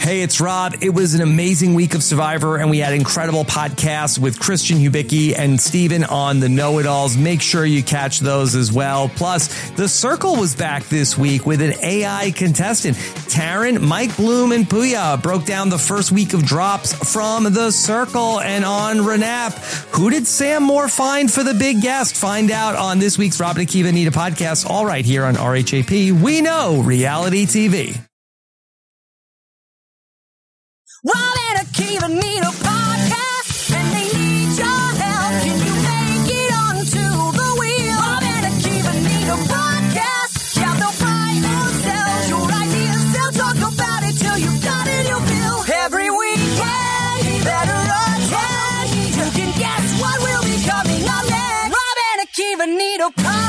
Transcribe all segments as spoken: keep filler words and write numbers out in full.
Hey, it's Rob. It was an amazing week of Survivor, and we had incredible podcasts with Christian Hubicki and Steven on the Know-It-Alls. Make sure you catch those as well. Plus, The Circle was back this week with an A I contestant. Taryn, Mike Bloom, and Puya broke down the first week of drops from The Circle. And on Renap, who did Sam Moore find for the big guest? Find out on this week's Rob and Akiva Need a Podcast, all right here on R H A P. We know reality T V. Rob and Akiva need a podcast, and they need your help. Can you make it onto the wheel? Rob and Akiva need a podcast. Yeah, they'll write themselves your ideas. They'll talk about it till you got it, you feel. Every weekend, you better attend. You can guess what will be coming up next. Rob and Akiva need a podcast.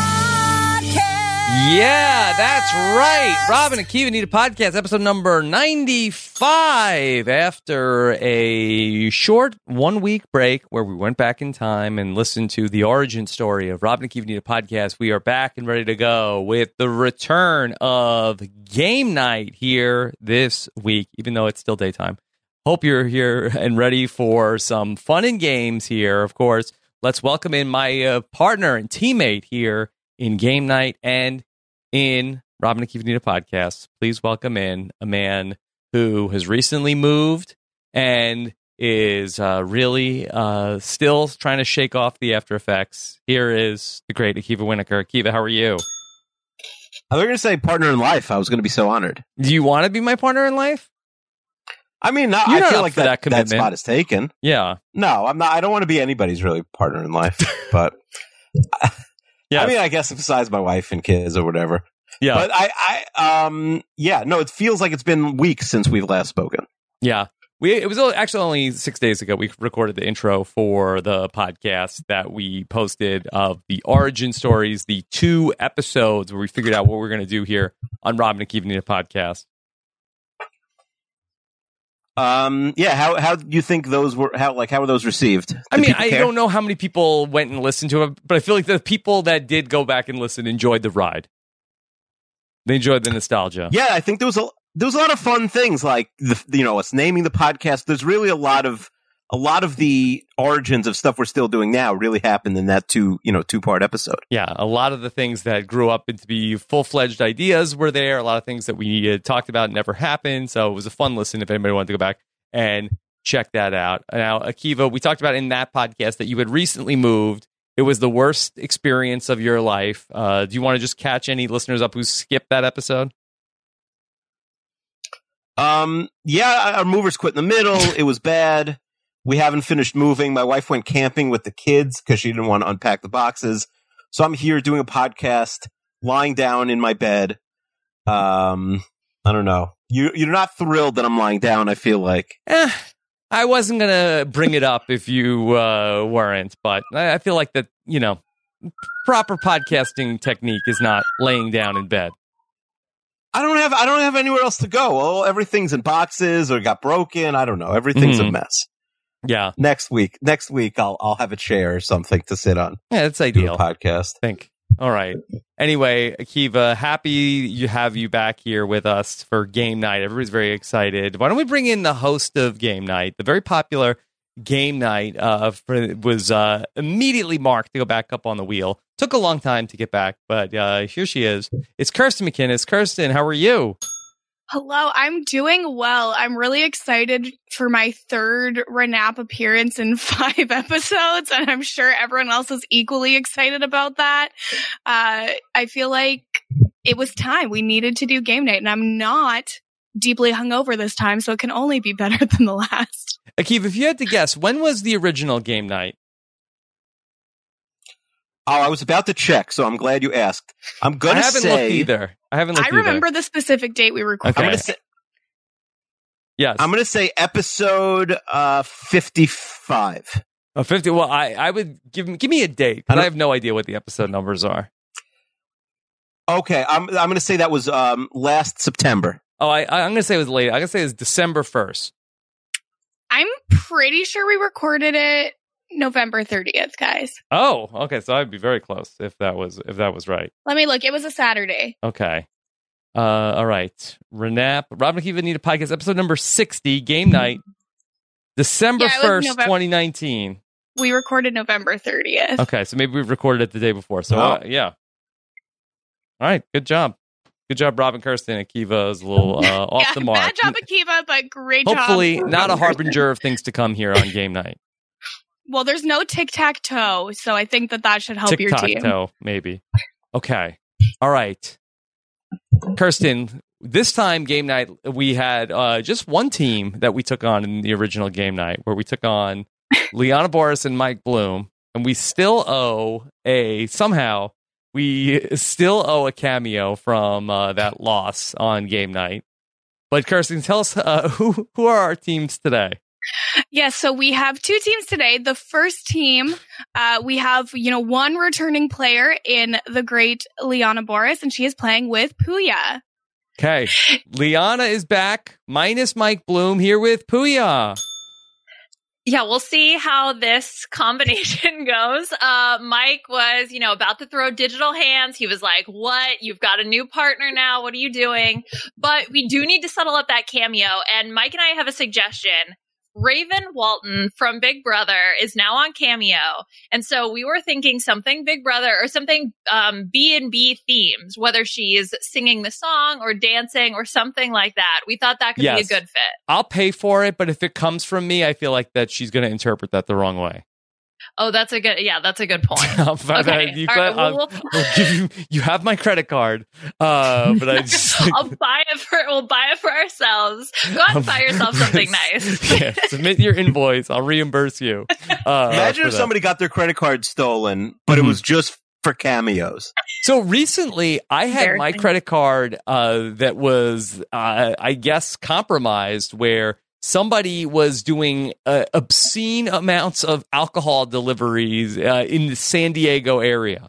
Yeah, that's right. Rob and Akiva Need a Podcast, episode number ninety-five. After a short one-week break where we went back in time and listened to the origin story of Rob and Akiva Need a Podcast, we are back and ready to go with the return of Game Night here this week, even though it's still daytime. Hope you're here and ready for some fun and games here. Of course, let's welcome in my uh, partner and teammate here in Game Night and in Rob and Akiva Need a Podcast. Please welcome in a man who has recently moved and is uh, really uh, still trying to shake off the after effects. Here is the great Akiva Winokur. Akiva, how are you? I was going to say partner in life. I was going to be so honored. Do you want to be my partner in life? I mean, no, You're I not feel up like for that, that that, commitment. spot is taken. Yeah. No, I'm not. I don't want to be anybody's really partner in life. But Yeah. I mean, I guess besides my wife and kids or whatever. Yeah. But I, I, um, yeah, no, it feels like it's been weeks since we've last spoken. Yeah. We, it was actually only six days ago we recorded the intro for the podcast that we posted of the origin stories, the two episodes where we figured out what we're going to do here on Rob and Akiva Need a Podcast. Um, yeah, how how do you think those were? How like how were those received? Did I mean, people I care? don't know how many people went and listened to it, but I feel like the people that did go back and listen enjoyed the ride. They enjoyed the nostalgia. Yeah, I think there was a there was a lot of fun things like the you know us naming the podcast. There's really a lot of a lot of the origins of stuff we're still doing now really happened in that two you know two part episode. Yeah, a lot of the things that grew up into be full fledged ideas were there. A lot of things that we had talked about never happened. So it was a fun listen if anybody wanted to go back and check that out. Now, Akiva, we talked about in that podcast that you had recently moved. It was the worst experience of your life. Uh, do you want to just catch any listeners up who skipped that episode? Um, yeah, our movers quit in the middle. It was bad. We haven't finished moving. My wife went camping with the kids because she didn't want to unpack the boxes. So I'm here doing a podcast, lying down in my bed. Um, I don't know. You, you're not thrilled that I'm lying down, I feel like. Eh, I wasn't going to bring it up if you uh, weren't, but I, I feel like that, you know, proper podcasting technique is not laying down in bed. I don't have I don't have anywhere else to go. Oh, everything's in boxes or got broken. I don't know. Everything's Mhm. a mess. Yeah. Next week, next week I'll I'll have a chair or something to sit on. Yeah, that's Do a ideal. podcast. I think. All right. Anyway, Akiva, happy you have you back here with us for Game Night. Everybody's very excited. Why don't we bring in the host of Game Night? The very popular Game Night uh, for, was uh, immediately marked to go back up on the wheel. Took a long time to get back, but uh, here she is. It's Kirsten McInnes. Kirsten, how are you? Hello, I'm doing well. I'm really excited for my third Renap appearance in five episodes, and I'm sure everyone else is equally excited about that. Uh, I feel like it was time. We needed to do Game Night, and I'm not deeply hungover this time, so it can only be better than the last. Akiva, if you had to guess, when was the original Game Night? Oh, I was about to check, so I'm glad you asked. I'm I gonna haven't say looked either. I haven't looked I remember either. the specific date we recorded. Okay. I'm gonna say Yes. I'm gonna say episode uh fifty-five. Oh, fifty. Well, I, I would give me give me a date, I but I, don't- have no idea what the episode numbers are. Okay, I'm I'm gonna say that was um last September. Oh, I, I'm going to say it was late. I'm going to say it was December first. I'm pretty sure we recorded it November thirtieth, guys. Oh, okay. So I'd be very close if that was if that was right. Let me look. It was a Saturday. Okay. Uh, all right. Renap, Rob and Akiva Need a Podcast, episode number sixty, Game Night, December Yeah, it was first, November- twenty nineteen. We recorded November thirtieth. Okay, so maybe we've recorded it the day before. So, uh, yeah. All right, good job. Good job, Robin, Kirsten. Akiva is a little uh, off yeah, the mark. Bad job, Akiva, but great Hopefully, job. not a harbinger of things to come here on Game Night. Well, there's no tic-tac-toe, so I think that that should help your team. Tic-tac-toe, maybe. Okay. All right. Kirsten, this time Game Night, we had uh, just one team that we took on in the original Game Night, where we took on Liana Boris and Mike Bloom, and we still owe a, somehow, we still owe a cameo from uh, that loss on Game Night. But Kirsten, tell us, uh, who, who are our teams today? Yes, so we have two teams today. The first team, uh, we have, you know, one returning player in the great Liana Boris, and she is playing with Puya. Okay. Liana is back, minus Mike Bloom, here with Puya. Yeah, we'll see how this combination goes. Uh, Mike was, you know, about to throw digital hands. He was like, what? You've got a new partner now. What are you doing? But we do need to settle up that cameo. And Mike and I have a suggestion. Raven Walton from Big Brother is now on Cameo. And so we were thinking something Big Brother or something um, B and B themes, whether she's singing the song or dancing or something like that. We thought that could Yes. be a good fit. I'll pay for it, but if it comes from me, I feel like that she's going to interpret that the wrong way. Oh, that's a good, yeah, that's a good point. I'll find Okay. out- you, All got- right, well, I'll- we'll- I'll give you, you have my credit card, uh, but I just I'll buy it for, we'll buy it for ourselves. Go out and buy yourself something nice. yeah, submit your invoice. I'll reimburse you. Uh, Imagine for if that. somebody got their credit card stolen, but Mhm. it was just for cameos. So recently, I had Very my funny. credit card uh, that was, uh, I guess, compromised, where somebody was doing uh, obscene amounts of alcohol deliveries uh, in the San Diego area.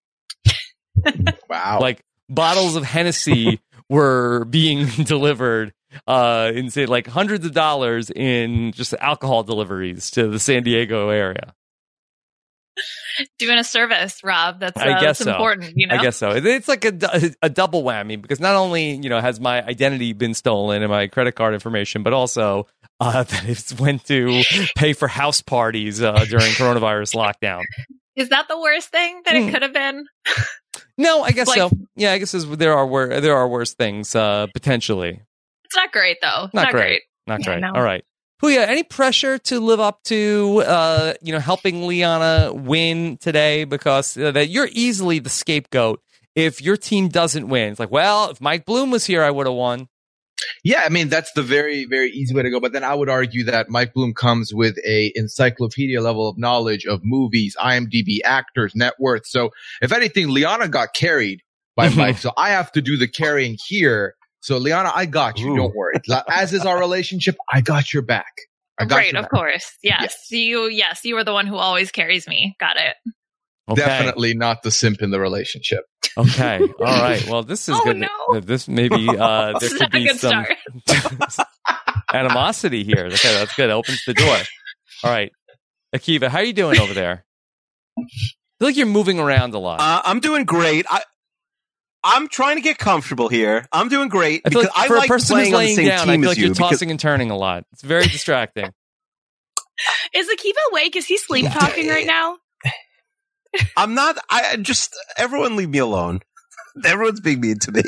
Wow. Like bottles of Hennessy were being delivered uh, in, say, like hundreds of dollars in just alcohol deliveries to the San Diego area. Doing a service, Rob. That's, uh, I guess that's so. important, you know? I guess so. It- It's like a, du- a double whammy because not only, you know, has my identity been stolen and my credit card information, but also uh, that it went to pay for house parties uh, during coronavirus lockdown. Is that the worst thing that Hmm. it could have been? No, I guess Like- so. Yeah, I guess there's- there are wor- there are worse things uh, potentially. It's not great, though. It's Not, not, great. great. Not Yeah, great. no. All right. Puya, any pressure to live up to, uh, you know, helping Liana win today? Because uh, that you're easily the scapegoat if your team doesn't win. It's like, well, if Mike Bloom was here, I would have won. Yeah, I mean, that's the very, very easy way to go. But then I would argue that Mike Bloom comes with a encyclopedia level of knowledge of movies, IMDb, actors, net worth. So if anything, Liana got carried by Mhm. Mike. So I have to do the carrying here. So Liana, I got you. Ooh. Don't worry. La- As is our relationship, I got your back. I got Right, your of back. course. Yes. Yes. You, yes, you are the one who always carries me. Got it. Okay. Definitely not the simp in the relationship. Okay. All right. Well, this is Oh, good. no. This maybe uh, there This is could not a be good some animosity here. Okay, that's good. It opens the door. All right, Akiva, how are you doing over there? I feel like you're moving around a lot. Uh, I'm doing great. I, I'm trying to get comfortable here. I'm doing great I feel because like I for like a person who's playing on the laying same down, I team feel as like you. you're because- tossing and turning a lot. It's very distracting. Is Akiva awake? Is he sleep talking right now? I'm not. I I just everyone leave me alone. Everyone's being mean to me.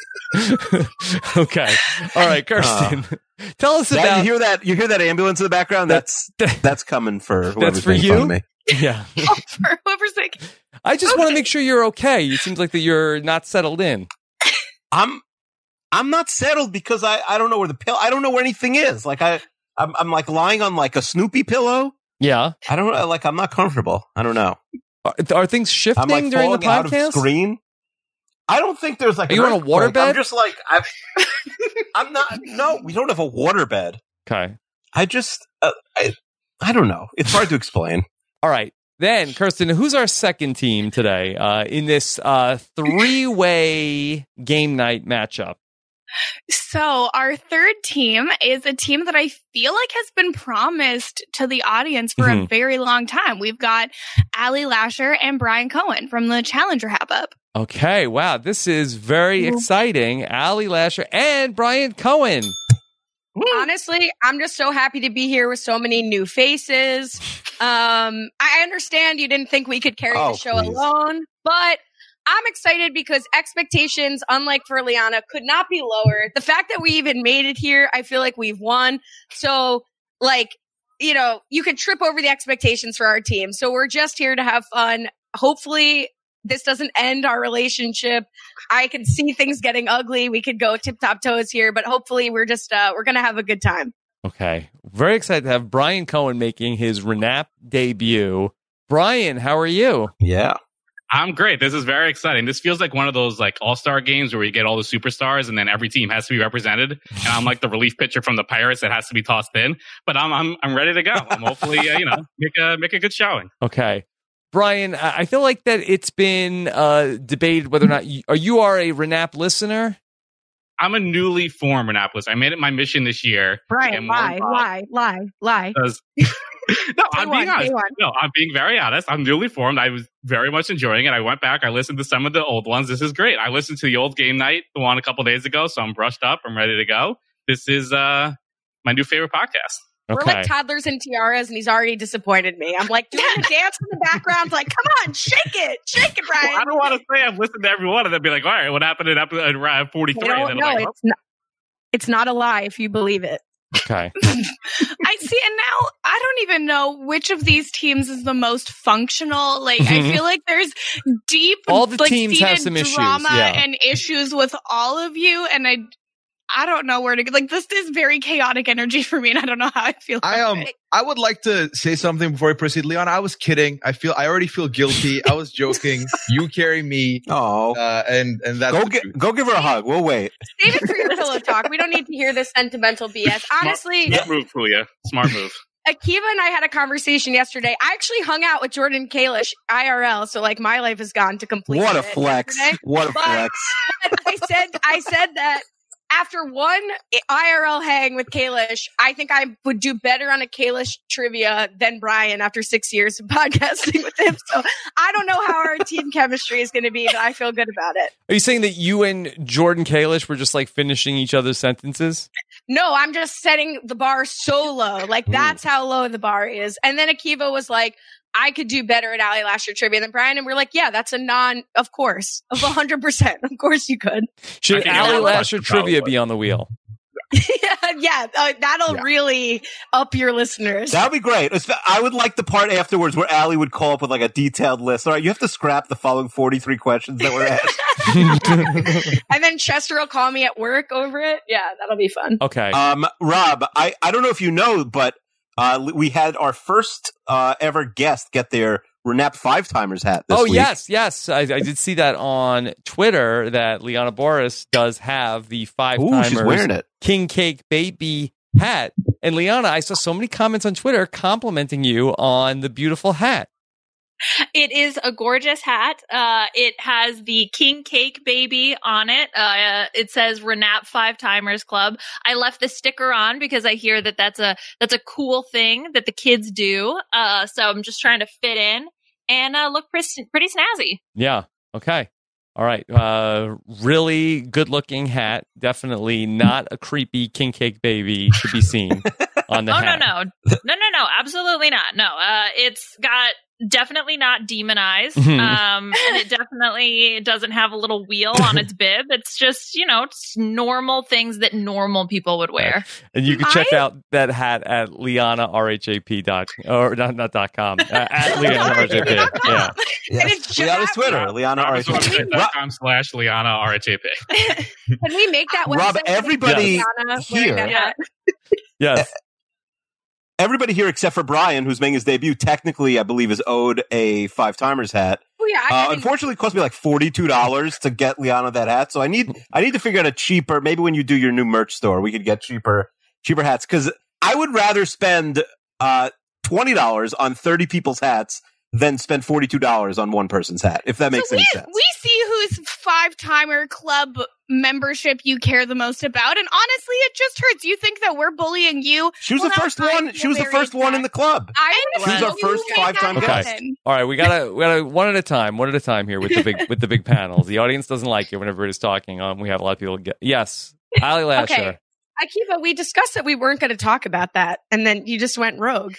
Okay. All right, Kirsten, tell us That- about. you hear that? You hear that ambulance in the background? That's that's coming for whoever's for making fun you? of me. Yeah. For whoever's like, I just want to make sure you're okay. It seems like that you're not settled in. I'm I'm not settled because I, I don't know where the pill. I don't know where anything is. Like I I'm I'm like lying on like a Snoopy pillow. Yeah. I don't know. Like I'm not comfortable. I don't know. Are, are things shifting I'm like during the falling out of podcast? screen. I don't think there's like. Are an you on a earthquake. waterbed? I'm just like I'm. I'm not. No, we don't have a waterbed. Okay. I just. Uh, I. I don't know. It's hard to explain. All right. Then, Kirsten, who's our second team today uh, in this uh, three-way game night matchup? so our third team is a team that I feel like has been promised to the audience for a Mhm. very long time. We've got Allie Lasher and Brian Cohen from the Challenger Hap Up. Okay, wow, this is very exciting. Ali Lasher and Brian Cohen. Honestly, I'm just so happy to be here with so many new faces. Um, I understand you didn't think we could carry Oh, the show please. alone, but I'm excited because expectations, unlike for Liana, could not be lower. The fact that we even made it here, I feel like we've won. So, like, you know, you could trip over the expectations for our team. So we're just here to have fun. Hopefully, this doesn't end our relationship. I can see things getting ugly. We could go tip top toes here, but hopefully we're just, uh, we're going to have a good time. Okay, very excited to have Brian Cohen making his Renap debut. Brian, how are you? Yeah. I'm great. This is very exciting. This feels like one of those like all-star games where you get all the superstars and then every team has to be represented. And I'm like the relief pitcher from the Pirates that has to be tossed in. But I'm I'm I'm ready to go. I'm hopefully uh, you know make a make a good showing. Okay. Brian, I I feel like that it's been uh, debated whether or not you, or you are a Renap listener. I'm a newly formed Annapolis. I made it my mission this year. to get Brian, more lie, involved lie, lie, lie. because- no, I'm one, being honest. day one. No, I'm being very honest. I'm newly formed. I was very much enjoying it. I went back. I listened to some of the old ones. This is great. I listened to the old game night, the one a couple days ago. So I'm brushed up. I'm ready to go. This is uh, my new favorite podcast. We're Okay. like toddlers in tiaras, and he's already disappointed me. I'm like doing a dance in the background, like, come on, shake it, shake it, Brian. Well, I don't want to say I've listened to every one of them. Be like, all right, what happened in episode uh, forty-three? I And don't then know. I'm like, It's not. It's not a lie if you believe it. Okay. I see, and now I don't even know which of these teams is the most functional. Like, I feel like there's deep, All the like, teams have seated some issues, drama yeah. and issues with all of you, and I, I don't know where to. Like, this is very chaotic energy for me, and I don't know how I feel. I about um it. I would like to say something before I proceed. Leon, I was kidding. I feel I already feel guilty. I was joking. You carry me. Oh. Uh, and and that's Go the get, truth. go give her a hug. We'll wait. Save it for your pillow talk. We don't need to hear this sentimental B S. Honestly, smart move, Julia. Smart move. Akiva and I had a conversation yesterday. I actually hung out with Jordan Kalish I R L, so like my life has gone to complete. What a shit flex. yesterday. What a But- flex. But I said I said that after one I R L hang with Kalish, I think I would do better on a Kalish trivia than Brian after six years of podcasting with him. So I don't know how our team chemistry is going to be, but I feel good about it. Are you saying that you and Jordan Kalish were just like finishing each other's sentences? No, I'm just setting the bar so low. Like that's how low the bar is. And then Akiva was like, I could do better at Ali Lasher trivia than Brian. And we're like, yeah, that's a non, of course, of one hundred percent. Of course you could. Should Okay, Ali yeah, Lasher probably. trivia be on the wheel? yeah, yeah uh, that'll Yeah. really up your listeners. That would be great. It's- I would like the part afterwards where Allie would call up with like a detailed list. All right, you have to scrap the following forty-three questions that were asked. And then Chester will call me at work over it. Yeah, that'll be fun. Okay. Um, Rob, I, I don't know if you know, but uh, we had our first uh, ever guest get their Renap Five Timers hat this oh, week. yes, yes. I, I did see that on Twitter that Liana Boris does have the five Ooh, she's timers wearing it. King Cake Baby hat. And Liana, I saw so many comments on Twitter complimenting you on the beautiful hat. It is a gorgeous hat. Uh, it has the King Cake Baby on it. Uh, it says Renap Five Timers Club. I left the sticker on because I hear that that's a that's a cool thing that the kids do. Uh, so I'm just trying to fit in and uh, look pretty, pretty snazzy. Yeah. Okay. All right. Uh, really good looking hat. Definitely not a creepy King Cake Baby to be seen on the Oh hat. no no no no no absolutely not. No, uh, it's got. Definitely not demonized. Mhm. Um, and it definitely doesn't have a little wheel on its bib. It's just, you know, it's normal things that normal people would wear. And you can check I- out that hat at Liana R H A P dot or not, not dot com uh, at Liana R H A P. Yeah. And it's just Liana's Twitter, Liana R H A P. Rob, com slash Liana R H A P. Can we make that website? Rob, everybody Rihanna wearing that here- hat? Yes. everybody here except for Brian, who's making his debut, technically, I believe, is owed a Five Timers hat. Oh yeah, I Uh, haven't- unfortunately, it cost me like forty-two dollars to get Liana that hat. So I need, I need to figure out a cheaper, maybe when you do your new merch store, we could get cheaper, cheaper hats. Cause I would rather spend, uh, twenty dollars on thirty people's hats than spend forty-two dollars on one person's hat, if that makes so any we, sense. we see who's five-timer club membership you care the most about? And honestly, it just hurts. You think that we're bullying you? She was Well, the now first I one. feel She was the very first one in the club. I She was our You first made that five-time Okay. guest. happen. All right, we gotta we gotta one at a time, one at a time here with the big with the big panels. The audience doesn't like it when everybody's talking. Um, we have a lot of people get yes. Ali Lasher. Okay. Akiva, we discussed that we weren't going to talk about that, and then you just went rogue.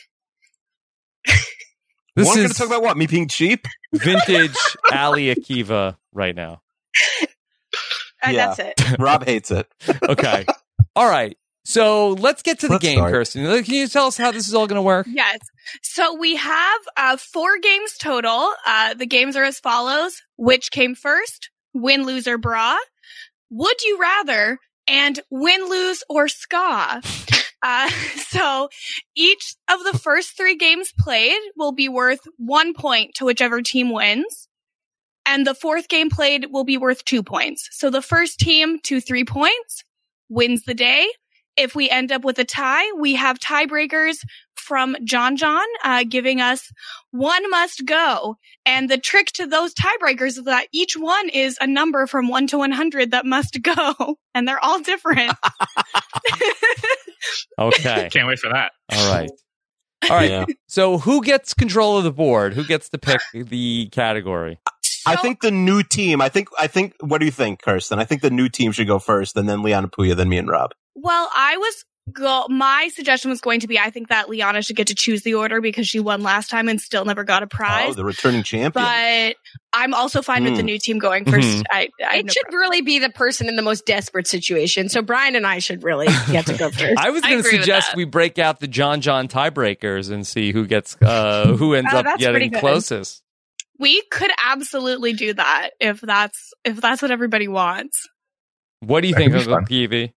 This One going is to talk about what? Me being cheap? vintage Ali Akiva right now. And Yeah. that's it. Rob hates it. Okay. All right. So let's get to the Let's game, start. Kirsten. Can you tell us how this is all going to work? Yes. So we have uh, four games total. Uh, the games are as follows. Which came first? Win, lose, or bra? Would you rather? And win, lose, or ska? Uh, so each of the first three games played will be worth one point to whichever team wins. And the fourth game played will be worth two points. So the first team to three points wins the day. If we end up with a tie, we have tiebreakers from John John, uh, giving us one must go. And the trick to those tiebreakers is that each one is a number from one to one hundred that must go. And they're all different. Okay. Can't wait for that. All right. All right. Yeah. So who gets control of the board? Who gets to pick the category? I So- think the new team, I think, I think, what do you think, Kirsten? I think the new team should go first, and then Liana Puya, then me and Rob. Well, I was go. My suggestion was going to be I think that Liana should get to choose the order because she won last time and still never got a Oh, prize. the returning champion. But I'm also fine with the Hmm. new team going first. Mhm. I, I have It no should problem. really be the person in the most desperate situation. So Brian and I should really get to go first. I was I going to agree with suggest that. we break out the John John tiebreakers and see who gets uh, who ends Oh, up that's pretty getting good. closest. We could absolutely do that if that's if that's what everybody wants. What do you That think could of be the fun. P V?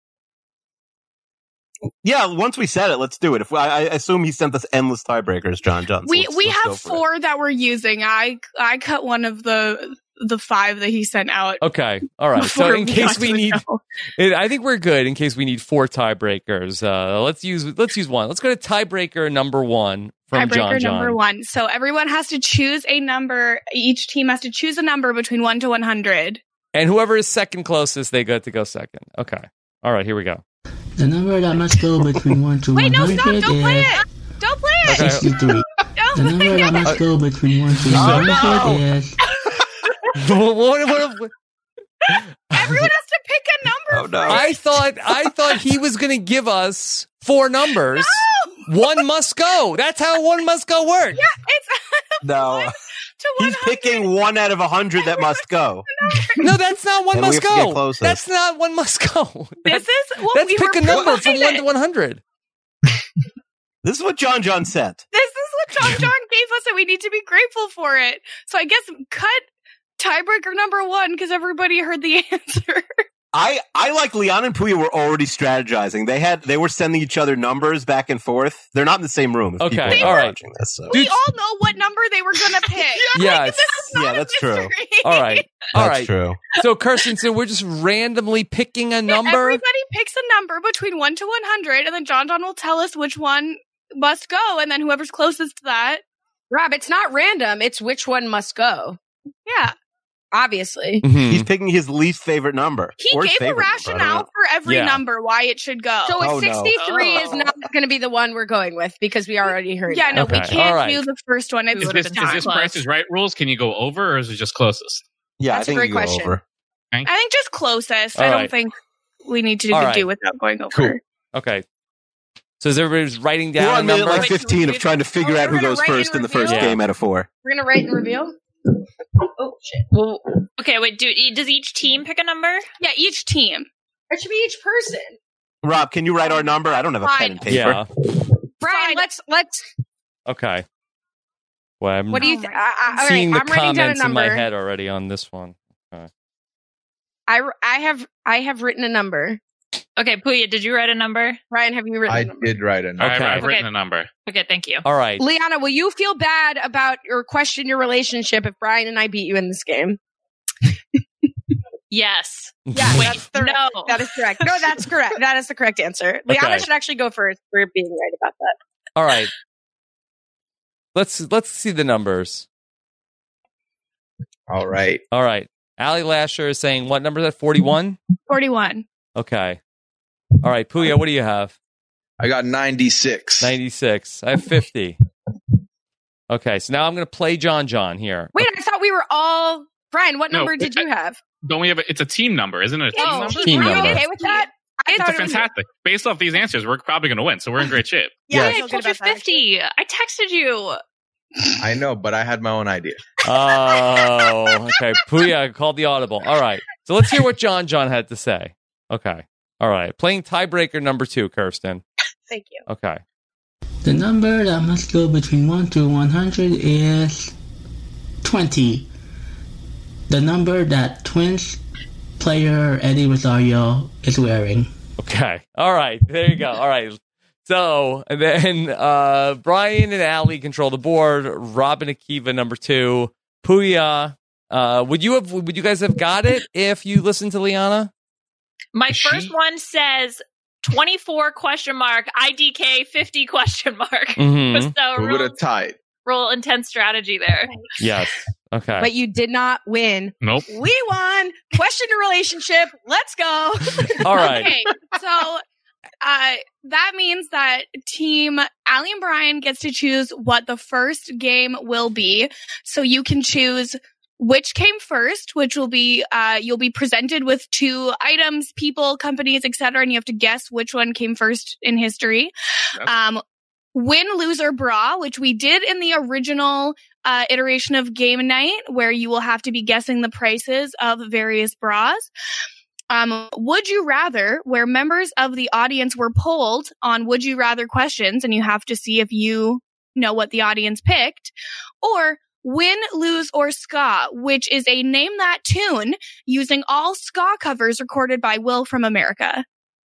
Yeah, once we said it, let's do it. If I, I assume he sent us endless tiebreakers, John John. so we let's- we let's go have for it. four that we're using. I I cut one of the the five that he sent out. Okay. All right. So before in we case got to we the need, show. I think we're good. In case we need four tiebreakers, uh, let's use let's use one. Let's go to tiebreaker number one from Tiebreaker John John. number one. So everyone has to choose a number. Each team has to choose a number between one to one hundred. And whoever is second closest, they get to go second. Okay. All right. Here we go. The number that must go between one to Wait, no, one stop! hundred Don't play is it! Don't play it! Okay. sixty-three. Don't The play number that it! must go between one to No, one no. hundred is what, what, what- Everyone has to pick a number. Oh, no. first. I thought I thought he was going to give us four numbers. One must go. That's how one must go works. It's No, to one he's hundred. picking one out of a hundred that must go. No, that's not one And we must have to get go. closest. That's not one must go. This is what That's we pick were a number from provided. one to one hundred. This is what John John sent. This is what John John gave us, and we need to be grateful for it. So I guess cut tiebreaker number one because everybody heard the answer. I, I like Liana and Puya were already strategizing. They had they were sending each other numbers back and forth. They're not in the same room. If Okay, people are all right. watching this, so. We all know what number they were going to pick. Yeah, This is not yeah, a that's true. mystery. All right. All That's right. true. So, Kirsten, so we're just randomly picking a number. Everybody picks a number between one to one hundred, and then John John will tell us which one must go, and then whoever's closest to that. Rob, it's not random. It's which one must go. Yeah. Obviously. Mhm. He's picking his least favorite number. He Or his gave a favorite number, I don't rationale know. for every Yeah. number why it should go. So Oh, a no. sixty-three is Oh. not going to be the one we're going with because we already heard yeah, that. no, we Okay, can't all right. do the first one. It's Is would've this, been is too this close. Price is Right rules? Can you go over, or is it just closest? Yeah, That's I a think great you go question. over. I think just closest. All I don't right. think we need to do All the right. do without going over. Cool. Okay. So is everybody just writing down We're a on minute number? like Wait, fifteen of we- trying to figure Oh, out we're who gonna goes write first and in the first reveal? game out of four. We're going to write and reveal? Oh, shit. Well, okay, wait. Do does each team pick a number? Yeah, each team. It should be each person. Rob, can you write our number? I don't have a pen and paper. Yeah. Brian, Fine. let's, let's, Okay. Well, I'm what do you Oh think? my I, I, all right, seeing the I'm writing down a comments in my number. head already on this one. I, I have, I have written a number. Okay, Puya, did you write a number? Ryan, have you written I a number? did write a All number. right, Okay. I've written Okay. a number. Okay, thank you. All right. Liana, will you feel bad about or question your relationship if Brian and I beat you in this game? Yes. Yeah, Wait, that's the, no. that is correct. No, that's correct. That is the correct answer. Liana Okay. should actually go first for being right about that. All right. Let's let's see the numbers. All right. All right. Allie Lasher is saying, what number is that? forty-one? forty-one. Okay. All right, Puya, what do you have? I got ninety-six. ninety-six. I have fifty. Okay, so now I'm going to play John John here. Wait, I thought we were all Brian. What No, number did you have? Don't we have? A, it's a team number, isn't it? A team Oh, number. Team are you number. okay with that? I It's thought it was- fantastic. Based off these answers, we're probably going to win, so we're in great shape. Yeah, Yeah, I I feel told good you about that. fifty. I texted you. I know, but I had my own idea. Oh, okay. Puya called the audible. All right. So let's hear what John John had to say. Okay. All right. Playing tiebreaker number two, Kirsten. Thank you. Okay. The number that must go between one to one hundred is twenty. The number that Twins player Eddie Rosario is wearing. Okay. All right. There you go. All right. So and then uh, Brian and Allie control the board. Rob and Akiva number two. Puya. Uh, would you have? Would you guys have got it if you listened to Liana? My She- first one says twenty-four question mark I D K fifty question mark. Mhm. So We would real, have tied. real intense strategy there. Yes. Okay. But you did not win. Nope. We won. Question the relationship. Let's go. All right. Okay, so uh, that means that team Allie and Brian gets to choose what the first game will be. So you can choose which came first, which will be uh, you'll be presented with two items, people, companies, et cetera, and you have to guess which one came first in history. That's- Um, win, lose, or bra, which we did in the original uh, iteration of Game Night, where you will have to be guessing the prices of various bras. Um, would you rather, where members of the audience were polled on would you rather questions, and you have to see if you know what the audience picked, or Win, Lose, or Ska, which is a Name That Tune using all ska covers recorded by Will from America.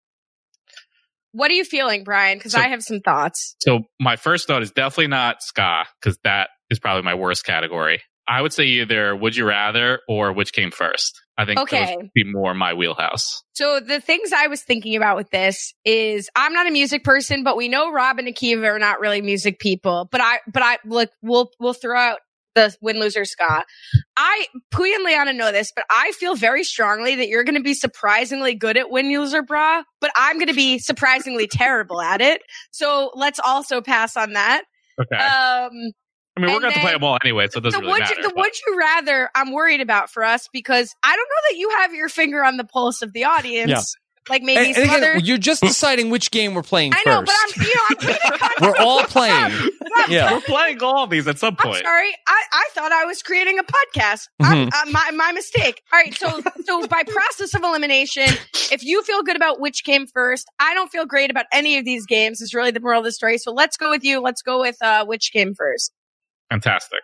What are you feeling, Brian? Because So- I have some thoughts. So my first thought is definitely not ska, because that is probably my worst category. I would say either Would You Rather or Which Came First. I think Okay. those would be more my wheelhouse. So the things I was thinking about with this is I'm not a music person, but we know Rob and Akiva are not really music people. But I, but I look, we'll we'll throw out the win, lose, or ska. I, Puya and Liana know this, but I feel very strongly that you're going to be surprisingly good at win, lose, or bra, but I'm going to be surprisingly terrible at it. So let's also pass on that. Okay. Um, I mean, we're and going to play then them all anyway, so it doesn't the really would matter. you, the but- would you rather I'm worried about for us because I don't know that you have your finger on the pulse of the audience. Yeah. Like maybe And, some and again, other. you're just deciding which game we're playing I first. know, but I'm you know I'm creating content. We're all playing. Yeah. We're playing all of these at some I'm point. sorry. I, I thought I was creating a podcast. I'm, Mhm. uh, my my mistake. All right. So so by process of elimination, if you feel good about which came first, I don't feel great about any of these games. Is really the moral of the story. So let's go with you. Let's go with uh, which came first. Fantastic.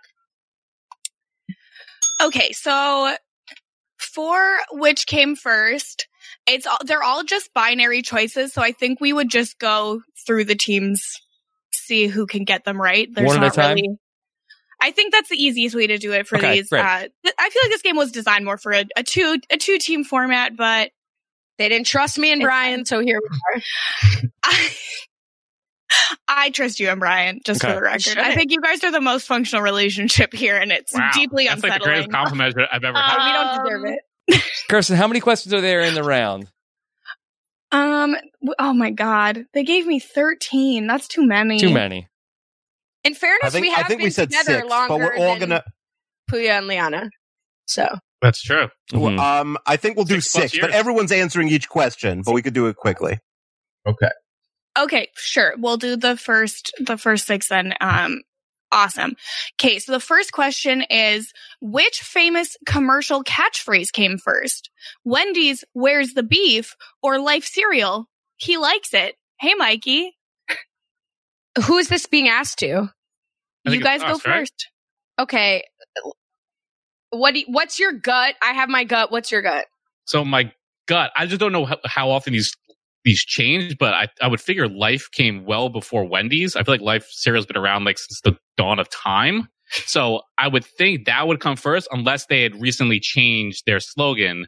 Okay, so for which came first, it's all, they're all just binary choices. So I think we would just go through the teams, see who can get them right. There's One at a not time? really. I think that's the easiest way to do it for Okay, these. great. Uh, th- I feel like this game was designed more for a, a two a two team format, but They didn't trust me and It's Brian, so here we are. I, I trust you and Brian, just Okay. for the record. Should I it? think you guys are the most functional relationship here, and it's Wow. deeply That's like the unsettling. greatest compliment I've ever Uh, had. we don't deserve it. Kirsten, how many questions are there in the round? um. w- Oh my God, they gave me thirteen. That's too many. Too many. In fairness, I think we have I think been we said together six, longer but we're all than gonna. Puya and Liana. So That's true. Mhm. Um, I think we'll do Six plus six, but years. everyone's answering each question, but we could do it quickly. Okay. Okay, sure. We'll do the first the first six then. Um awesome. Okay, so the first question is which famous commercial catchphrase came first? Wendy's where's the beef or Life cereal? He likes it. Hey Mikey, who is this being asked to? I you think guys it's go us, right? first. Okay. What do you- what's your gut? I have my gut. What's your gut? So my gut, I just don't know how, how often these these change, but I, I would figure Life came well before Wendy's. I feel like Life cereal's been around like since the dawn of time. So I would think that would come first unless they had recently changed their slogan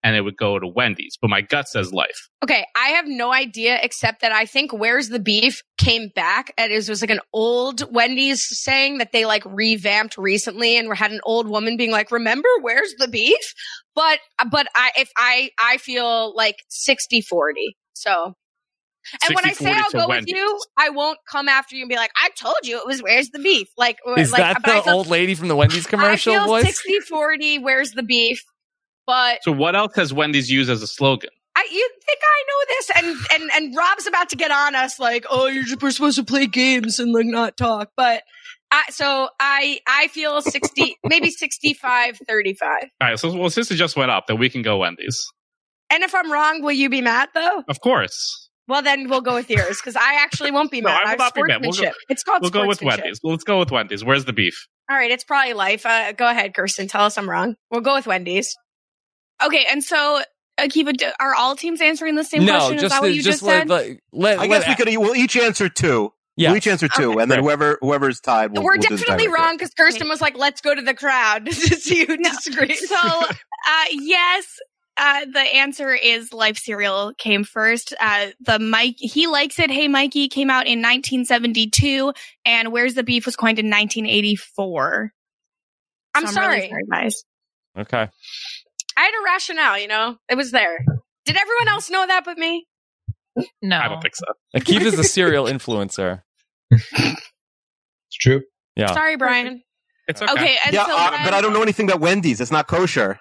and it would go to Wendy's. But my gut says Life. Okay, I have no idea except that I think Where's the Beef came back and it was like an old Wendy's saying that they like revamped recently and had an old woman being like, remember Where's the Beef? But, but I, if I, I feel like sixty forty. So. And when I say I'll go Wendy's. with you, I won't come after you and be like, I told you it was Where's the Beef? Like, is like, that the feel, old lady from the Wendy's commercial I feel voice? sixty forty, Where's the Beef? But so what else has Wendy's used as a slogan? I, you think I know this? And, and, and Rob's about to get on us like, oh, you're just supposed to play games and like not talk. But I, so I, I feel sixty, maybe sixty-five, thirty-five. All right. So, well, since it just went up, then we can go Wendy's. And if I'm wrong, will you be mad though? Of course. Well, then we'll go with yours because I actually won't be mad. No, I will not be mad. We'll go, it's called We'll go with Wendy's. Let's go with Wendy's. Where's the beef? All right. It's probably Life. Uh, go ahead, Kirsten. Tell us I'm wrong. We'll go with Wendy's. Okay. And so, Akiva, are all teams answering the same no, question? Just Is that the, what you just just said? let, let, I guess let, we could. We'll each answer two. Yeah. We'll each answer two, Okay. and then Right. whoever whoever's tied, we'll, We're we'll do the definitely tiebreaker. wrong because Kirsten was like, let's go to the crowd to see who disagrees. So, uh, yes, uh, the answer is Life cereal came first. Uh, the Mike, he likes it. Hey, Mikey came out in nineteen seventy-two, and Where's the Beef was coined in nineteen eighty-four. I'm So sorry. really sorry, guys. Okay. I had a rationale, you know? It was there. Did everyone else know that but me? No. I don't think so. Akiva's a serial influencer. It's true. Yeah. Sorry, Brian. It's okay. Okay, and Yeah, so uh, then- but I don't know anything about Wendy's. It's not kosher.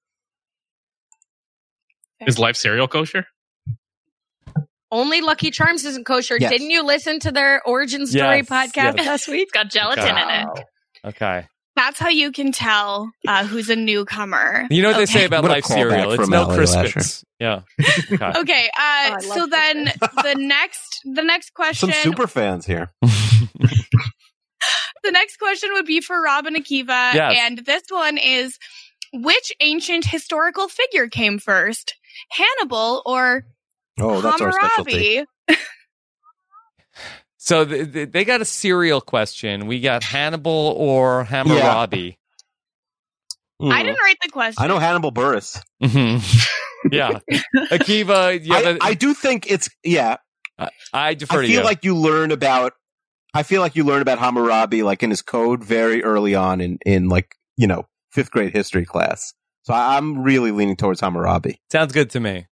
Is Life cereal kosher? Only Lucky Charms isn't kosher. Yes. Didn't you listen to their origin story Yes, podcast yes. last week? It's got gelatin Okay. in it. Okay. That's how you can tell uh, who's a newcomer. You know what they Okay. say about What a Life callback cereal? It's from no Ally Crispits. Yeah. Okay. Okay, uh, I so love then the next the next question Some super fans here. the next question would be for Rob and Akiva, Yes. and this one is: which ancient historical figure came first, Hannibal or Oh, that's our specialty. Hammurabi? So th- th- they got a cereal question. We got Hannibal or Hammurabi. Hmm. I didn't write the question. I know Hannibal Burris. Mhm. Yeah. Akiva, you have I, a- I do think it's yeah. I, I defer I to feel you. like you learn about. I feel like you learn about Hammurabi like in his code very early on in in like you know fifth grade history class. So I, I'm really leaning towards Hammurabi. Sounds good to me.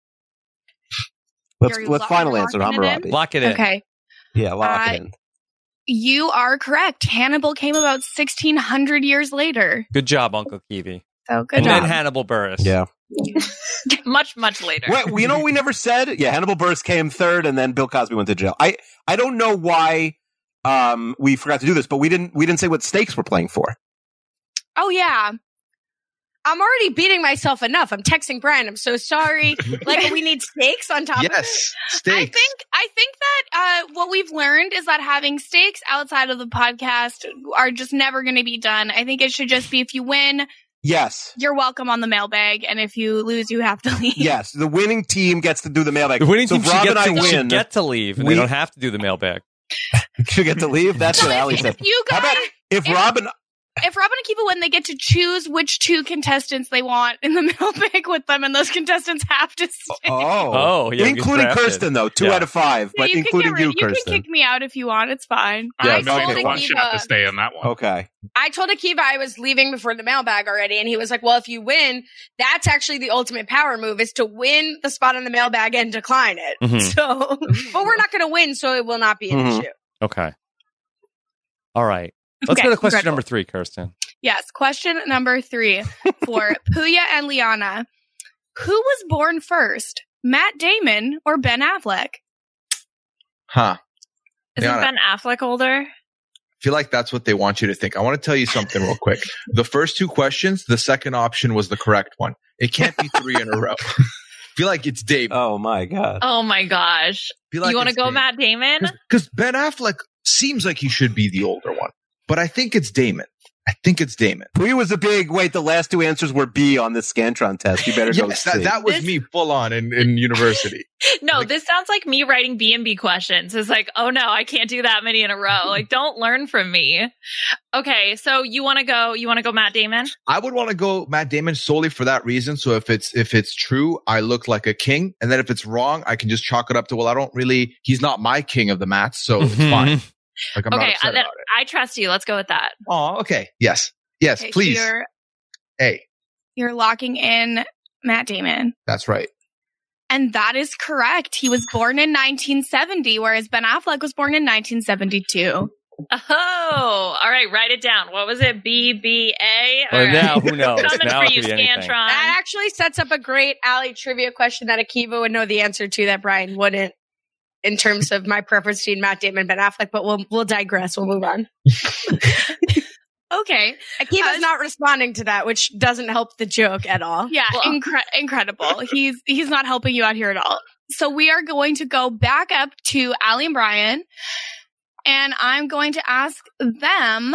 Let's You're let's lock- final locking answer it in? Hammurabi. Lock it in. Okay, Yeah, lock Uh, it in. you are correct. Hannibal came about sixteen hundred years later. Good job, Uncle Kiwi. So good and job. then Hannibal Burris. Yeah. much, much later. Well, you know, what we never said. Yeah, Hannibal Buress came third, and then Bill Cosby went to jail. I I don't know why um we forgot to do this, but we didn't we didn't say what stakes we're playing for. Oh yeah. I'm already beating myself enough. I'm texting Brian. I'm so sorry. Like, we need stakes on top of it. Yes, I steaks. think I think that uh, what we've learned is that having stakes outside of the podcast are just never going to be done. I think it should just be if you win, Yes, you're welcome on the mailbag, and if you lose, you have to leave. yes. The winning team gets to do the mailbag. The winning so team if should Rob get, and I to, should win, get to leave, and we- they don't have to do the mailbag. should get to leave. That's So what if, Ali if said. you How guys, about if if- Rob and if Rob and Akiva win, they get to choose which two contestants they want in the mailbag with them, and those contestants have to stay. oh Oh, yeah, including get drafted. Kirsten though, two Yeah. out of five, Yeah, but you can including get you, rid- you Kirsten. can kick me out if you want. It's fine. Yeah, I no, told one should have to Akiva, stay in that one. Okay. I told Akiva I was leaving before the mailbag already, and he was like, well, if you win, that's actually the ultimate power move, is to win the spot on the mailbag and decline it. Mhm. So, but we're not going to win, so it will not be an Mhm. issue. Okay. All right. Let's Okay, go to question incredible. number three, Kirsten. Yes, question number three for Puya and Liana. Who was born first, Matt Damon or Ben Affleck? Huh. Isn't Liana. Ben Affleck older? I feel like that's what they want you to think. I want to tell you something real quick. The first two questions, the second option was the correct one. It can't be three in a row. I feel like it's Dave. Oh my god. Oh my gosh. Feel like you want to it's go Dave. Matt Damon? Because Ben Affleck seems like he should be the older one, but I think it's Damon. I think it's Damon. Puyo was a big, wait, the last two answers were B on the Scantron test. You better go Yes, C. that, that was This- me full on in, in university. No, this sounds like me writing B and B questions. It's like, oh no, I can't do that many in a row. Like, don't learn from me. Okay, so you want to go? You want to go, Matt Damon? I would want to go Matt Damon solely for that reason. So if it's if it's true, I look like a king, and then if it's wrong, I can just chalk it up to, well, I don't really. He's not my king of the mats, so it's Mhm. fine. Like I'm not Okay, upset I, then about it. I trust you. Let's go with that. Oh, okay. Yes, yes, Okay, so please. you're, Hey, you're locking in Matt Damon. that's right. And that is correct. He was born in nineteen seventy, whereas Ben Affleck was born in nineteen seventy-two. Oh, all right. Write it down. What was it? B B A. All Well, right. now who knows? Coming Now for it you, could be anything. Scantron. That actually sets up a great Allie trivia question that Akiva would know the answer to that Brian wouldn't, in terms of my preference between Matt Damon and Ben Affleck. But we'll we'll digress. We'll move on. Okay. Akiva's Uh, not responding to that, which doesn't help the joke at all. Yeah, Well- incre- incredible. He's he's not helping you out here at all. So we are going to go back up to Allie and Brian, and I'm going to ask them.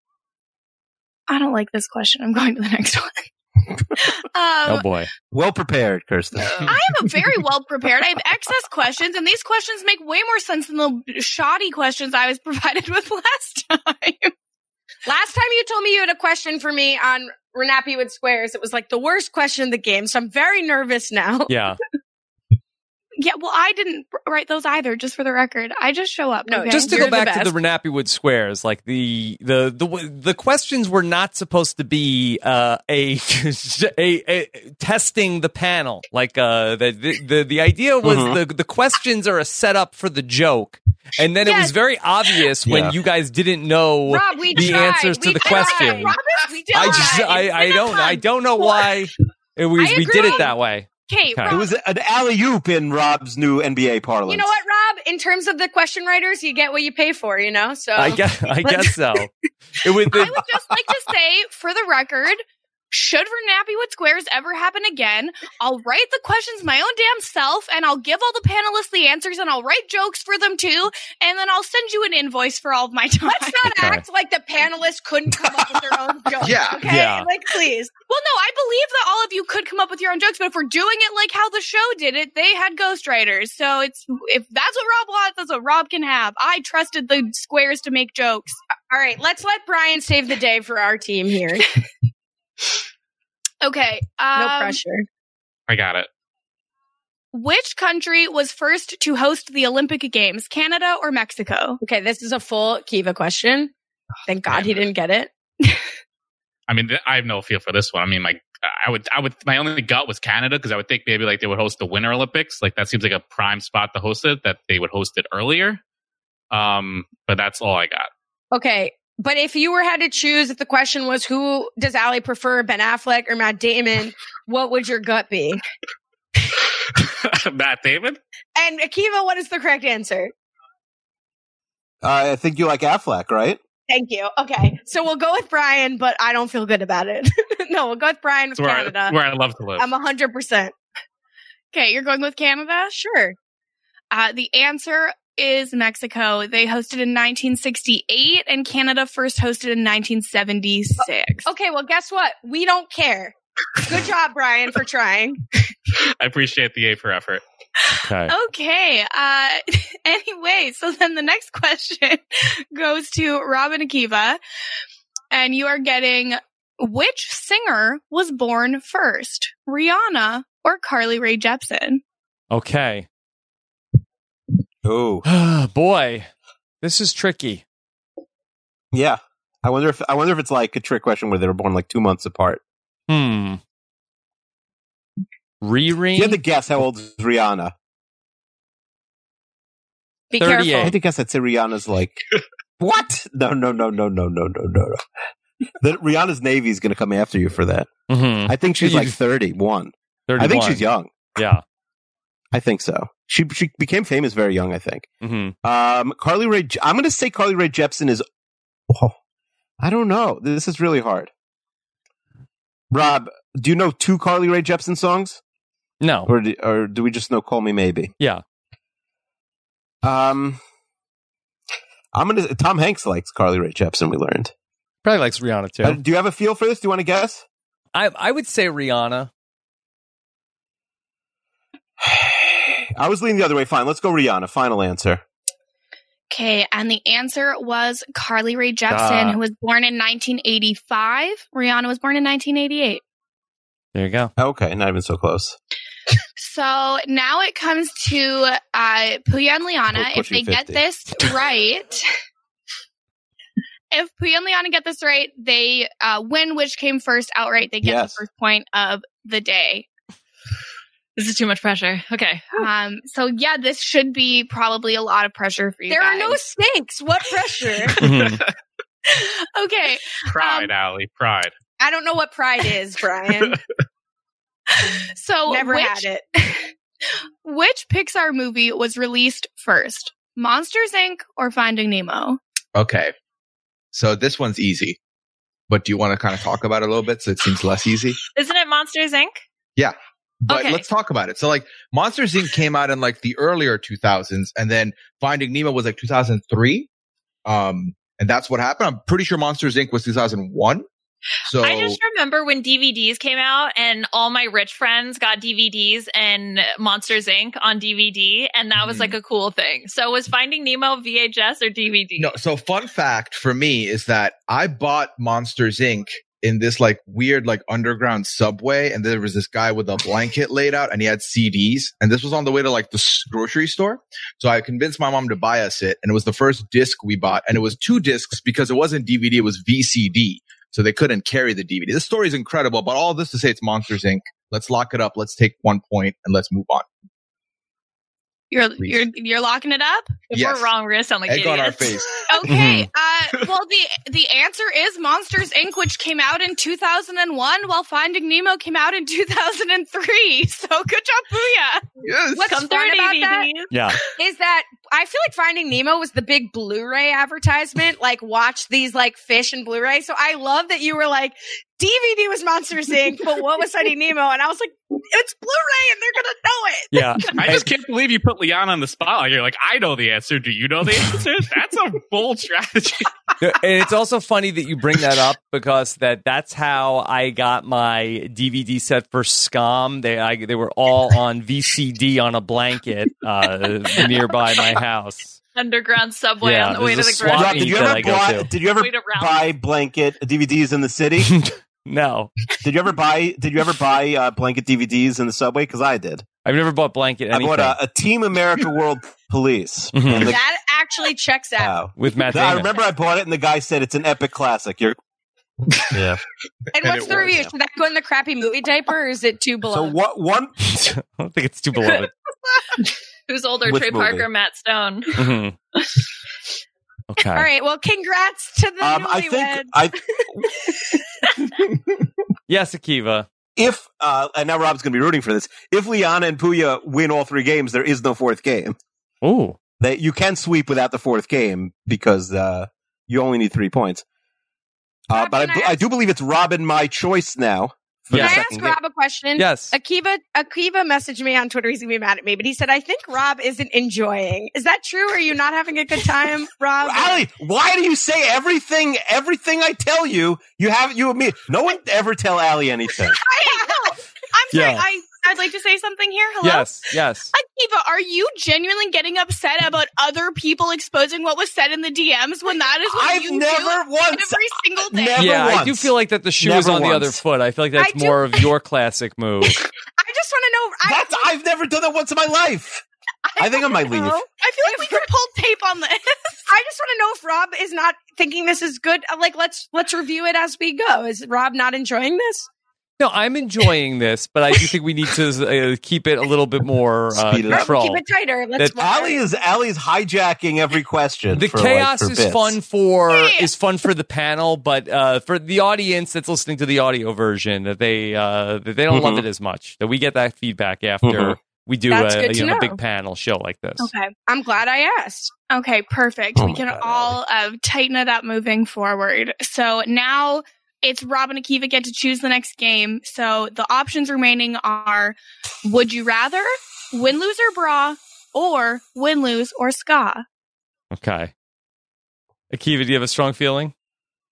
I don't like this question. I'm going to the next one. Oh um, boy. Well prepared, Kirsten. I am very well prepared. I have excess questions, and these questions make way more sense than the shoddy questions I was provided with last time. Last time you told me you had a question for me on Renappy with Squares, it was like the worst question in the game. So I'm very nervous now. Yeah. Yeah, well, I didn't write those either, just for the record. I just show up. No, okay? Just to You're go the back to best. the Renappy Wood Squares, like the the the the questions were not supposed to be uh, a, a a testing the panel. Like uh, the the the idea was Mhm. the the questions are a setup for the joke, and then it was Yes. very obvious when Yeah. you guys didn't know Rob, we the tried. answers to We the tried. question. Rob, we I tried. just I, It's I been a don't I fun- don't know why it was I we did agree. it that way. Okay, Okay. Rob, It was an alley-oop in Rob's new N B A parlance. You know what, Rob? In terms of the question writers, you get what you pay for, you know? So I guess I guess so. It was I the, would just like to say, for the record, should Renappy with Squares ever happen again, I'll write the questions my own damn self, and I'll give all the panelists the answers, and I'll write jokes for them too, and then I'll send you an invoice for all of my time. let's not Okay. act like the panelists couldn't come up with their own jokes. Yeah. Okay? Yeah. Like, please. Well, no, I believe that all of you could come up with your own jokes, but if we're doing it like how the show did it, they had ghostwriters. So it's if that's what Rob wants, that's what Rob can have. I trusted the Squares to make jokes. All right, let's let Brian save the day for our team here. Okay. No Um, pressure. I got it. Which country was first to host the Olympic Games, Canada or Mexico? Okay, this is a full Kiva question. Thank God he didn't get it. I mean, th- I have no feel for this one. I mean, like, I would, I would, my only gut was Canada because I would think maybe like they would host the Winter Olympics. Like that seems like a prime spot to host it. That they would host it earlier. Um, but that's all I got. Okay, but if you were had to choose, if the question was who does Allie prefer, Ben Affleck or Matt Damon, what would your gut be? Matt Damon. And Akiva, what is the correct answer? Uh, I think you like Affleck, right? Thank you. Okay, so we'll go with Brian, but I don't feel good about it. No, we'll go with Brian with It's where, I, Canada. where I love to live. I'm one hundred percent. Okay, you're going with Canada? Sure. Uh, the answer is Mexico. They hosted in nineteen sixty-eight, and Canada first hosted in nineteen seventy-six. Okay, well, guess what? We don't care. Good job, Brian, for trying. I appreciate the A for effort. okay. Okay. Uh, anyway, so then the next question goes to Robin Akiva, and you are getting which singer was born first, Rihanna or Carly Rae Jepsen? Okay. Oh, Boy, this is tricky. yeah. I wonder if I wonder if it's like a trick question where they were born like two months apart. Hmm. Riri? You had to guess how old is Rihanna. Be thirty-eight. I careful. had to guess I'd say Rihanna's like what? No, no, no, no, no, no, no, no. The, Rihanna's Navy is going to come after you for that. Mhm. I think she's You- like thirty-one. I think thirty-one. she's young. Yeah. I think so. She she became famous very young, I think. hmm Um, Carly Rae. Je- I'm going to say Carly Rae Jepsen is. Oh, I don't know. This is really hard. Rob, do you know two Carly Rae Jepsen songs, No. or do, or do we just know "Call Me Maybe"? Yeah. Um, I'm gonna. Tom Hanks likes Carly Rae Jepsen. We learned. Probably likes Rihanna too. Uh, do you have a feel for this? Do you want to guess? I I would say Rihanna. I was leaning the other way. Fine, let's go Rihanna. Final answer. Okay, and the answer was Carly Rae Jepsen, Ah. who was born in nineteen eighty-five. Rihanna was born in nineteen eighty-eight. There you go. Okay, not even so close. So now it comes to uh, Puya and Liana. We're If they pushing get fifty. this right, if Puya and Liana get this right, they uh, win. Which came first outright? They get Yes. the first point of the day. This is too much pressure. Okay. Um. So yeah, this should be probably a lot of pressure for you. There are guys. no stakes. What pressure? Okay. Pride, Allie. Pride. I don't know what pride is, Brian. So Never which, had it. Which Pixar movie was released first? Monsters Incorporated or Finding Nemo? Okay. So this one's easy. But do you want to kind of talk about it a little bit so it seems less easy? Isn't it Monsters Incorporated? Yeah. But Okay. let's talk about it. So like Monsters Incorporated came out in like the earlier two thousands and then Finding Nemo was like two thousand three. Um, and that's what happened. I'm pretty sure Monsters Incorporated was two thousand one. So I just remember when D V Ds came out and all my rich friends got D V Ds and Monsters Incorporated on D V D. And that was Mhm. like a cool thing. So was Finding Nemo V H S or D V D? no, so fun fact for me is that I bought Monsters Incorporated in this like weird like underground subway and there was this guy with a blanket laid out and he had C Ds and this was on the way to like the s- grocery store. So I convinced my mom to buy us it and it was the first disc we bought and it was two discs because it wasn't D V D, it was V C D. So they couldn't carry the D V D. This story is incredible, but all this to say it's Monsters Incorporated. Let's lock it up. Let's take one point and let's move on. You're Please. you're you're locking it up? If Yes. we're wrong, we're going to sound like Egg on our idiots. face. Okay. uh well the the answer is Monsters Incorporated, which came out in two thousand one, while Finding Nemo came out in two thousand three. So good job, Booyah. Yes. What's Come fun through about D V that Ds. Yeah. is that I feel like Finding Nemo was the big Blu-ray advertisement. Like, watch these like fish and Blu-ray. So I love that you were like, D V D was Monsters Incorporated, but what was Finding Nemo? And I was like, it's Blu-ray, and they're gonna know it. Yeah. I just can't believe you put Liana on the spotlight. You're like, I know the answer. Do you know the answer? That's a bold strategy. And it's also funny that you bring that up because that that's how I got my D V D set for Scum. They I, they were all on V C D on a blanket uh, nearby my house. Underground subway Yeah, on the way to there's a the SWAT grocery Rob, did you that ever I go buy? to. Did you ever Way to round. buy blanket D V Ds in the city? No, Did you ever buy? Did you ever buy uh, blanket D V Ds in the subway? Because I did. I've never bought blanket I anything bought a, a Team America World Police. Mhm. And the, That actually checks out. wow. with Matt No, I Damon. remember I bought it, and the guy said it's an epic classic. You're, yeah. And And what's it the was, review? yeah. Should that go in the crappy movie diaper, or is it too below? So what? One. I don't think it's too beloved. Who's older, Which Trey movie? Parker or Matt Stone? Mhm. Okay. All right. Well, congrats to the Um, I newlyweds. think I. Yes, Akiva. If uh, and now Rob's going to be rooting for this. If Liana and Puya win all three games, there is no fourth game. Ooh. That you can sweep without the fourth game because uh, you only need three points. Uh, Rob, but I, can I b- I ask- do believe it's Robin my choice now. For Yeah. the Can I second ask game. Rob a question? Yes. Akiva Akiva messaged me on Twitter. He's gonna be mad at me, but he said, "I think Rob isn't enjoying." Is that true? Are you not having a good time, Rob? Ali, why do you say everything? Everything I tell you, you have you and me. No one ever tell Ali anything. Hey, no. I'm sorry. Yeah. I I'd like to say something here. Hello. Yes. Yes. Akiva, are you genuinely getting upset about other people exposing what was said in the D Ms when that is what I've you never do once. every single day? Never yeah, I do once. feel like that the shoe is Never on the once. other foot. I feel like that's I do- more of your classic move. I just want to know. I, That's I've never done that once in my life. I think I might leave. know. I feel like we could pull tape on this. I just want to know if Rob is not thinking this is good. Uh, Like, let's let's review it as we go. Is Rob not enjoying this? No, I'm enjoying this, but I do think we need to uh, keep it a little bit more uh, Speed it up. control. Keep it tighter. Let's. That- Ali is Ali's hijacking every question. The for, chaos like, for is bits. fun for Yeah. is fun for the panel, but uh, for the audience that's listening to the audio version, that they uh, that they don't love Mhm. it as much. That we get that feedback after Mhm. we do That's a, good to you know, a know. big panel show like this. Okay. I'm glad I asked. Okay, perfect. Oh we my can God, all uh, tighten it up moving forward. So now it's Rob and Akiva get to choose the next game. So the options remaining are Would You Rather, Win, Lose, or Bra, or Win, Lose, or Ska. Okay, Akiva, do you have a strong feeling?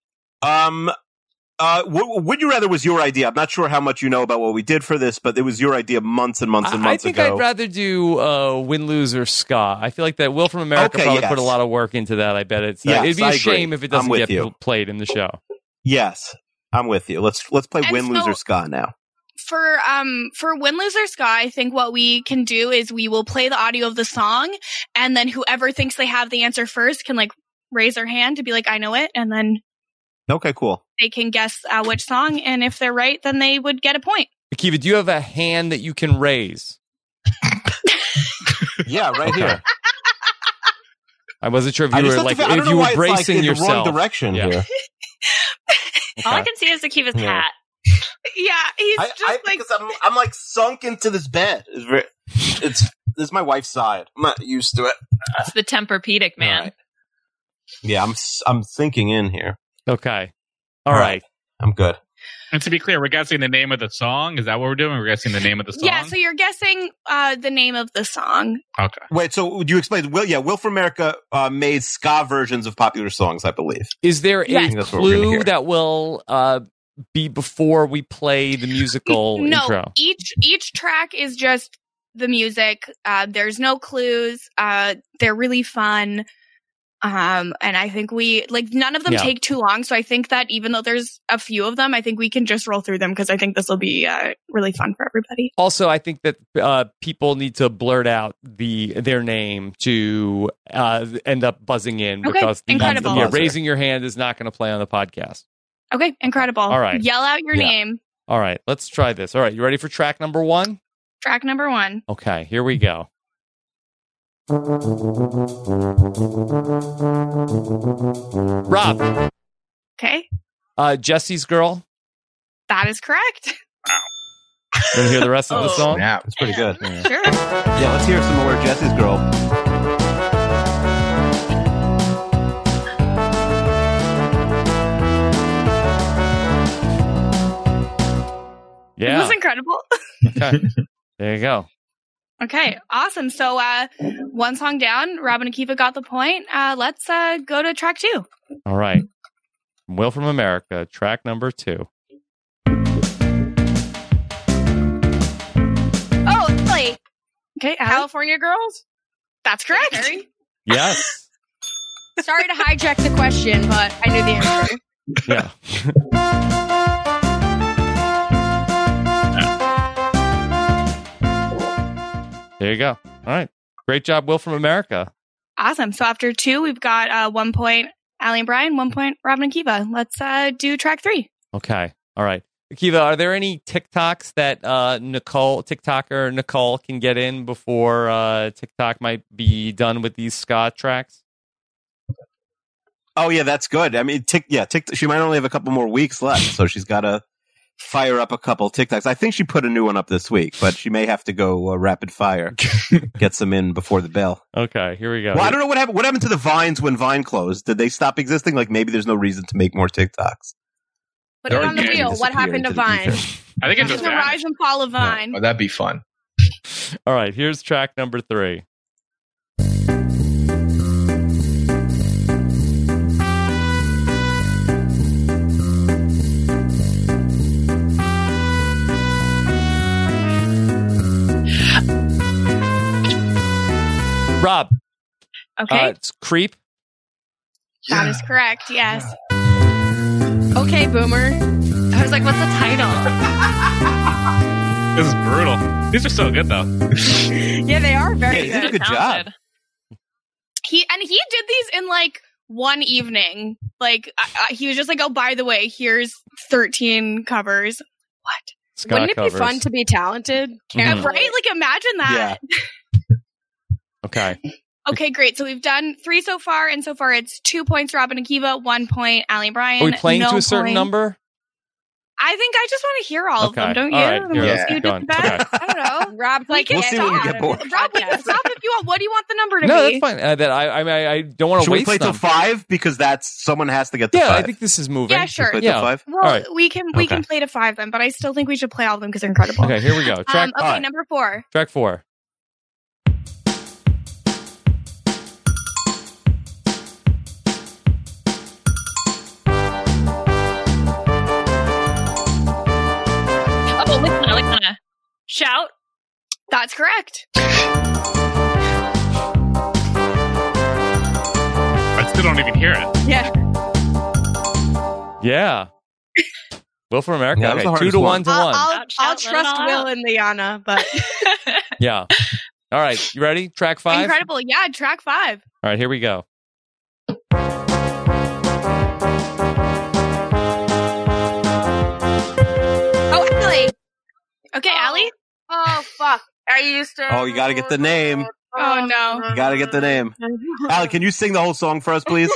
Um, uh, w- Would You Rather was your idea. I'm not sure how much you know about what we did for this, but it was your idea months and months and I, I months think ago. I'd rather do uh, Win, Lose, or Ska. I feel like that Will from America Okay, probably yes. put a lot of work into that. I bet it's uh, Yes, it'd be a I agree. shame if it doesn't I'm with get you. played in the show. Yes, I'm with you. Let's let's play And Win, Lose, so- or Ska now. For um for Win, Lose, or Ska, I think what we can do is we will play the audio of the song, and then whoever thinks they have the answer first can like raise their hand to be like, I know it, and then Okay, cool. they can guess uh, which song, and if they're right, then they would get a point. Akiva, do you have a hand that you can raise? Yeah, right here. I wasn't sure if I you just were have like to fi- I don't if know you why were it's, like, bracing in the yourself. wrong direction Yeah. here. All I Okay. can see is Akiva's Yeah. hat. Yeah, he's I, just I like because I'm I'm like sunk into this bed. It's very, it's this is my wife's side. I'm not used to it. It's the Tempur-Pedic man. All right. Yeah, I'm s- I'm sinking in here. Okay. All All right. right. I'm good. And to be clear, we're guessing the name of the song. Is that what we're doing? We're guessing the name of the song. yeah. So you're guessing uh the name of the song. Okay. Wait, so would you explain? Will yeah, Will from America uh, made ska versions of popular songs, I believe. Is there a Yes. I think that's what we're gonna clue hear. that will uh, be before we play the musical no, intro? each each track is just the music. Uh, there's no clues. Uh, they're really fun. Um, and I think we like none of them Yeah. take too long. So I think that even though there's a few of them, I think we can just roll through them because I think this will be uh, really fun for everybody. Also, I think that uh, people need to blurt out the their name to uh, end up buzzing in Okay, because the, incredible. yeah, Buzzer. raising your hand is not going to play on the podcast. Okay, incredible. All right. Yell out your Yeah. name. All right, let's try this. All right, you ready for track number one? Track number one. Okay, here we go. Rob, Okay, uh, Jesse's Girl. that is correct. Want to hear the rest of the Oh. song? Snap. It's pretty good. Sure. Yeah, let's hear some more Jesse's Girl. It Yeah. was incredible. Okay. There you go. Okay, awesome. So uh, one song down. Robin and Akiva got the point. Uh, let's uh, go to track two. All right. Will from America, track number two. Oh, wait. Okay, Allie? California Girls? That's correct. Harry? Yes. Sorry to hijack the question, but I knew the answer. Yeah. There you go. All right. Great job, Will from America. Awesome. So after two, we've got uh, one point Allie and Brian, one point Robin and Kiva. Let's uh, do track three. Okay. All right. Akiva, are there any TikToks that uh, Nicole, TikToker Nicole can get in before uh, TikTok might be done with these ska tracks? Oh yeah, that's good. I mean, tick, yeah, tick, she might only have a couple more weeks left, so she's got to fire up a couple TikToks. I think she put a new one up this week, but she may have to go uh, rapid fire, get some in before the bell. Okay, here we go. Well, I don't know what happened. What happened to the Vines when Vine closed? Did they stop existing? Like maybe there's no reason to make more TikToks. Put it on the Already wheel. What disappeared happened to into the Vine? ether. I think it The just rise vanished. and fall of Vine. Oh, that'd be fun. All right, here's track number three. Rob, Okay, uh, it's Creep. that is correct. Yes. Okay, Boomer. I was like, what's the title? This is brutal. These are so good though. Yeah, they are very Yeah, you did a good. good job. Talented. He and he did these in like one evening. Like uh, uh, he was just like, "Oh, by the way, here's thirteen covers." What? Ska Wouldn't it covers. be fun to be talented? Mhm. Right? Like imagine that. Okay. Okay, great. So we've done three so far, and so far it's two points Robin and Kiva, one point Allie and Brian. Are we playing no to a certain point. number? I think I just want to hear all Okay. of them, don't All you? right, And here, we'll let's see keep who did going. the best. Okay. I don't know. Rob, like, We'll get see when we out get of bored. the Rob, we can podcast. stop if you want. What do you want the number to No, be? that's fine. Uh, that I, I, I I don't want to Should we waste play till them. five because that's someone has to get to Yeah, five. I think this is moving. Yeah, sure. Play Yeah. till five. Well, All right. we can we Okay. can play to five then, but I still think we should play all of them because they're incredible. Okay, here we go. Track Um, okay, all right. number four. track four. correct. I still don't even hear it. Yeah. Yeah. Will from America. Yeah, that was the okay, two hardest to one. one to I'll, one. I'll, Shout, I'll shout, let it trust all Will out. and Liana, but Yeah. All right. You ready? Track five? Incredible. Yeah, track five. All right, here we go. oh, Allie. Okay, Oh. Allie? Oh fuck! I used to. Oh, you gotta get the name. Oh, no. You gotta get the name. Allie, can you sing the whole song for us, please?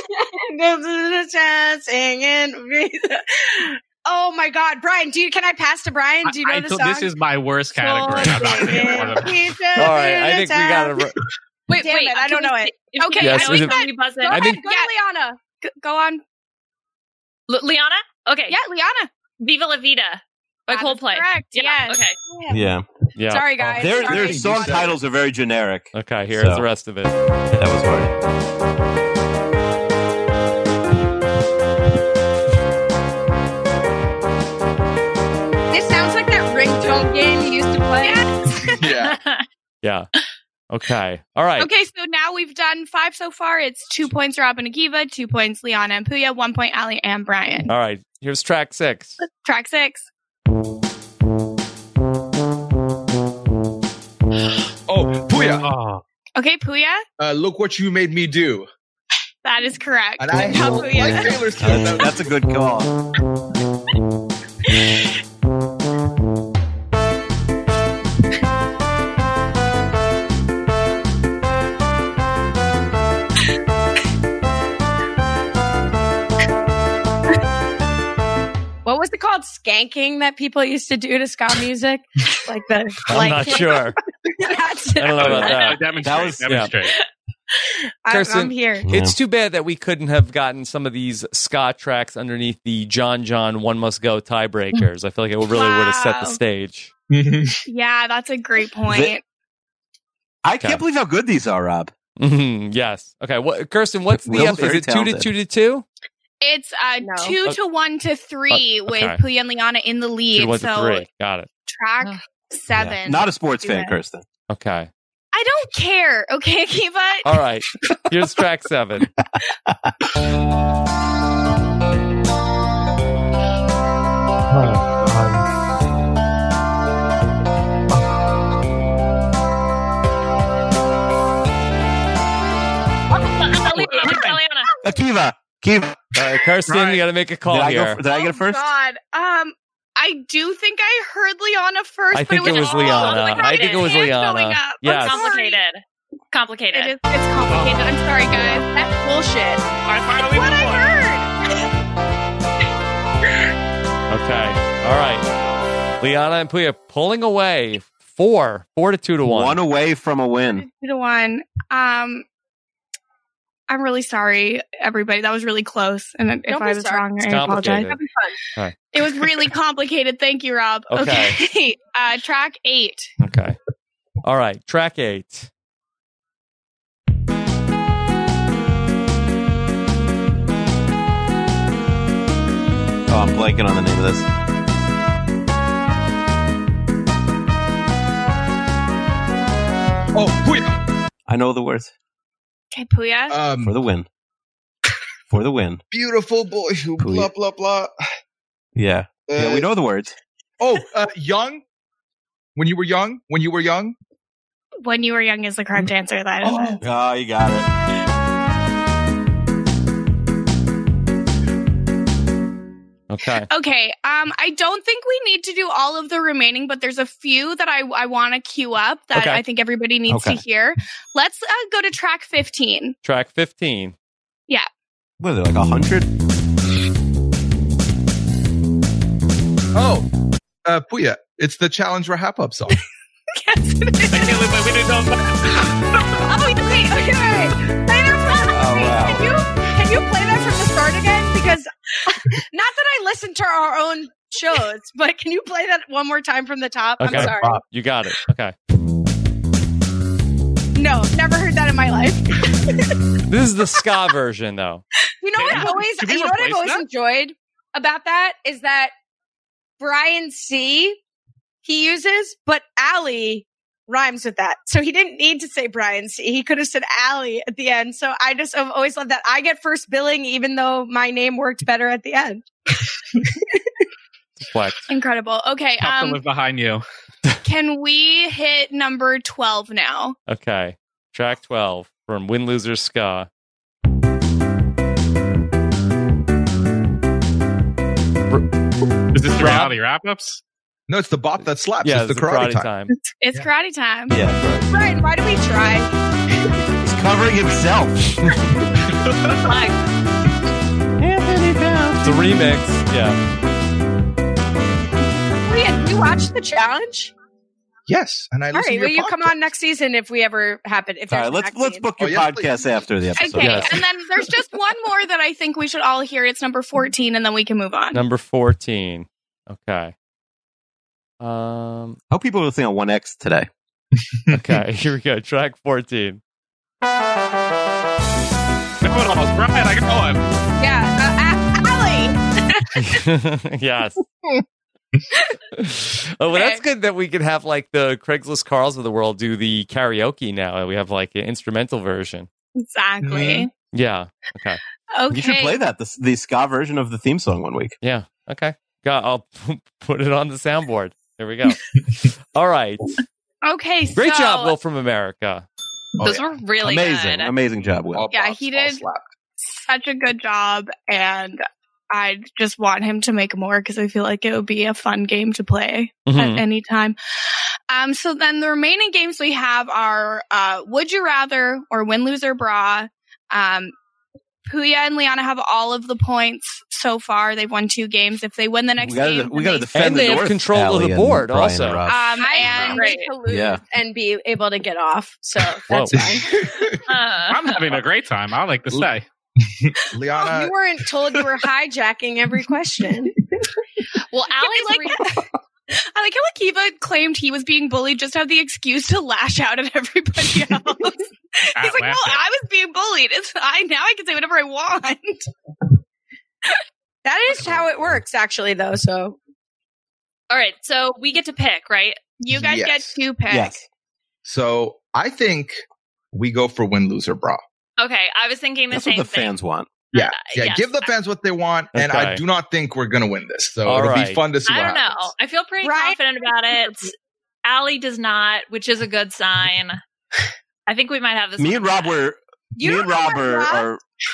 Singing. Oh my God, Brian! Do you? Can I pass to Brian? Do you know I, I the thought song? this is my worst category. I'm not gonna get one of them. All right, I think we got to. Wait, Damn wait. it, I don't can know we it. see- if- Okay, can Yes, we- is it- can we buzz in? Go I ahead, think- go to Liana. G- go on. L- Liana? Okay. Yeah, Liana. Viva La Vida by That is Coldplay. correct, Yeah. yes. Okay. Yeah. Yeah. Sorry, guys. Their, Sorry. their song titles are very generic. Okay, here's So. the rest of it. That was hard. This sounds like that ringtone game you used to play. Yeah. Yeah. Okay. All right. Okay, so now we've done five so far. It's two points Rob and Akiva, two points Liana and Puya, one point Allie and Brian. All right. Here's track six. Track six. Oh, Puya. Oh, Okay, Puya, Uh, look what you made me do. that is correct. And I Now, like Puya. Taylor Swift. Uh, that's a good call. What was it called? Skanking that people used to do to ska music? Like the. I'm like, not sure. That's I don't know about Uh, that. demonstrate. That was- demonstrate. I'm, Kirsten, I'm here. It's too bad that we couldn't have gotten some of these ska tracks underneath the John John One Must Go tiebreakers. I feel like it really would have set the Wow. stage. Yeah, that's a great point. The- I Okay. can't believe how good these are, Rob. Mhm, yes. Okay. What, Kirsten, what's the Will's up? Is very it two to talented. two to two? It's uh, No. two Oh. to one to three Oh, with okay. Puya and Liana in the Two lead. to one to So three. Got it. track Oh. seven. Yeah. Not a sports Do fan, it. Kirsten. Okay. I don't care. Okay, Akiva. All right. Here's track seven. Liana. Akiva. Akiva. All right, Kirsten, Right. you got to make a call Did I, here. go, did I get it first? Oh, God. Um, I do think I heard Liana first. I but think it it was, was all Liana. the I think it was hands Liana. going up. I'm Yes. sorry. Complicated. Complicated. It is, it's complicated. I'm sorry, guys. That's bullshit. I finally What I won. heard. Okay. All right. Liana and Puya pulling away four, four to two to one. One away from a win. Two to one. Um, I'm really sorry, everybody. That was really close. And if Don't I be was sorry. wrong, It's I apologize. complicated. That'd be fun. It was really complicated. Thank you, Rob. Okay. Okay. Uh, track eight. Okay. All right. Track eight. Oh, I'm blanking on the name of this. Oh, Puya. I know the words. Okay, Puya. Um, For the win. For the win. beautiful boy who blah, blah, blah. Yeah. Yeah, Uh, we know the words. Oh, uh, young? When you were young? When you were young? When you were young is the correct answer. That is Oh. it. Oh, you got it. Okay. Okay. Um, I don't think we need to do all of the remaining, but there's a few that I I want to queue up that Okay. I think everybody needs Okay. to hear. Let's uh, go to track fifteen. Track fifteen. What are they, like a hundred? Oh, uh, Puya. It's the Challenge Wrap Up song. Yes, it is. I can't believe we didn't know that. Oh, wait, wait, okay, wait. Play that from, Oh, wait, wow. Can you can you play that from the start again? Because not that I listen to our own shows, but can you play that one more time from the top? Okay. I'm sorry. You got it. Okay. No, never heard that in my life. This is the ska version, though. You know what? Can I've we- always, can we you know what I've replace always that? enjoyed about that is that Brian C. he uses, but Allie rhymes with that. So he didn't need to say Brian C. He could have said Allie at the end. So I just have always loved that. I get first billing, even though my name worked better at the end. Flex. Incredible. Okay. Have to Um, live behind you. can we hit number twelve now? Okay. Track twelve from Win Loser Ska. Is this the Rob? reality wrap-ups? No, it's the bop that slaps. Yeah, it's the karate, time. It's karate time. Yeah, Brian, why do we try? he's covering himself. Flag. It's a remix. Yeah. Wait, you watched the challenge? Yes, and I All listen right, to will your you come podcast. on next season if we ever happen? If All there's right, an let's vaccine? let's book your Oh, yes, podcast please. after the episode. Okay, Yes. and then there's just one more that I think we should all hear. It's number fourteen, and then we can move on. Number fourteen. Okay. Um. I hope people are listening on one X today. Okay. Here we go. Track fourteen. No, it almost Brian. I got one. Yeah, uh, Allie. Yes. Oh, well, that's good that we could have like the Craigslist Carls of the world do the karaoke now. We have like an instrumental version. Exactly. Yeah. Okay. Okay. You should play that the, the ska version of the theme song one week. Yeah. Okay. Got. I'll put it on the soundboard. There we go. All right. Okay. Great so, job, Will from America. Oh, Those yeah. were really amazing, good. amazing job, Will. All Yeah, bops, he all did. slapped. Such a good job, and I just want him to make more because I feel like it would be a fun game to play Mhm. at any time. Um, so then the remaining games we have are uh, Would You Rather or Win, Lose, or Bra. Um, Puya and Liana have all of the points so far. They've won two games. If they win the next We gotta, game, we then gotta they- defend And the they have North control of Alley the and board Brian also. and Rob. um, I and need to lose Yeah. and be able to get off. So Whoa. that's fine. Uh, I'm having a great time. I like to say. Oh, Liana, you weren't told you were hijacking every question. well, Allie's like- re- I like how Akiva claimed he was being bullied just to have the excuse to lash out at everybody else. He's like, laugh well, at- I was being bullied. It's I now I can say whatever I want. That is how it works, actually, though. So all right. So we get to pick, right? You guys Yes. get two picks. Yes. so I think we go for win, lose, or bra. Okay. I was thinking the That's same what the thing. fans want. Yeah, Uh, yeah. yes. Give the fans what they want, and Okay. I do not think we're gonna win this. So All it'll right. be fun to see. I what don't know. happens. I feel pretty Right. confident about it. Allie does not, which is a good sign. I think we might have this. Me one and in the Rob bag. were. You me don't and know Rob what, are. Rob? are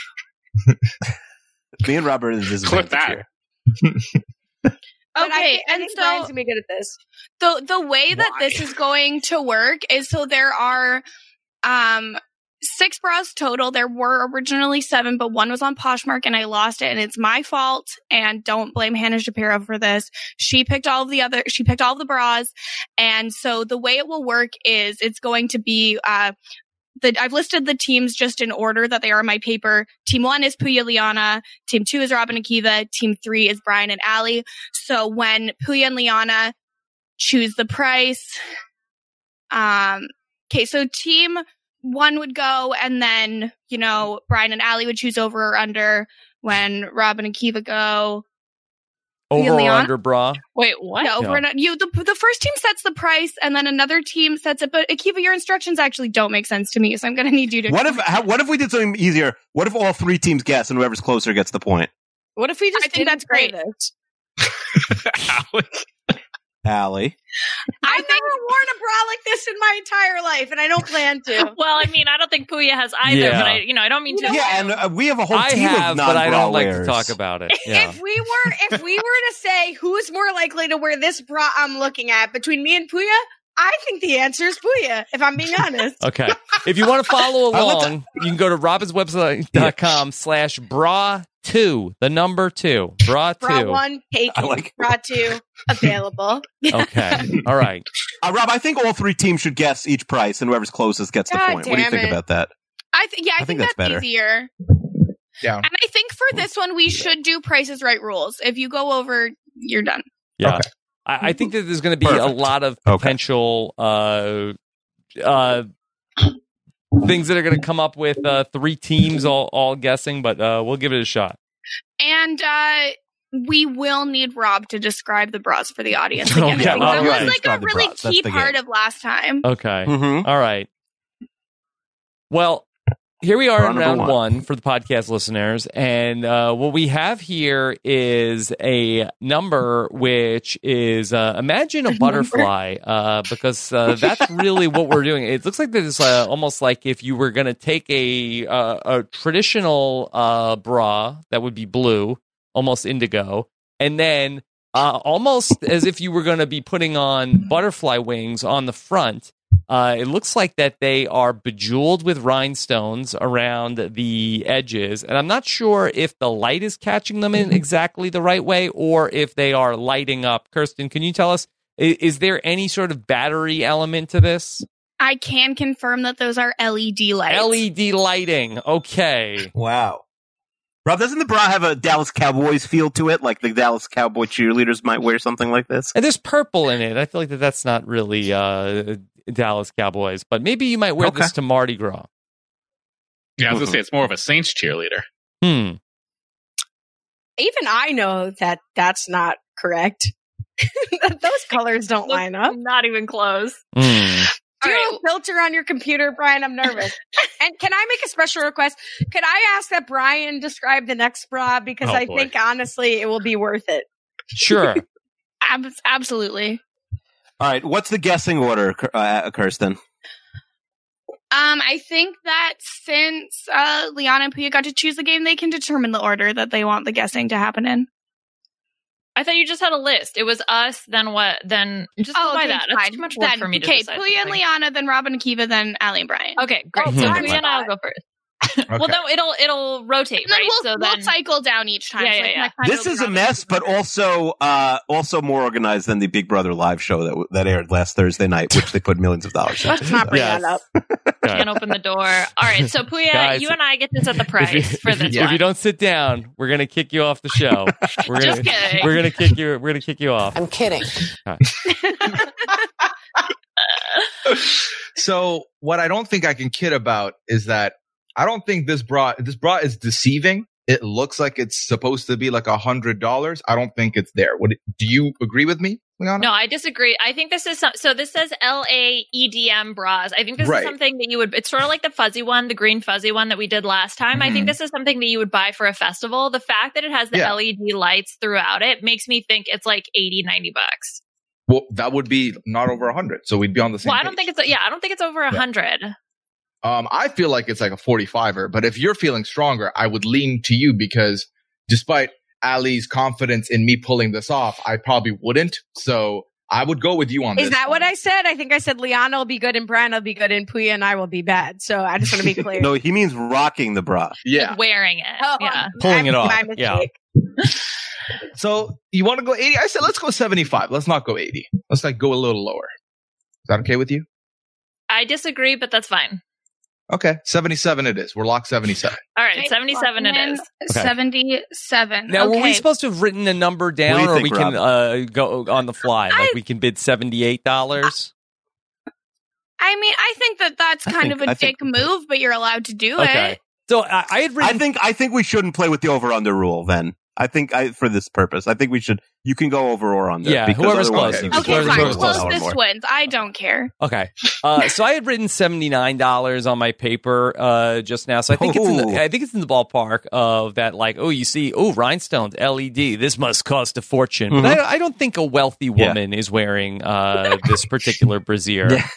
me and Rob are in this Clip advantage that. here. But I Okay, think, I and think so Brian's gonna be good at this. the the way that Why? this is going to work is so there are um six bras total. There were originally seven, but one was on Poshmark and I lost it, and it's my fault. And don't blame Hannah Shapiro for this. She picked all of the other. She picked all of the bras, and so the way it will work is it's going to be uh. The, I've listed the teams just in order that they are on my paper. Team one is Puya Liana. Team two is Robin Akiva. Team three is Brian and Allie. So when Puya and Liana choose the price, um, okay, so team one would go, and then, you know, Brian and Allie would choose over or under. When Robin and Akiva go, Over or Liana? under bra? Wait, what? yeah, over Yeah. and you. The, the first team sets the price, and then another team sets it. But Akiva, your instructions actually don't make sense to me, so I'm going to need you to. What if? How, what if we did something easier? What if all three teams guess and whoever's closer gets the point? What if we just I think didn't that's play great. this? Alex. Allie. I've never worn a bra like this in my entire life, and I don't plan to. Well, I mean, I don't think Puya has either, Yeah. but I, you know, I don't mean to. Yeah, and uh, we have a whole I team have, of but I non-bra don't like to wearers. talk about it. Yeah. If we were, if we were to say who's more likely to wear this bra I'm looking at between me and Puya, I think the answer is Puya. If I'm being honest. Okay. If you want to follow I want along, you can go to robinswebsite.com slash bra two, the number two. Bra Bra two. one taken, I like it. bra two available. Okay. All right. Uh, Rob, I think all three teams should guess each price, and whoever's closest gets the God point. What do you damn think it. about that? I th- yeah, I, I think, think that's, that's better. easier. Yeah. And I think for this one, we should do Prices Right rules. If you go over, you're done. Yeah. Okay. I, I think that there's going to be a Perfect. lot of Okay. potential uh, uh, things that are going to come up with uh, three teams all, all guessing, but uh, we'll give it a shot. And uh, we will need Rob to describe the bras for the audience Okay, again. Because all that right. was like Describe a the really bras. That's key the part game. of last time. Okay. Mhm. All right. Well, here we are Round in number round one. one. for the podcast listeners. And uh, what we have here is a number which is, uh, imagine a butterfly, uh, because uh, that's really what we're doing. It looks like there's uh, almost like if you were going to take a, uh, a traditional uh, bra that would be blue, almost indigo, and then uh, almost as if you were going to be putting on butterfly wings on the front. Uh, it looks like that they are bejeweled with rhinestones around the edges, and I'm not sure if the light is catching them in exactly the right way or if they are lighting up. Kirsten, can you tell us, is, is there any sort of battery element to this? I can confirm that those are L E D lights. L E D lighting. Okay. Wow. Rob, doesn't the bra have a Dallas Cowboys feel to it? Like the Dallas Cowboy cheerleaders might wear something like this? And there's purple in it. I feel like that that's not really uh, Dallas Cowboys, but maybe you might wear Okay. this to Mardi Gras. Yeah, I was gonna say it's more of a Saints cheerleader. Hmm. Even I know that that's not correct. Those colors don't line up. Not even close. Hmm. Do you All have right. a filter on your computer, Brian? I'm nervous. And can I make a special request? Could I ask that Brian describe the next bra? Because Oh, I boy. think, honestly, it will be worth it. Sure. Ab- absolutely. All right, what's the guessing order, uh, Kirsten? Um, I think that since uh, Liana and Puya got to choose the game, they can determine the order that they want the guessing to happen in. I thought you just had a list. It was us, then what? Then just go by okay, that. That's fine. too much work Then, for me to okay, decide. Puya and something. Liana, then Robin and Kiva, then Allie and Brian. Okay, great. Oh, so fine. Puya and I'll go first. Well, Okay. then it'll it'll rotate, And then right? we'll, so we'll then cycle down each time. Yeah, so yeah, I can, yeah. like, kind This of is a Robin mess, and but Kiva. also uh, also more organized than the Big Brother live show that w- that aired last Thursday night, which they put millions of dollars into. Let's not bring Yes. that up. can't open the door. All right, so Puya, Guys, you and I get this at the If price you, for if, this you, one. if you don't sit down, we're gonna kick you off the show. We're gonna Just kidding. we're gonna kick you we're gonna kick you off. I'm kidding. So what I don't think I can kid about is that I don't think this bra this bra is deceiving. It looks like it's supposed to be like a hundred dollars. I don't think it's there. What do you agree with me, Liana? No, I disagree. I think this is some, so. This says L A E D M bras. I think this Right. is something that you would. It's sort of like the fuzzy one, the green fuzzy one that we did last time. I Mhm. think this is something that you would buy for a festival. The fact that it has the Yeah. L E D lights throughout it makes me think it's like eighty, ninety bucks. Well, that would be not over a hundred, so we'd be on the same. Well, I don't page. think it's. Yeah, I don't think it's over a hundred. Um, I feel like it's like a forty-fiver, but if you're feeling stronger, I would lean to you because despite Ali's confidence in me pulling this off, I probably wouldn't. So I would go with you on this. Is that what one. I said? I think I said Liana will be good and Brian will be good and Puya and I will be bad. So I just want to be clear. No, he means rocking the bra. Yeah. Like wearing it. Oh, yeah. Pulling it my- off. My mistake. So you want to go eighty? I said let's go seventy-five. Let's not go eighty. Let's like go a little lower. Is that okay with you? I disagree, but that's fine. Okay, seventy-seven it is. We're locked seventy-seven. All right, Okay, seventy-seven it locking is. in Okay. seventy-seven. Now, okay. were we supposed to have written a number down, What do you or think, we can uh, go on the fly? Like I- we can bid seventy-eight dollars. I mean, I think that that's I kind think- of a I dick think- move, but you're allowed to do Okay. it. So I, I had I written. think I think we shouldn't play with the over under rule. Then I think I for this purpose, I think we should. You can go over or under. Yeah, because whoever's otherwise closest. you just Okay, Whoever's fine. closest. $12 Closest more. wins. I don't care. Okay. Uh, so I had written seventy-nine dollars on my paper uh, just now. So I think it's in Ooh. the, I think it's in the ballpark of that. Like, oh, you see, oh, rhinestones, L E D. This must cost a fortune. Mhm. But I, I don't think a wealthy Yeah. woman is wearing uh, this particular brassiere. Yeah.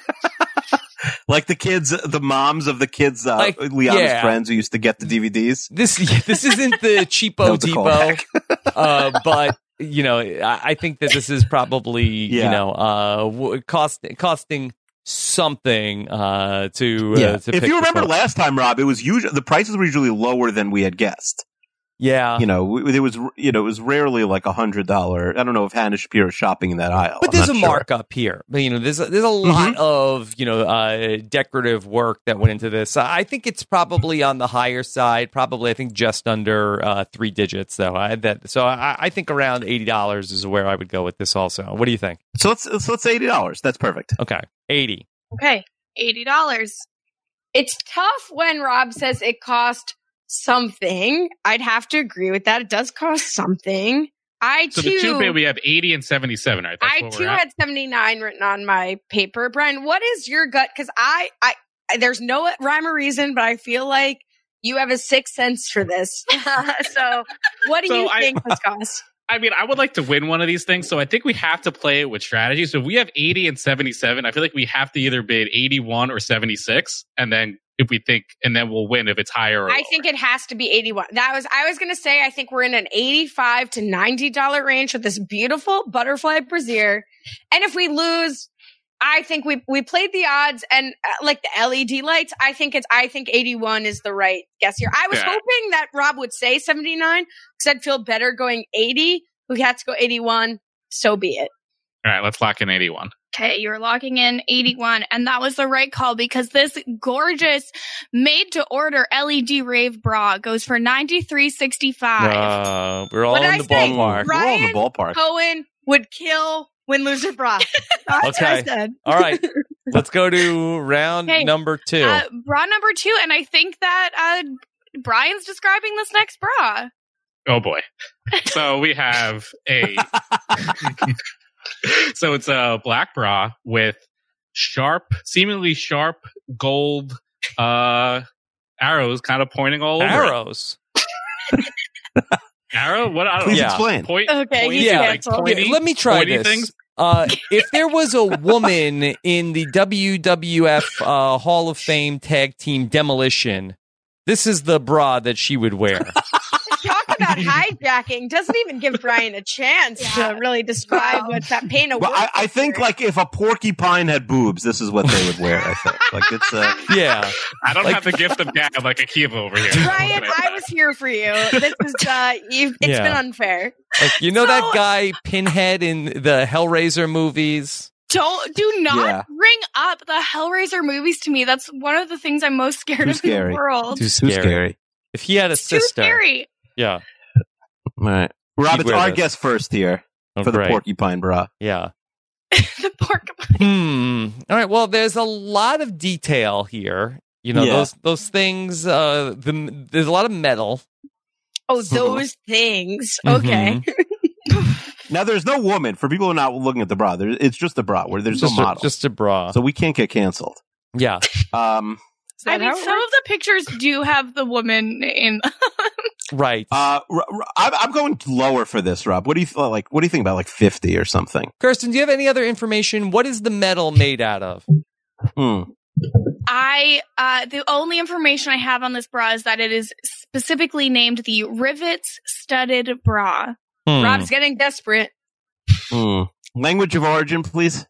Like the kids, the moms of the kids, uh, Like, Liana's yeah. friends who used to get the D V Ds. This this isn't the That cheapo was a depot, callback. uh, but you know, I, I think that this is probably you Yeah. know uh, w- cost costing something uh, to uh, to If pick you this remember up. last time, Rob, it was usually the prices were usually lower than we had guessed. yeah. You know, w- it was you know it was rarely like a hundred dollar. I don't know if Hannah Shapiro is shopping in that aisle. But I'm there's a not sure. markup here. But, you know, there's a, there's a lot of you know uh, decorative work that went into this. I think it's probably on the higher side. Probably, I think just under uh, three digits, though. I had that, so I, I think around eighty dollars is where I would go with this. Also, what do you think? So let's so let's say eighty dollars. That's perfect. Okay, eighty. Okay, eighty dollars. It's tough when Rob says it cost something. I'd have to agree with that. It does cost something. I So too, the two bid we have eighty and seventy-seven, right? That's I what too we're at. had seventy-nine written on my paper. Brian, what is your gut? Because I, I, I, there's no rhyme or reason, but I feel like you have a sixth sense for this. So, what do So you I- think this costs? I mean, I would like to win one of these things, so I think we have to play it with strategy. So if we have eighty and seventy-seven, I feel like we have to either bid eighty-one or seventy-six, and then if we think, and then we'll win if it's higher or I lower. think it has to be eighty-one. That was I was going to say. I think we're in an eighty-five to ninety dollar range with this beautiful butterfly brassiere. And if we lose, I think we we played the odds and uh, like the L E D lights. I think it's I think eighty-one is the right guess here. I was Yeah. hoping that Rob would say seventy-nine because I'd feel better going eighty. We had to go eighty-one. So be it. All right, let's lock in eighty-one. Okay, you're locking in eighty-one, and that was the right call because this gorgeous made-to-order L E D rave bra goes for ninety-three sixty-five. Uh, we're all What did in I the say? ballpark. We're all in Ryan the ballpark. Cohen would kill win loser bra. That's what I Okay. said. All right, let's go to round Okay, number two. Uh, bra number two, and I think that uh, Brian's describing this next bra. Oh boy. So we have a so it's a black bra with sharp, seemingly sharp gold uh arrows kind of pointing all over. it. Arrows. Arrow? What? I don't Please know. Yeah. explain. Point, Okay, pointy, he's Yeah. like canceled. pointy, Yeah, let me try pointy this. things. Uh, if there was a woman in the W W F uh, Hall of Fame tag team Demolition, this is the bra that she would wear. Talk about hijacking. Doesn't even give Brian a chance Yeah. to really describe Wow. what that paint a Well, I, word I think picture. like if a porcupine had boobs, this is what they would wear. I think like it's uh, Yeah. I don't Like- have the gift of gab like Akiva over here. Brian, I was here for you. This is uh, you've, it's Yeah. been unfair. Like, you know that So- guy Pinhead in the Hellraiser movies? Don't do not Yeah. bring up the Hellraiser movies to me. That's one of the things I'm most scared Too of in scary. the world. Too too scary. scary. If he had a It's too sister. scary. Yeah. All right, Rob, She'd it's wear our this. guess first here Oh, for the great. porcupine bra. Yeah. The porcupine. Hmm. All right. Well, there's a lot of detail here. You know, Yeah. those those things. Uh, the, there's a lot of metal. Oh, those things. Okay. Mhm. Now, there's no woman for people who are not looking at the bra. There, it's just a bra where there's just no a, model, just a bra. so we can't get canceled. Yeah. Um, Is that I mean, how it some works? of the pictures do have the woman in. Right. uh, R- R- I'm, I'm going lower for this, Rob. What do you th- like? What do you think about like fifty or something? Kirsten, do you have any other information? What is the metal made out of? Hmm. I uh, the only information I have on this bra is that it is specifically named the Rivets Studded Bra. Hmm. Rob's getting desperate. Hmm. Language of origin, please.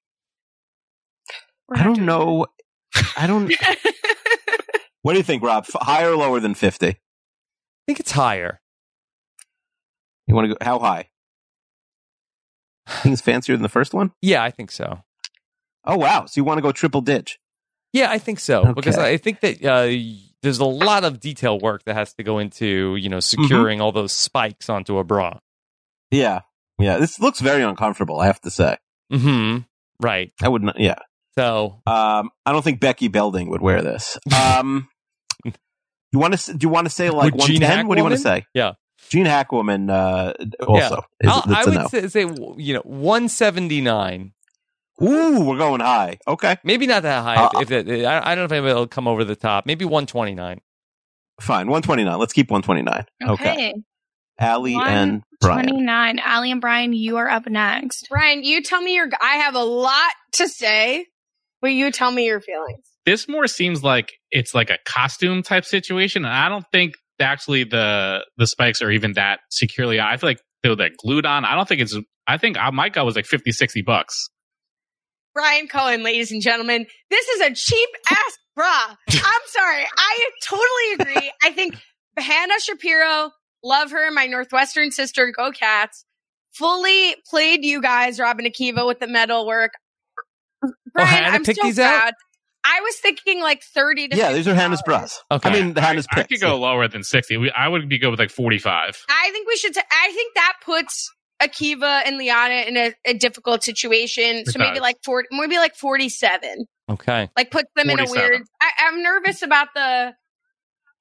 I don't know. I don't. What do you think, Rob? F- higher or lower than fifty? I think it's higher. You want to go? How high? Think it's fancier than the first one? Yeah, I think so. Oh wow! So you want to go triple ditch? Yeah, I think so Okay. because I think that uh, there's a lot of detail work that has to go into you know securing all those spikes onto a bra. Yeah, yeah. This looks very uncomfortable. I have to say. Hmm. Right. I would not. Yeah. So Um, I don't think Becky Belding would wear this. Um, you want to? Do you want to say like Would one Gene ten? What do you want to Hackwoman? say? Yeah. Gene Hackwoman. Uh, also, is, I'll- that's I a would no. say, say you know one seventy-nine. Ooh, we're going high. Okay, Maybe not that high. Uh, if, if it, I, I don't know if anybody will come over the top. Maybe one twenty-nine. fine. One twenty nine. Let's keep one twenty nine. Okay. Allie and Brian. twenty-nine. Allie and Brian, you are up next. Brian, you tell me your. I have a lot to say, but you tell me your feelings. This more seems like it's like a costume type situation, and I don't think actually the the spikes are even that securely. I feel like they're like glued on. I don't think it's. I think uh, my gut was like fifty, sixty bucks. Brian Cohen, ladies and gentlemen, this is a cheap ass bra. I'm sorry. I totally agree. I think Hannah Shapiro, love her, my Northwestern sister, go Cats, fully played you guys, Robin Akiva, with the metal work. Brian, Hannah I'm picked so these out? proud. I was thinking like thirty to Yeah, these are fifty Hannah's dollars. bras. Okay. I mean, Hannah's I picks. could go lower than sixty. We, I would be good with like forty-five. I think we should. T- I think that puts Akiva and Liana in a, a difficult situation. So It maybe does. like forty, maybe like forty-seven. Okay. Like puts them in a forty-seven. weird. I, I'm nervous about the.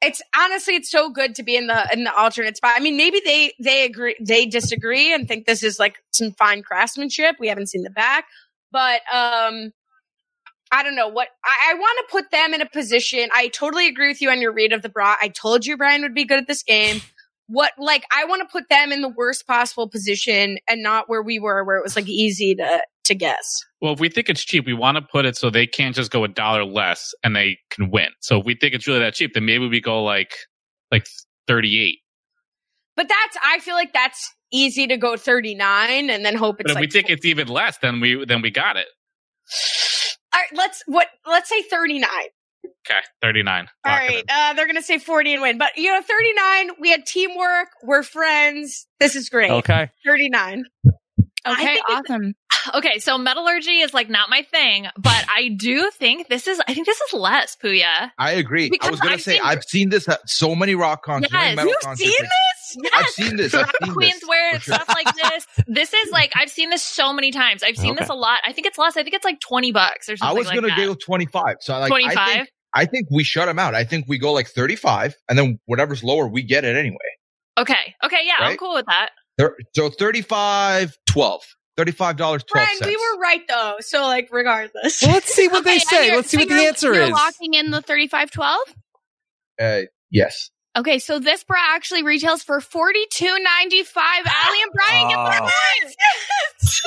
it's honestly, it's so good to be in the in the alternate spot. I mean, maybe they they agree, they disagree, and think this is like some fine craftsmanship. We haven't seen the back, but um, I don't know what I, I want to put them in a position. I totally agree with you on your read of the bra. I told you Brian would be good at this game. What like I want to put them in the worst possible position, and not where we were, where it was like easy to to guess. Well, if we think it's cheap, we want to put it so they can't just go a dollar less and they can win. So if we think it's really that cheap, then maybe we go like like thirty-eight. But that's I feel like that's easy to go thirty-nine and then hope it's But if like we think it's even less, then we then we got it. all right, let's what let's say thirty-nine. Okay, thirty-nine. All Lock it right, in. uh, they're gonna say forty and win, but you know, thirty-nine. We had teamwork. We're friends. This is great. Okay. thirty-nine. Okay, think it's- awesome. Okay, so metallurgy is like not my thing, but I do think this is. I think this is less, Puya. I agree. I Because was gonna I've say seen- I've seen this at so many rock concerts. so many Yes. metal You've concerts, seen like- this? I've seen this. I've seen Queens this. wear for sure. stuff like this. This is like I've seen this so many times. I've seen this Okay. a lot. I think it's less. I think it's like twenty bucks or I something was like gonna that. go twenty-five. So like I twenty-five. think, I think we shut them out. I think we go like thirty-five, and then whatever's lower, we get it anyway. Okay. Okay. Yeah, I'm Right? cool with that. Thir- So thirty-five, twelve. thirty-five dollars, twelve Brian, cents. we were right though. So like, regardless. Well, let's see what Okay, they and say. you're- Let's see so what the you're- answer you're is. locking in the thirty-five twelve? Uh, yes. Okay, so this bra actually retails for forty-two ninety-five. Allie and Brian get their Oh. points.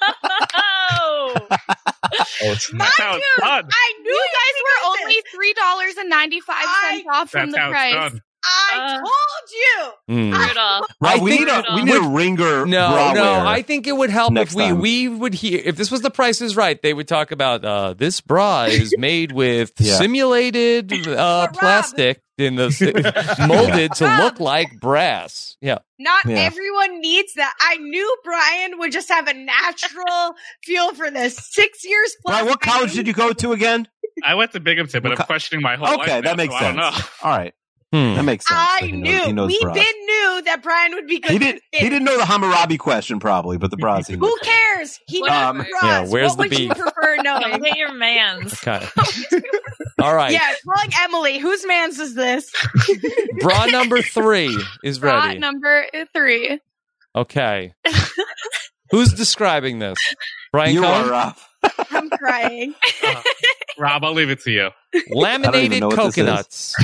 No. Oh, it's not. That's how it's done. I knew You guys were this. only three dollars and ninety-five cents off from That's the how price. it's done. I Uh, told you. Hmm. Brutal. Rob, I we think- need a we need a ringer. No, bra no. wear. I think it would help next if we time. we would hear if this was The Price is Right. They would talk about uh, this bra is made with Yeah. simulated uh, But Rob- plastic in the molded to Rob. look like brass. Yeah. Not Yeah. everyone needs that. I knew Brian would just have a natural feel for this. Six years plus. Brian, what I college knew- did you go to again? I went to Binghamton, but Okay. I'm questioning my whole life. Okay, now, that makes so I don't sense. know. All right, Hmm. that makes sense. I He knows- knew. he knows we bras. been knew that Brian would be good. He at did. this. He didn't know the Hammurabi question probably, but the bras he knew. Who cares? He knows Um, bras. yeah, where's what the would you beef? prefer Come knowing? get your man's. Okay. All right. Yeah, calling Emily. Whose man's is this? Bra number three is Bra ready. number three. Okay. Who's describing this? Brian You Cohen? are Rob. I'm crying. Uh, Rob, I'll leave it to you. Laminated know what this coconuts.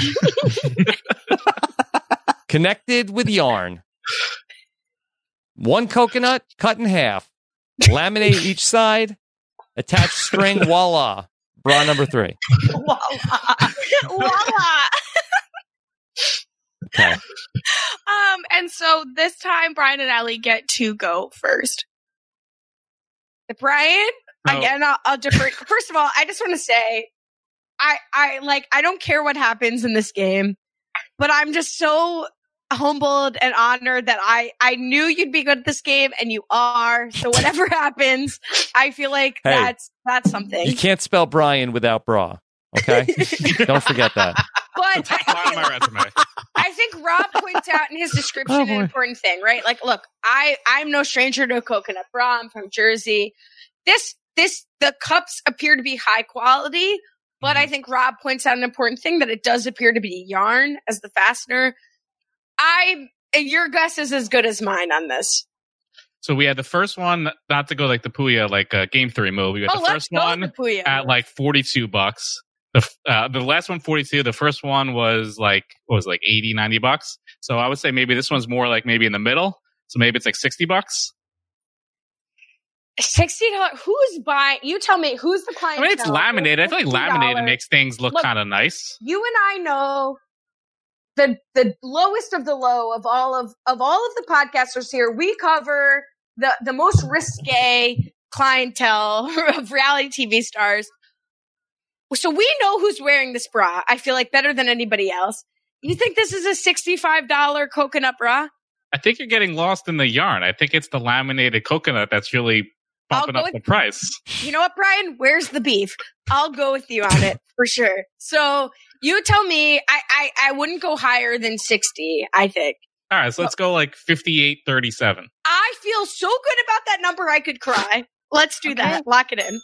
Connected with yarn. One coconut cut in half. Laminate each side. Attach string. Voila. Bra number three. Voila. Voila. Okay. Um, and so this time Brian and Allie get to go first. Brian, No. again, I'll, I'll defer. First of all, I just want to say, I, I like, I don't care what happens in this game, but I'm just so humbled and honored that I, I knew you'd be good at this game, and you are. So whatever happens, I feel like Hey. that's that's something. You can't spell Brian without bra. Okay? Don't forget that. But Top line of my resume. I think Rob points out in his description Oh, an boy. important thing, right? Like, look, I I'm no stranger to a coconut bra. I'm from Jersey. This this the cups appear to be high quality, but I think Rob points out an important thing that it does appear to be yarn as the fastener. I your guess is as good as mine on this. So we had the first one, not to go like the Puya, like uh, game three move. We had Oh, the let's first go one with the Puya. at like forty-two bucks. The f- uh, the last one forty-two. The first one was like what was it, like eighty, ninety bucks. So I would say maybe this one's more like maybe in the middle. So maybe it's like sixty bucks. Sixty dollars. Who's buying? You tell me. Who's the I client? mean, it's laminated. I feel like laminated makes things look Look, kind of nice. You and I know the the lowest of the low of all of of all of the podcasters here. We cover the the most risque clientele of reality T V stars. So we know who's wearing this bra. I feel like better than anybody else. You think this is a sixty-five dollars coconut bra? I think you're getting lost in the yarn. I think it's the laminated coconut that's really bumping I'll up go the with- price. You know what, Brian? Where's the beef? I'll go with you on it for sure. So you tell me. I I, I wouldn't go higher than sixty. I think. All right, so let's go like fifty-eight thirty-seven. I feel so good about that number. I could cry. Let's do Okay. that. Lock it in.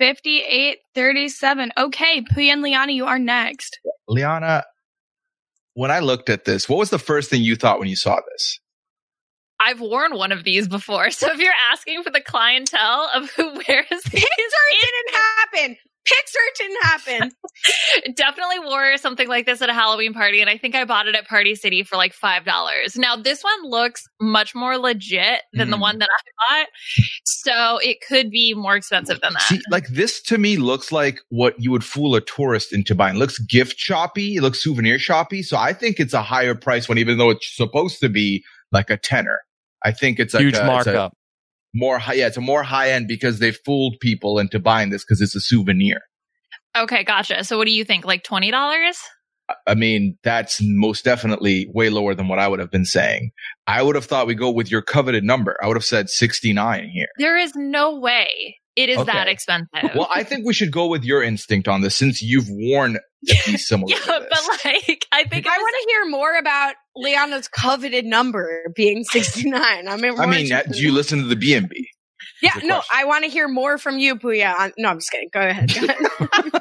fifty-eight thirty-seven. Okay, Puya and Liana, you are next. Liana, when I looked at this, what was the first thing you thought when you saw this? I've worn one of these before. So if you're asking for the clientele of who wears these, Pixar didn't happen. Pixar didn't happen. Definitely wore something like this at a Halloween party, and I think I bought it at Party City for like five dollars. Now, this one looks much more legit than Mm. the one that I bought, so it could be more expensive than that. See, like this to me looks like what you would fool a tourist into buying. It looks gift shoppy. It looks souvenir shoppy. So I think it's a higher price one, even though it's supposed to be like a tenner. I think it's like Huge a, markup. It's a more high. Yeah, it's a more high end because they fooled people into buying this because it's a souvenir. Okay, gotcha. So what do you think? Like twenty dollars? I mean, that's most definitely way lower than what I would have been saying. I would have thought we go with your coveted number. I would have said sixty-nine here. There is no way it is Okay. that expensive. Well, I think we should go with your instinct on this since you've worn a piece similar yeah, to this. but like, I think I I was want to hear more about Liana's coveted number being sixty-nine. I mean, I more mean, uh, interested- do you listen to the B and B? yeah, is the no, question. I want to hear more from you, Puya. On- No, I'm just kidding. Go ahead. Go ahead.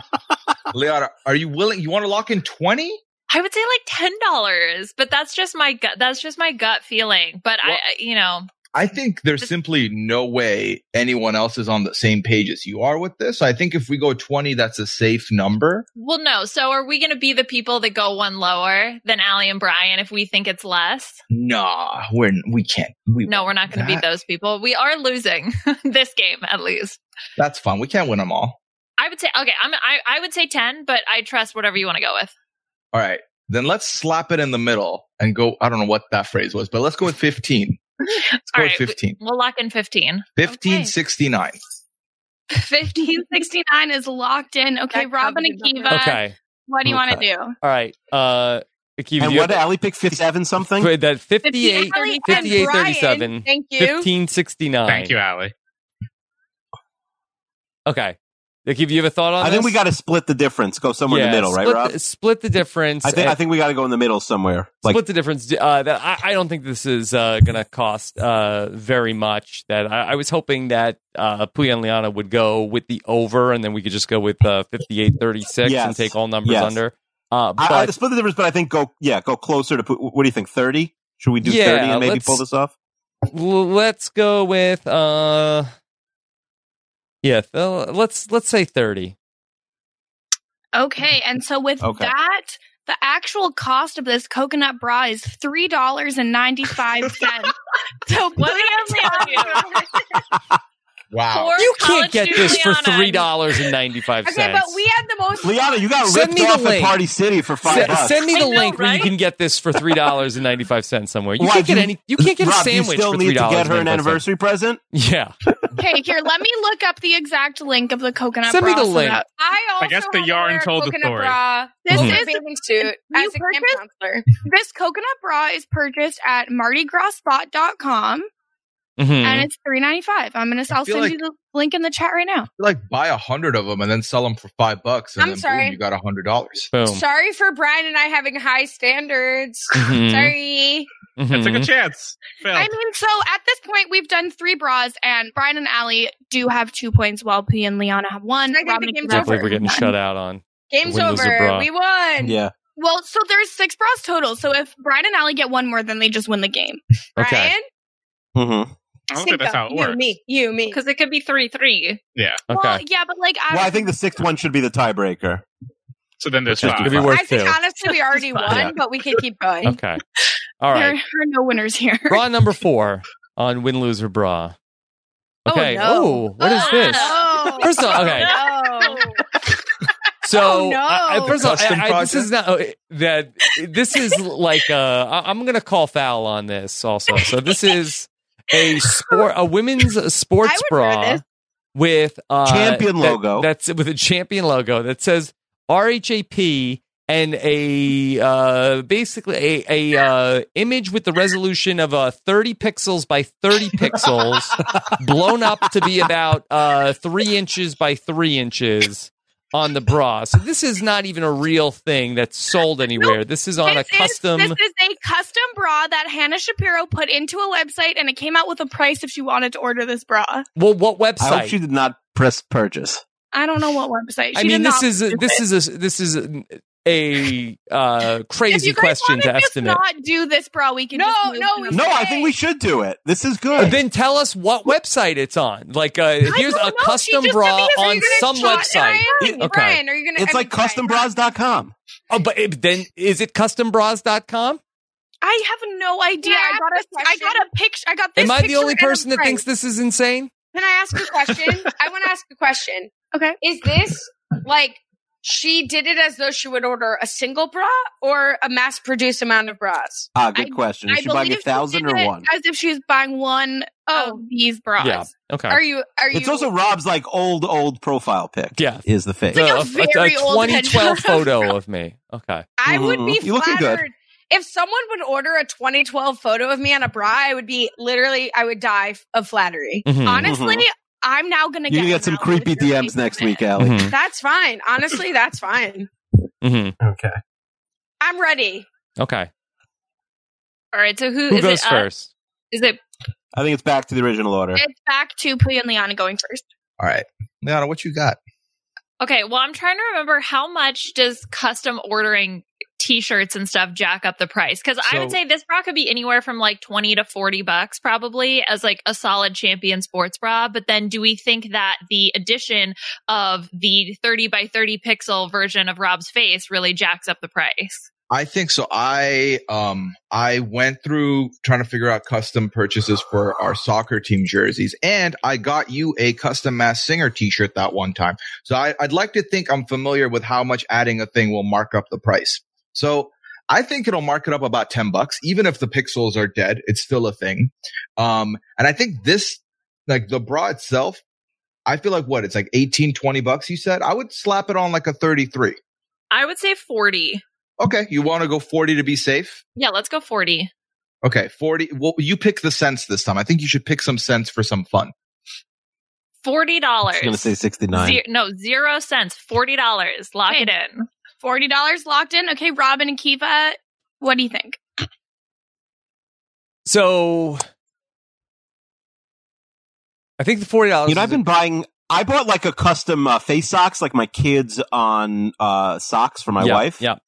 Leona, are you willing? You want to lock in twenty? I would say like ten dollars, but that's just my gut. That's just my gut feeling. But Well- I, you know, I think there's simply no way anyone else is on the same page as you are with this. I think if we go twenty, that's a safe number. well, no. So are we going to be the people that go one lower than Allie and Brian if we think it's less? Nah, we're we can't. We No, we're not going to be That- those people. We are losing this game at least. That's fine. We can't win them all. I would say okay. I'm, I I would say ten, but I trust whatever you want to go with. All right, then let's slap it in the middle and go. I don't know what that phrase was, but let's go with fifteen. Let's go All with right, fifteen. We'll lock in fifteen. Fifteen Okay. sixty-nine. fifteen sixty-nine is locked in. Okay, That Robin coveted Akiva, number. Okay. what do you want to Okay. do? All right. Uh, Akiva, And do you what did have- Allie pick? fifty-seven something? Wait, that fifty-eight, Allie and fifty-eight Brian, thirty-seven, Thank you. fifteen sixty-nine. Thank you, Allie. Okay. Akiva, you have a thought on I this? think we got to split the difference. Go somewhere in Yeah, the middle, right, split Rob? The, split the difference. I think and- I think we got to go in the middle somewhere. Like split the difference. Uh, that I, I don't think this is uh, going to cost uh, very much. That I, I was hoping that uh, Puya and Liana would go with the over, and then we could just go with uh, fifty-eight thirty-six Yes. and take all numbers Yes. under. Uh, but I, I split the difference, but I think go yeah, go closer to. put- What do you think? Thirty? Should we do Yeah, thirty and maybe let's- pull this off? l- let's go with uh, yeah. Th- let's let's say thirty. Okay, and so with Okay. that, the actual cost of this coconut bra is three dollars and ninety-five cents. So What did I tell you? Wow. Poor You can't college get student this for Liana. three dollars and ninety-five Okay, cents. but we had the most. Liana, you got Send ripped me the off at link. Party City for five Se- bucks. send me the I know, link where you right? can get this for three dollars and ninety five cents somewhere. You Why, can't get do you- any. You can't get Rob, a sandwich you still for need three to dollars. get her an anniversary present. Yeah, okay, here, let me look up the exact link of the coconut Send me bra. the so link. that- I also I guess the had to yarn wear a told the coconut story. bra This over is a bathing suit you as a camp purchased- counselor. This coconut bra is purchased at mardi gras spot dot com Mhm. and it's three ninety-five. I'm gonna I'll feel send like- you the link in the chat right now. Like buy a hundred of them and then sell them for five bucks, and I'm then sorry. boom, you got a hundred dollars. Boom. Sorry for Brian and I having high standards. Mhm. Sorry. Mhm. I took a chance. Failed. I mean, so at this point, we've done three bras, and Brian and Allie do have two points, while P and Liana have one. I think Robin the game's and Can't Kiva believe we're have getting none. shut out on. Game's Win, loser, over. bra. We won. Yeah. Well, so there's six bras total. So if Brian and Allie get one more, then they just win the game. Okay. Brian? Mm-hmm. I don't think that's how it you, works. me, you, me. Because it could be three three. Yeah. Okay. Well, yeah, but like, I, Well, I think the sixth one should be the tiebreaker. So then there's It's five. gonna be worth I think two. honestly we already won, Yeah. but we can keep going. Okay. All there right. are no winners here. Bra number four on Win Loser Bra. Okay. Oh, Oh, no. what is this? Oh, First of all, okay. no. So, Oh, no. I, I, first of all, Custom I, I, this project? is not uh, that. This is like uh, I- I'm gonna call foul on this also. So this is a sport, a women's sports I would wear bra this. with uh, Champion that- logo. That's with a champion logo that says R H A P and a uh, basically a, a uh, image with the resolution of uh, thirty pixels by thirty pixels, blown up to be about uh, three inches by three inches on the bra. So this is not even a real thing that's sold anywhere. This is on this a custom. Is, this is a custom bra that Hannah Shapiro put into a website, and it came out with a price if she wanted to order this bra. Well, what I website? hope she did not press purchase. I don't know what website. She I did mean, this not is a, purchase this it. is a, this is a, a uh, If crazy you guys question want to just estimate. not do this, bro, we can No, just move no, to we- the- No, I think we should do it. This is good. Then tell us what website it's on. Like, uh, here's don't a know. custom She just bra sent me this. Are on you gonna some try- website. Brian, Okay. Brian, are you gonna? It's I like mean, Brian, custom bras dot com. Oh, but it, then is it custom bras dot com? I have no idea. Can I I ask got a a, I question? got a picture. I got this. Am I the picture only and a person that price. thinks this is insane? Can I ask a question? I want to ask a question. Okay. Is this like she did it as though she would order a single bra or a mass-produced amount of bras? Ah, good I- question. Is I she buying a believe she thousand did or it one? As if she was buying one Oh. of these bras. Yeah. Okay. Are you? Are you? It's also Rob's like old, old profile pic. Yeah. Is the face. like a a, very a old twenty twelve headshot. photo of me. Okay. I would be Mhm. You're looking good. flattered. If someone would order a twenty twelve photo of me on a bra, I would be literally, I would die f- of flattery. Mhm. Honestly, Mhm. I'm now gonna You're get gonna get some one out with creepy your D Ms face next on it. week, Allie. Mhm. That's fine. Honestly, that's fine. Mhm. Okay. I'm ready. Okay. All right. So who, Who is goes it? us? first? Is it? I think it's back to the original order. It's back to Puya and Liana going first. All right. Liana, what you got? Okay. Well, I'm trying to remember how much does custom ordering t-shirts and stuff jack up the price? Because I would So- say this bra could be anywhere from like twenty to forty bucks probably as like a solid champion sports bra. But then do we think that the addition of the thirty by thirty pixel version of Rob's face really jacks up the price? I think so. I um I went through trying to figure out custom purchases for our soccer team jerseys, and I got you a custom Masked Singer T-shirt that one time. So I, I'd like to think I'm familiar with how much adding a thing will mark up the price. So I think it'll mark it up about ten bucks, even if the pixels are dead. It's still a thing. Um, and I think this, like the bra itself, I feel like what it's like eighteen, twenty bucks. You said I would slap it on like a thirty-three. I would say forty. Okay, you want to go forty to be safe? Yeah, let's go forty. Okay, forty. Well, you pick the cents this time. I think you should pick some cents for some fun. Forty dollars. I was gonna say sixty-nine. Ze- no, zero cents. Forty dollars. Lock Okay. it in. Forty dollars locked in. Okay, Robin and Kiva, what do you think? So I think the forty dollars. You know, I've been buying. I bought like a custom uh, face socks, like my kids on uh, socks for my yeah, wife. Yeah.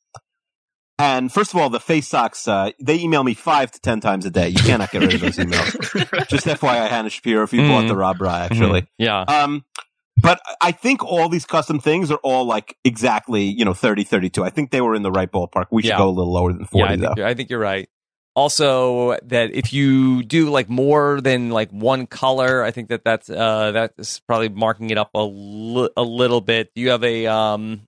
And first of all, the face socks, uh, they email me five to ten times a day. You cannot get rid of those emails. Just F Y I, Hannah Shapiro, if you Mhm. bought the Rob Bra, actually. Mhm. Yeah. Um, but I think all these custom things are all like exactly, you know, thirty, thirty-two. I think they were in the right ballpark. We should Yeah. go a little lower than Yeah, forty, I think, though. you're- I think you're right. Also, that if you do like more than like one color, I think that that's uh, that's probably marking it up a, li- a little bit. Do you have a um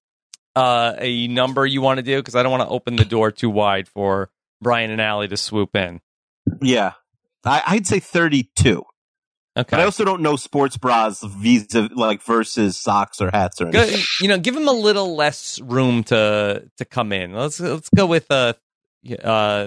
uh a number you want to do? Because I don't want to open the door too wide for Brian and Allie to swoop in. Yeah. I, I'd say thirty-two. Okay. But I also don't know sports bras vis like versus socks or hats or Go, anything. you know, give them a little less room to to come in. Let's let's go with uh uh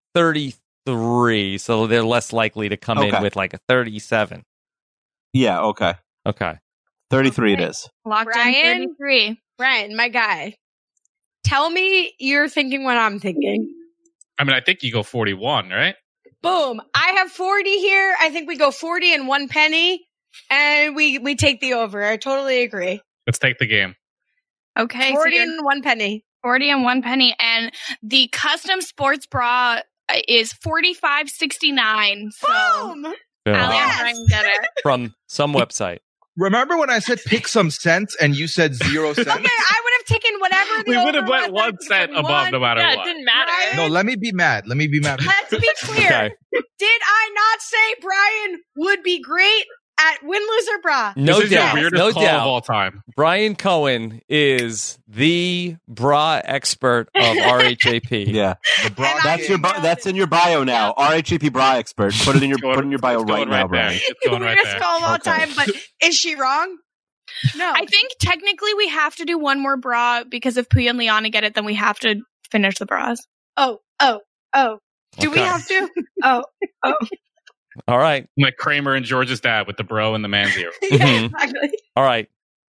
thirty-three, so they're less likely to come in Okay. with like a thirty-seven. Yeah, okay. Okay. thirty-three Okay. it is. Locked Brian? in thirty-three. Brian, my guy, tell me you're thinking what I'm thinking. I mean, I think you go forty-one, right? Boom. I have forty here. I think we go forty and one penny, and we we take the over. I totally agree. Let's take the game. Okay, so forty you're and one penny. forty and one penny. And the custom sports bra uh, is forty-five sixty-nine. So Boom. Boom. Allie Yes. and Brian get it. From some website. Remember when I said pick some cents and you said zero cents? Okay, I would have taken whatever the We would have over went was. one I'd cent taken above one. no matter Yeah, what. it didn't matter. Right. No, let me be mad. Let me be mad. Let's be clear. Okay. Did I not say Brian would be great at win, lose, or bra? No this is doubt. your weirdest No call doubt. of all time. Brian Cohen is the bra expert of R H A P. Yeah. The bra That's your game. bi- that's in your bio now. R H A P bra expert. Put it in your It's going- put it in your bio it's going right now, right there. Brian. It's going right Weirdest there. call of all Okay. time, but is she wrong? No. I think technically we have to do one more bra because if Puya and Liana get it, then we have to finish the bras. Oh, oh, oh. Do we Okay. have to? Oh, oh. All right. Like Kramer and George's dad with the bro and the man's ear. Yeah, Mhm. exactly. All right.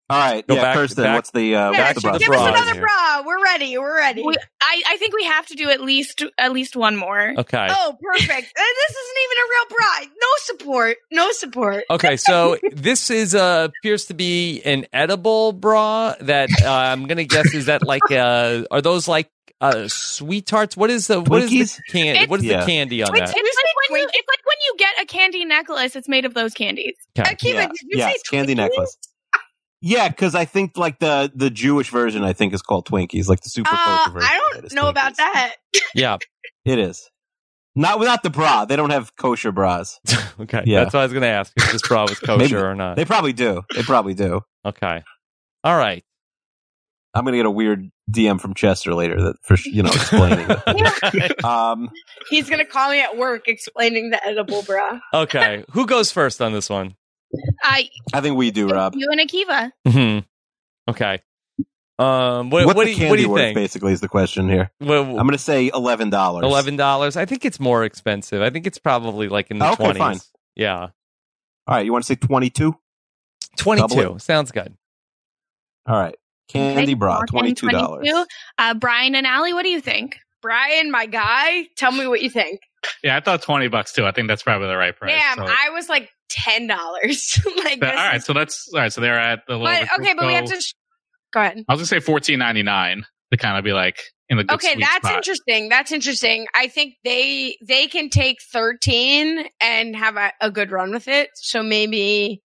All right. Go yeah, back- Kirsten, back- what's the uh, Yeah, what's the to the bra? give bra us in another here. bra. We're ready. We're ready. We, I, I think we have to do at least at least one more. Okay. Oh, perfect. Uh, This isn't even a real bra. No support. No support. Okay, so this is uh appears to be an edible bra that uh, I'm gonna guess is that like uh are those like uh sweet tarts? What is the what is Twinkies? the candy? It's- What is Yeah. the candy on It's, that? it's like when you, it's like when you get a candy necklace. It's made of those candies. Okay. Akiva, Yeah. did you Yes, say candy Twinkies? necklace. Yeah, because I think like the the Jewish version, I think is called Twinkies, like the super Uh, kosher version. I of it don't is know about Twinkies. that. Yeah. It is not without the bra. They don't have kosher bras. Okay. Yeah. That's what I was gonna ask if this bra was kosher Maybe. or not. They probably do. They probably do. Okay. All right. I'm gonna get a weird D M from Chester later that for you know explaining it. Um, He's gonna call me at work explaining the edible bra. Okay. Who goes first on this one? I I think we do, Rob. you and Akiva. Hmm. Okay. Um. What, What's what the do you candy what do you worth? think? Basically, is the question here. What- I'm gonna say eleven dollars. Eleven dollars. I think it's more expensive. I think it's probably like in the Okay, twenties. fine. Yeah. All right, you want to say twenty-two? Twenty-two. Double Sounds good. All right, candy Okay, bra, Morgan, twenty-two dollars. twenty-two. Uh, Brian and Allie, what do you think? Brian, my guy, tell me what you think. Yeah, I thought twenty bucks too. I think that's probably the right price. Damn, So- I was like ten dollars. like, But, this all right, is- so that's all right. So they're at the little. but okay, but we have to. Sh- Go ahead. I was gonna say fourteen ninety nine to kind of be like in the good Okay, sweet that's spot. interesting. That's interesting. I think they they can take thirteen and have a, a good run with it. So maybe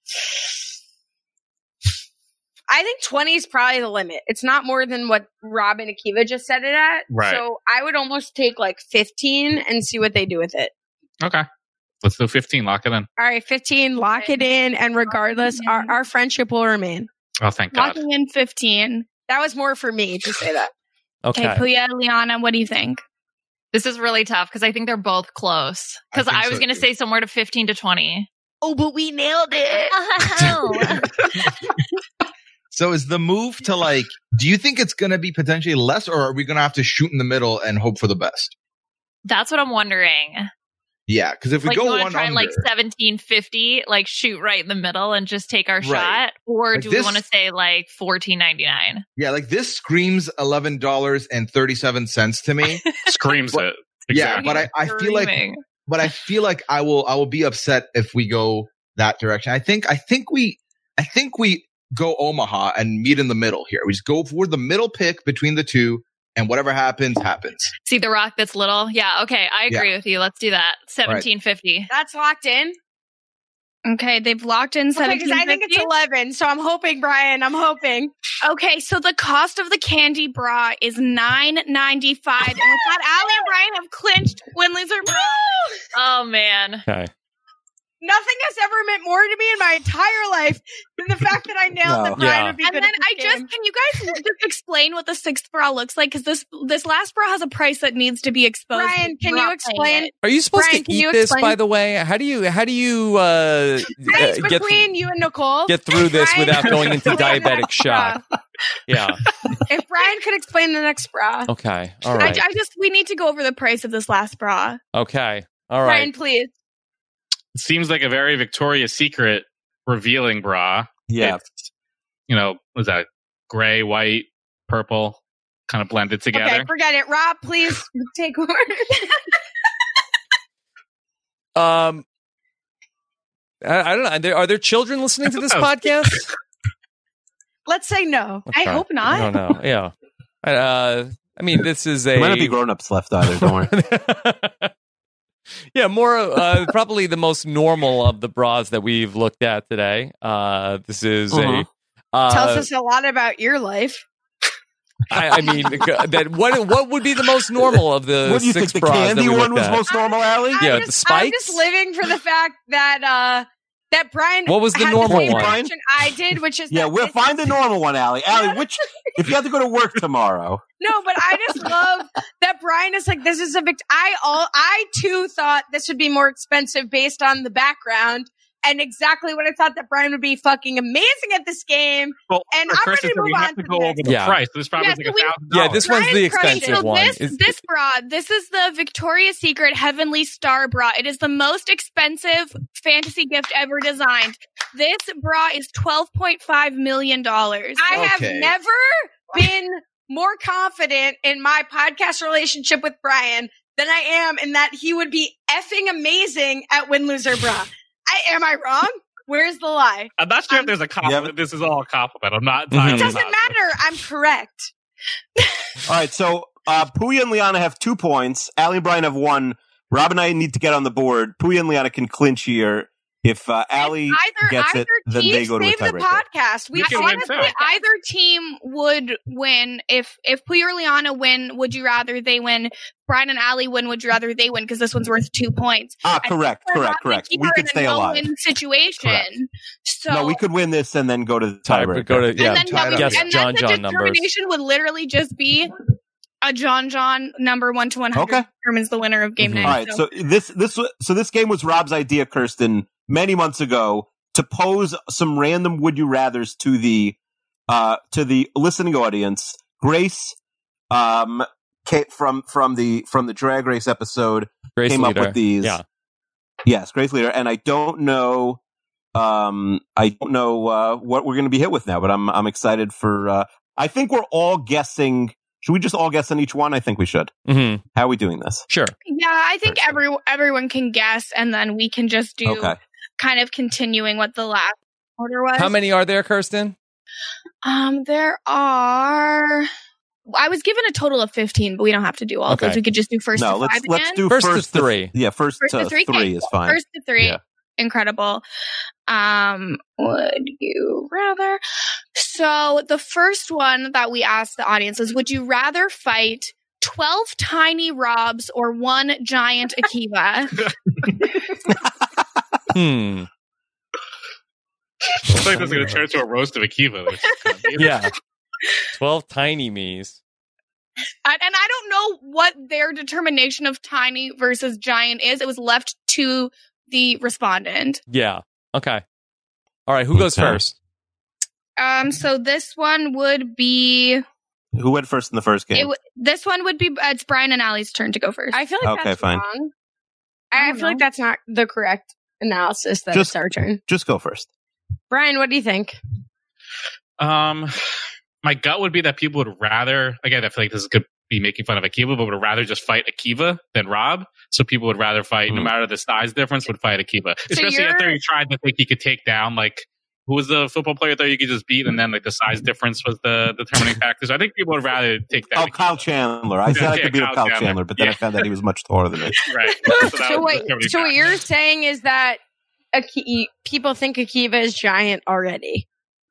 I think twenty is probably the limit. It's not more than what Rob and Akiva just set it at. Right. So I would almost take like fifteen and see what they do with it. Okay, let's do fifteen. Lock it in. All right, fifteen, lock it in, and regardless, our, our friendship will remain. Oh, thank God. Locking in fifteen. That was more for me to say that. Okay. Okay, Puya, Liana, what do you think? This is really tough because I think they're both close. Because I think I, was so, going to too. say somewhere to fifteen to twenty. Oh, but we nailed it. So is the move to like, do you think it's going to be potentially less, or are we going to have to shoot in the middle and hope for the best? That's what I'm wondering. Yeah, because if we Like, go you want one to try under, like seventeen fifty, like shoot right in the middle and just take our Right. shot, or Like do this- we want to say like fourteen ninety nine? yeah, like this screams eleven dollars and thirty seven cents to me. Screams But- it. Yeah, Exactly. but I, I feel like, but I feel like I will, I will be upset if we go that direction. I think, I think we, I think we go Omaha and meet in the middle here. We just go for the middle pick between the two, and whatever happens, happens. See the rock that's little? Yeah, okay, I agree with you. Let's do that. seventeen fifty. That's locked in. Okay, they've locked in Okay, seventeen because I think it's eleven. So I'm hoping, Brian. I'm hoping. Okay, so the cost of the candy bra is nine ninety five, and with that, Allie and Brian have clinched win loser bra. Oh man. Okay. Nothing has ever meant more to me in my entire life than the fact that I nailed No. that Brian Yeah. would be And good then at this I just game. can you guys just explain what the sixth bra looks like? Because this this last bra has a price that needs to be exposed. Brian, can We're you not paying explain? it. Are you supposed Brian, to can you eat this? explain- By the way, how do you how do you uh, It's uh, get between you and Nicole. get through this Brian, without going into explain the diabetic next shock? bra. Yeah. If Brian could explain the next bra, Okay. All I, right. I just we need to go over the price of this last bra. Okay. All Brian, right. please. It seems like a very Victoria's Secret revealing bra. Yeah, It's, you know, was that gray, white, purple, kind of blended together? Okay, forget it. Rob, please take over. Um. I, I don't know. Are there, are there children listening to this podcast? Let's say no. I Okay. hope not. I don't know. Yeah. Uh, I mean, this is a. there might not be grown-ups left either. Don't worry. Yeah, more uh, probably the most normal of the bras that we've looked at today. Uh, this is Mhm. a. Uh, Tells us a lot about your life. I, I mean, that what what would be the most normal of the What do you six think? The bras candy that we one looked was at? most normal, Allie? I'm Yeah, just, the I'm spikes? just living for the fact that uh that Brian. What was the had normal same one? reaction I did, which is Yeah, that we'll this find is- the normal one, Allie. Allie, which if you have to go to work tomorrow, No, but I just love that Brian is like, this is a vict. I all I too thought this would be more expensive based on the background, and exactly what I thought that Brian would be fucking amazing at this game. Well, and for I'm Chris, ready to we move have on to to go the over next. the Yeah. price. This probably Yeah, was so like we- a thousand Yeah, this one's the Brian expensive So one. this Is- this bra, this is the Victoria's Secret Heavenly Star bra. It is the most expensive fantasy gift ever designed. This bra is twelve point five million dollars. I have Okay. never been more confident in my podcast relationship with Brian than I am in that he would be effing amazing at Win Loser Bra. I am I wrong? Where's the lie? I'm not sure I'm- if there's a Yeah, compliment. but- This is all a compliment. I'm not. Mhm. entirely It doesn't positive. matter. I'm correct. All right, so uh, Puya and Liana have two points. Allie and Brian have one. Rob and I need to get on the board. Puya and Liana can clinch here. If uh, Allie Either gets either it, then team they go to a save the tiebreaker. podcast. We You can win honestly, too. Either team would win if if Puya or Liana win. Would you rather they win? Brian and Allie win. Would you rather they win? Because this one's worth two points. Ah, I correct, think we're correct, not correct. keep We her could in a stay alive. no-win situation. Correct. So No, we could win this and then go to the Tie- tiebreaker. go to and yeah. then, tie it we- up. Yes, and John then the John numbers. determination would literally just be a John John number one to one hundred Okay. determines the winner of game Mhm. nine. All right, so this this so this game was Rob's idea, Kirsten, many months ago, to pose some random would you rather's to the uh to the listening audience. Grace um came from from the from the Drag Race episode Grace came leader. up with these. Yeah. Yes, Grace Leader, and I don't know um I don't know uh what we're going to be hit with now, but I'm I'm excited for uh I think we're all guessing. Should we just all guess on each one? I think we should. hmm How are we doing this? Sure. yeah, I think Person. every everyone can guess, and then we can just do Okay. kind of continuing what the last order was. How many are there, Kirsten? Um, there are. I was given a total of fifteen, but we don't have to do all of Okay. those. We could just do first No, to let's five let's again. do First first, to three. yeah, first, First to to three? three, Okay. is fine. First to three. Yeah. Incredible. Um, would you rather? So the first one that we asked the audience is, would you rather fight twelve tiny Robs or one giant Akiva? Hmm. Looks like this is going to turn into a roast of Akiva. which is kind of- Yeah. Twelve tiny me's. And, and I don't know what their determination of tiny versus giant is. It was left to the respondent. Yeah. Okay. All right. Who goes Okay. first? Um, so this one would be Who went first in the first game? it, w- this one would be uh, it's Brian and Allie's turn to go first. I feel like Okay, that's fine. wrong. I I, don't feel like know. that's not the correct analysis. That Just- it's our turn. Just go first. Brian, what do you think? Um, my gut would be that people would rather. Again, I feel like this could be making fun of Akiva, but would rather just fight Akiva than Rob. So people would rather fight, no Hmm. matter the size difference, would fight Akiva. Especially you're- after he tried to think he could take down like. Who was the football player that you could just beat, and then like the size difference was the determining factor. So I think people would rather take that. Oh, Kyle Chandler. I said Yeah, I yeah, could beat up Kyle Kyle Chandler. Chandler, but then I Yeah. found that he was much taller than me. Right. So, that So was the wait, determining so what factor. you're saying is that Aki- people think Akiva is giant already.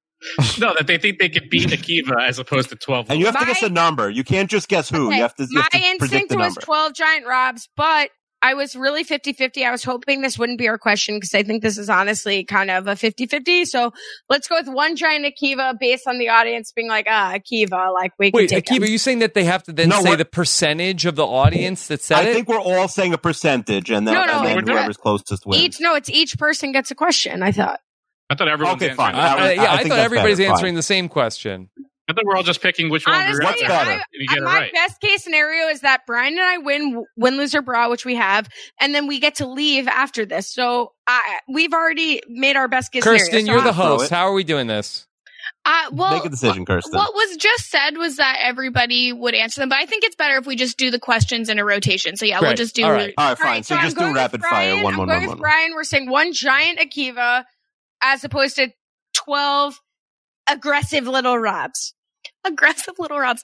No, that they think they could beat Akiva as opposed to twelve. And you have to My- guess a number. You can't just guess who. Okay, You have to, you My have to predict instinct the was number. twelve giant Robs, but I was really fifty-fifty. I was hoping this wouldn't be our question because I think this is honestly kind of a fifty-fifty. So let's go with one giant Akiva based on the audience being like, ah, Akiva, like we Wait, can take Akiva, him. are you saying that they have to then No, say we're- the percentage of the audience that said I it? think we're all saying a percentage, and then, No, no, and then we're not. whoever's closest wins. Each, no, it's each person gets a question, I thought. I thought everyone. Okay, was fine. answering- Uh, I- uh, yeah, I I, think thought that's everybody's better. answering Fine. the same question. I thought we're all just picking which one. Honestly, we What's better? I, And you get it my right. best case scenario is that Brian and I win, win, lose, or bra, which we have, and then we get to leave after this. So I, we've already made our best case Kirsten, scenario. So you're the I'm- Throw host. it. How are we doing this? Uh, well, Make a decision, Kirsten. what was just said was that everybody would answer them, but I think it's better if we just do the questions in a rotation. So yeah, we'll Great. just do. All right. All right, All fine. right, so, so I'm just going do with rapid Brian. fire. One, I'm one, going one, with one. Brian. We're saying one giant Akiva as opposed to twelve aggressive little Robs. Aggressive little Robs.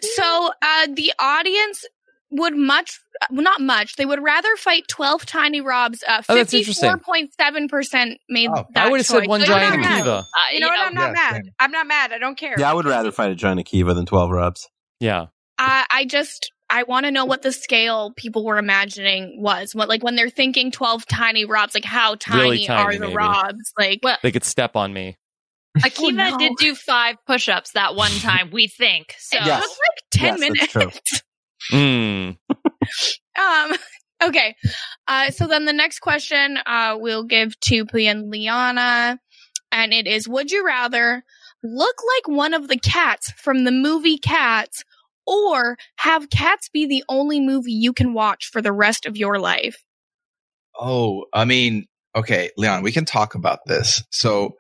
So uh, the audience would much, well, not much. They would rather fight twelve tiny Robs. Uh, Oh, that's interesting. fifty-four point seven percent made Oh, that I would have said choice. one So you're giant not mad. Akiva. Uh, You know what? know, I'm not yeah, mad. same. I'm not mad. I don't care. Yeah, I would rather fight a giant Akiva than twelve Robs. Yeah. Uh, I just, I want to know what the scale people were imagining was. What, like when they're thinking twelve tiny Robs, like how tiny, Really tiny, are the maybe. Robs? Like, Well, They could step on me. Akiva Oh, no. did do five push-ups that one time, we think. So it Yes. took like ten Yes, that's minutes. true. Mm. Um, okay. Uh, so then the next question uh, we'll give to Puya and Liana, and it is: would you rather look like one of the cats from the movie Cats, or have Cats be the only movie you can watch for the rest of your life? Oh, I mean, okay, Leon, we can talk about this. So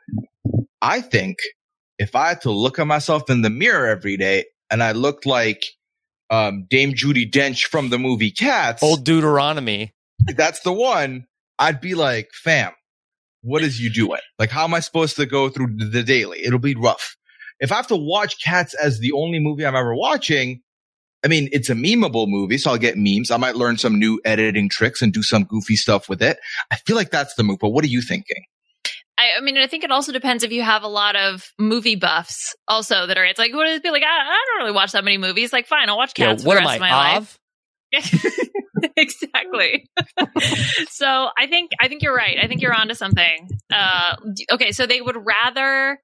I think if I had to look at myself in the mirror every day and I looked like um, Dame Judi Dench from the movie Cats, Old Deuteronomy. that's the one, I'd be like, fam, what is you doing? Like, how am I supposed to go through the daily? It'll be rough. If I have to watch Cats as the only movie I'm ever watching, I mean, it's a memeable movie, so I'll get memes. I might learn some new editing tricks and do some goofy stuff with it. I feel like that's the move, but what are you thinking? I, I mean, I think it also depends if you have a lot of movie buffs also that are, it's like, what does it be like? I, I don't really watch that many movies. Like, fine, I'll watch Cats Yeah, for what the am rest I, of my Av? life. Exactly. So I think, I think you're right. I think you're onto something. Uh, okay. So they would rather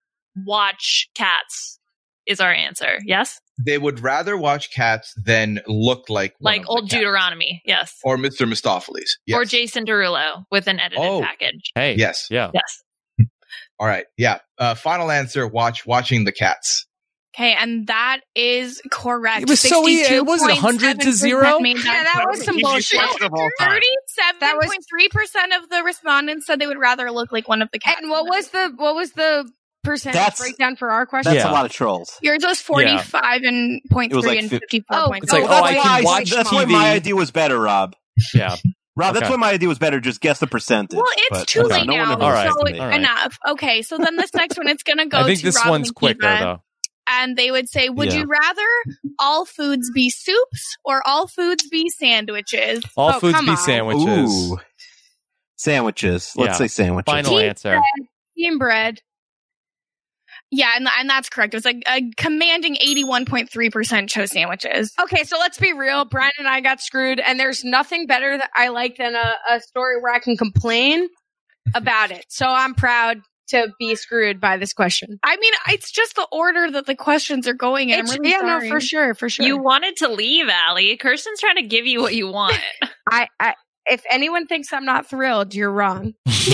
watch Cats is our answer. Yes. They would rather watch Cats than look like one Like of the Old Cats. Deuteronomy. Yes. Or Mister Mistopheles. Yes. Or Jason Derulo with an edited Oh. package. Hey. Yes. Yeah. Yes. All right. Yeah. Uh, final answer. Watch watching the Cats. Okay, and that is correct. It was so easy. It wasn't one hundred to zero? made Yeah, that choice. was some Easiest bullshit. question of all time. thirty-seven point three percent of the respondents said they would rather look like one of the cats. And what was the what was the percentage That's- breakdown for our question? That's Yeah. a lot of trolls. Yours was forty-five and point It was three like and fif- fifty-four Oh, point It's like, five. oh, that's I why can I- watch That's T V. why my idea was better, Rob. Yeah. Rob, that's Okay. why my idea was better. Just guess the percentage. Well, it's But too okay, late no one now. ever All right. listened to So me. All right. enough. Okay, so then this next one, it's going to go I think to this Robin one's and quicker, Kiva, though. and they would say, would Yeah. you rather all foods be soups or all foods be sandwiches? All Oh, foods come be on. sandwiches. Ooh. Sandwiches. Let's Yeah. say sandwiches. Final answer. Team bread. Yeah, and, and that's correct. It was like a commanding eighty-one point three percent chose sandwiches. Okay, so let's be real. Brian and I got screwed, and there's nothing better that I like than a, a story where I can complain about it. So I'm proud to be screwed by this question. I mean, it's just the order that the questions are going in. I'm It's- really yeah, sorry. no, for sure, for sure. You wanted to leave, Allie. Kirsten's trying to give you what you want. I, I, if anyone thinks I'm not thrilled, you're wrong.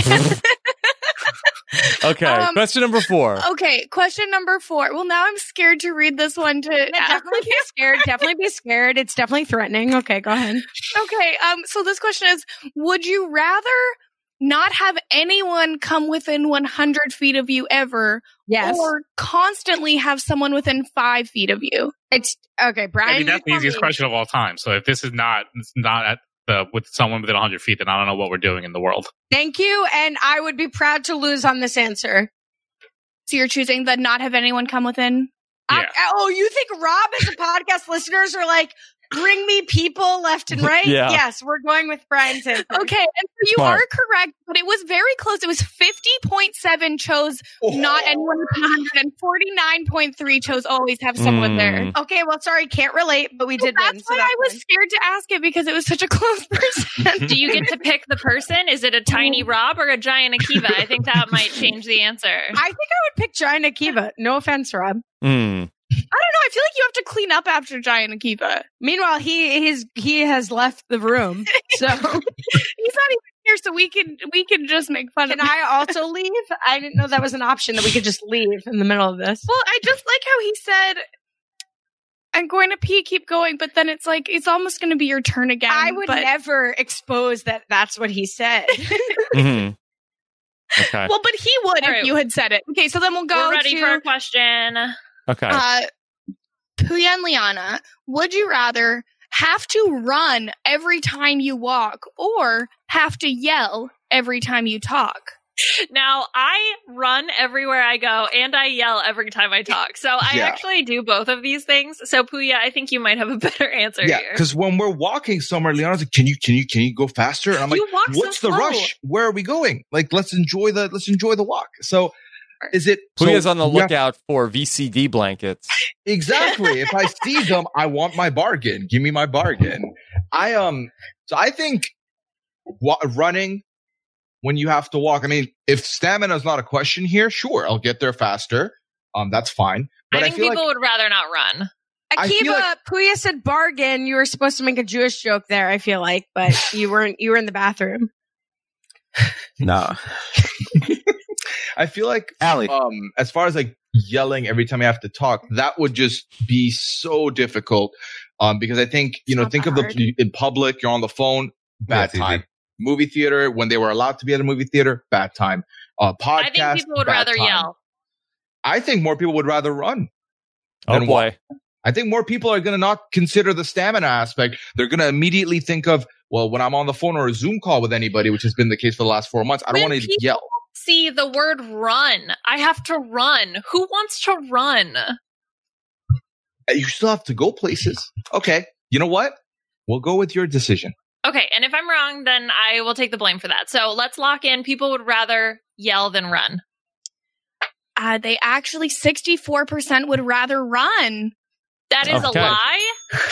Okay. Um, Question number four. Okay, question number four. Well, now I'm scared to read this one to Definitely be scared. Definitely be scared. It's definitely threatening. Okay, go ahead. Okay, um, so this question is, would you rather not have anyone come within one hundred feet of you ever, Yes. or constantly have someone within five feet of you? It's okay, Brian. I mean, that's you the tell easiest me. question of all time. So if this is not, it's not at the with someone within one hundred feet, then I don't know what we're doing in the world. Thank you, and I would be proud to lose on this answer. So you're choosing the not have anyone come within? I- Yeah. I- oh, you think Rob and the podcast listeners are like, bring me people left and right? Yeah. Yes, we're going with Brian's answer. Okay, and so you Smart. are correct, but it was very close. It was fifty point seven chose not anyone within one hundred, and forty-nine point three chose always have someone Mm. there. Okay, well, sorry, can't relate, but we did That's win. So why that's I was fine. scared to ask it because it was such a close percent. Do you get to pick the person? Is it a tiny Rob or a giant Akiva? I think that might change the answer. I think I would pick Giant Akiva. No offense, Rob. Mm. I don't know. I feel like you have to clean up after Giant Akiva. Meanwhile, he he's, he has left the room. So He's not even here, so we can we can just make fun can of him. I also leave? I didn't know that was an option that we could just leave in the middle of this. Well, I just like how he said, "I'm going to pee, keep going," but then it's like it's almost going to be your turn again. I would but, never expose that that's what he said. Mhm. Okay. Well, but he would All if right. you had said it. Okay, so then we'll go We're ready to for a question. Okay. uh, Puya and Liana. Would you rather have to run every time you walk or have to yell every time you talk? Now, I run everywhere I go and I yell every time I talk. So I Yeah. actually do both of these things. So Puya, I think you might have a better answer Yeah, here. because when we're walking somewhere, Leon's like, "Can you, can you, can you go faster?" And I'm like, You walk so "What's the slow." rush? Where are we going? Like, let's enjoy the, let's enjoy the walk." So, is it? Puya's so on the we have- lookout for V C D blankets. Exactly. If I see them, I want my bargain. Give me my bargain. I um. So I think wa- running when you have to walk. I mean, if stamina is not a question here, sure, I'll get there faster. Um, that's fine. I But I, think feel people like would rather not run. I feel Akiva, like- Puya said bargain. You were supposed to make a Jewish joke there, I feel like, but you weren't. You were in the bathroom. No. I feel like, Allie. um, as far as like yelling every time I have to talk, that would just be so difficult. Um, because I think, you know, not think that of the, hard. in public, you're on the phone, bad it's easy. time. Movie theater, when they were allowed to be at a movie theater, bad time. Uh, podcast, I think people would bad rather time. yell. I think more people would rather run. Oh Then boy. I think more people are going to not consider the stamina aspect. They're going to immediately think of, well, when I'm on the phone or a Zoom call with anybody, which has been the case for the last four months, I don't When want to people yell. See the word run. I have to run. Who wants to run? You still have to go places. Okay. You know what? We'll go with your decision. Okay, and if I'm wrong, then I will take the blame for that. So let's lock in. People would rather yell than run. Uh, they actually sixty-four percent would rather run. That is Okay. a lie.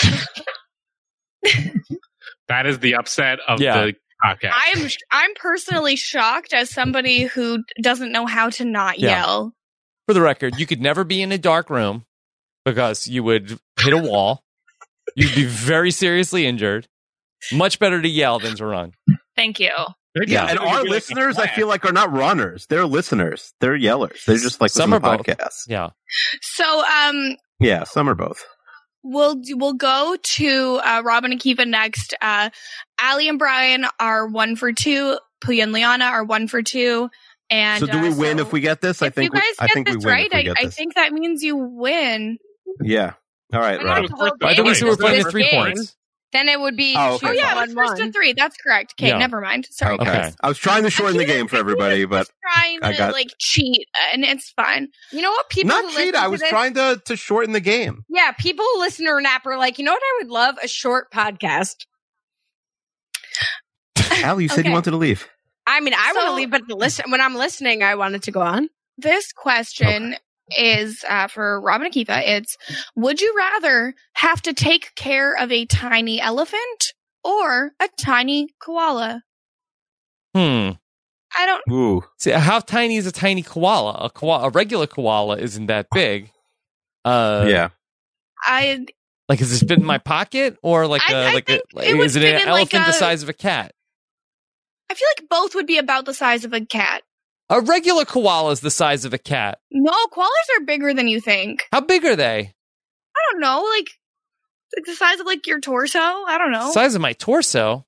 That is the upset of Yeah. the podcast. I'm I'm personally shocked as somebody who doesn't know how to not Yeah. yell. For the record, you could never be in a dark room because you would hit a wall. You'd be very seriously injured. Much better to yell than to run. Thank you. Yeah, and our listeners, I feel like, are not runners. They're listeners. They're yellers. They're just like Some some are the both. podcast. Yeah. So um Yeah, some are both. we'll we'll go to uh, Robin and Kiva next. Uh, Allie and Brian are one for two. Puya and Liana are one for two. And So do we uh, win so if we get this? I if think you guys we, I get think we this win right, if we I, get I this. think that means you win. Yeah. All right, Why not Rob. the whole I game? thought we were playing This at three game, points. Then it would be Oh, okay. two, Oh yeah, one, it's first to one. three. That's correct. Okay, Yeah. never mind. Sorry, Okay. guys. I was trying to shorten the Akiva- game for Akiva everybody, was but trying I to got- like cheat, and it's fine. You know what? People not who cheat. listen I to was this- trying to to shorten the game. Yeah, people who listen to Renap are like, you know what? I would love a short podcast. Allie, you said Okay. you wanted to leave. I mean, I want to So- leave, but the listen when I'm listening, I wanted to go on. This question is uh, for Robin and Akiva. It's: would you rather have to take care of a tiny elephant or a tiny koala? Hmm. I don't. Ooh. See, how tiny is a tiny koala? A koala, a regular koala isn't that big. Uh, yeah. I. Like, is this fit in my pocket, or like I- a I like a, think like, it would is it fit an in like elephant the a- size of a cat? I feel like both would be about the size of a cat. A regular koala is the size of a cat. No, koalas are bigger than you think. How big are they? I don't know, like, like the size of like your torso. I don't know. Size of my torso.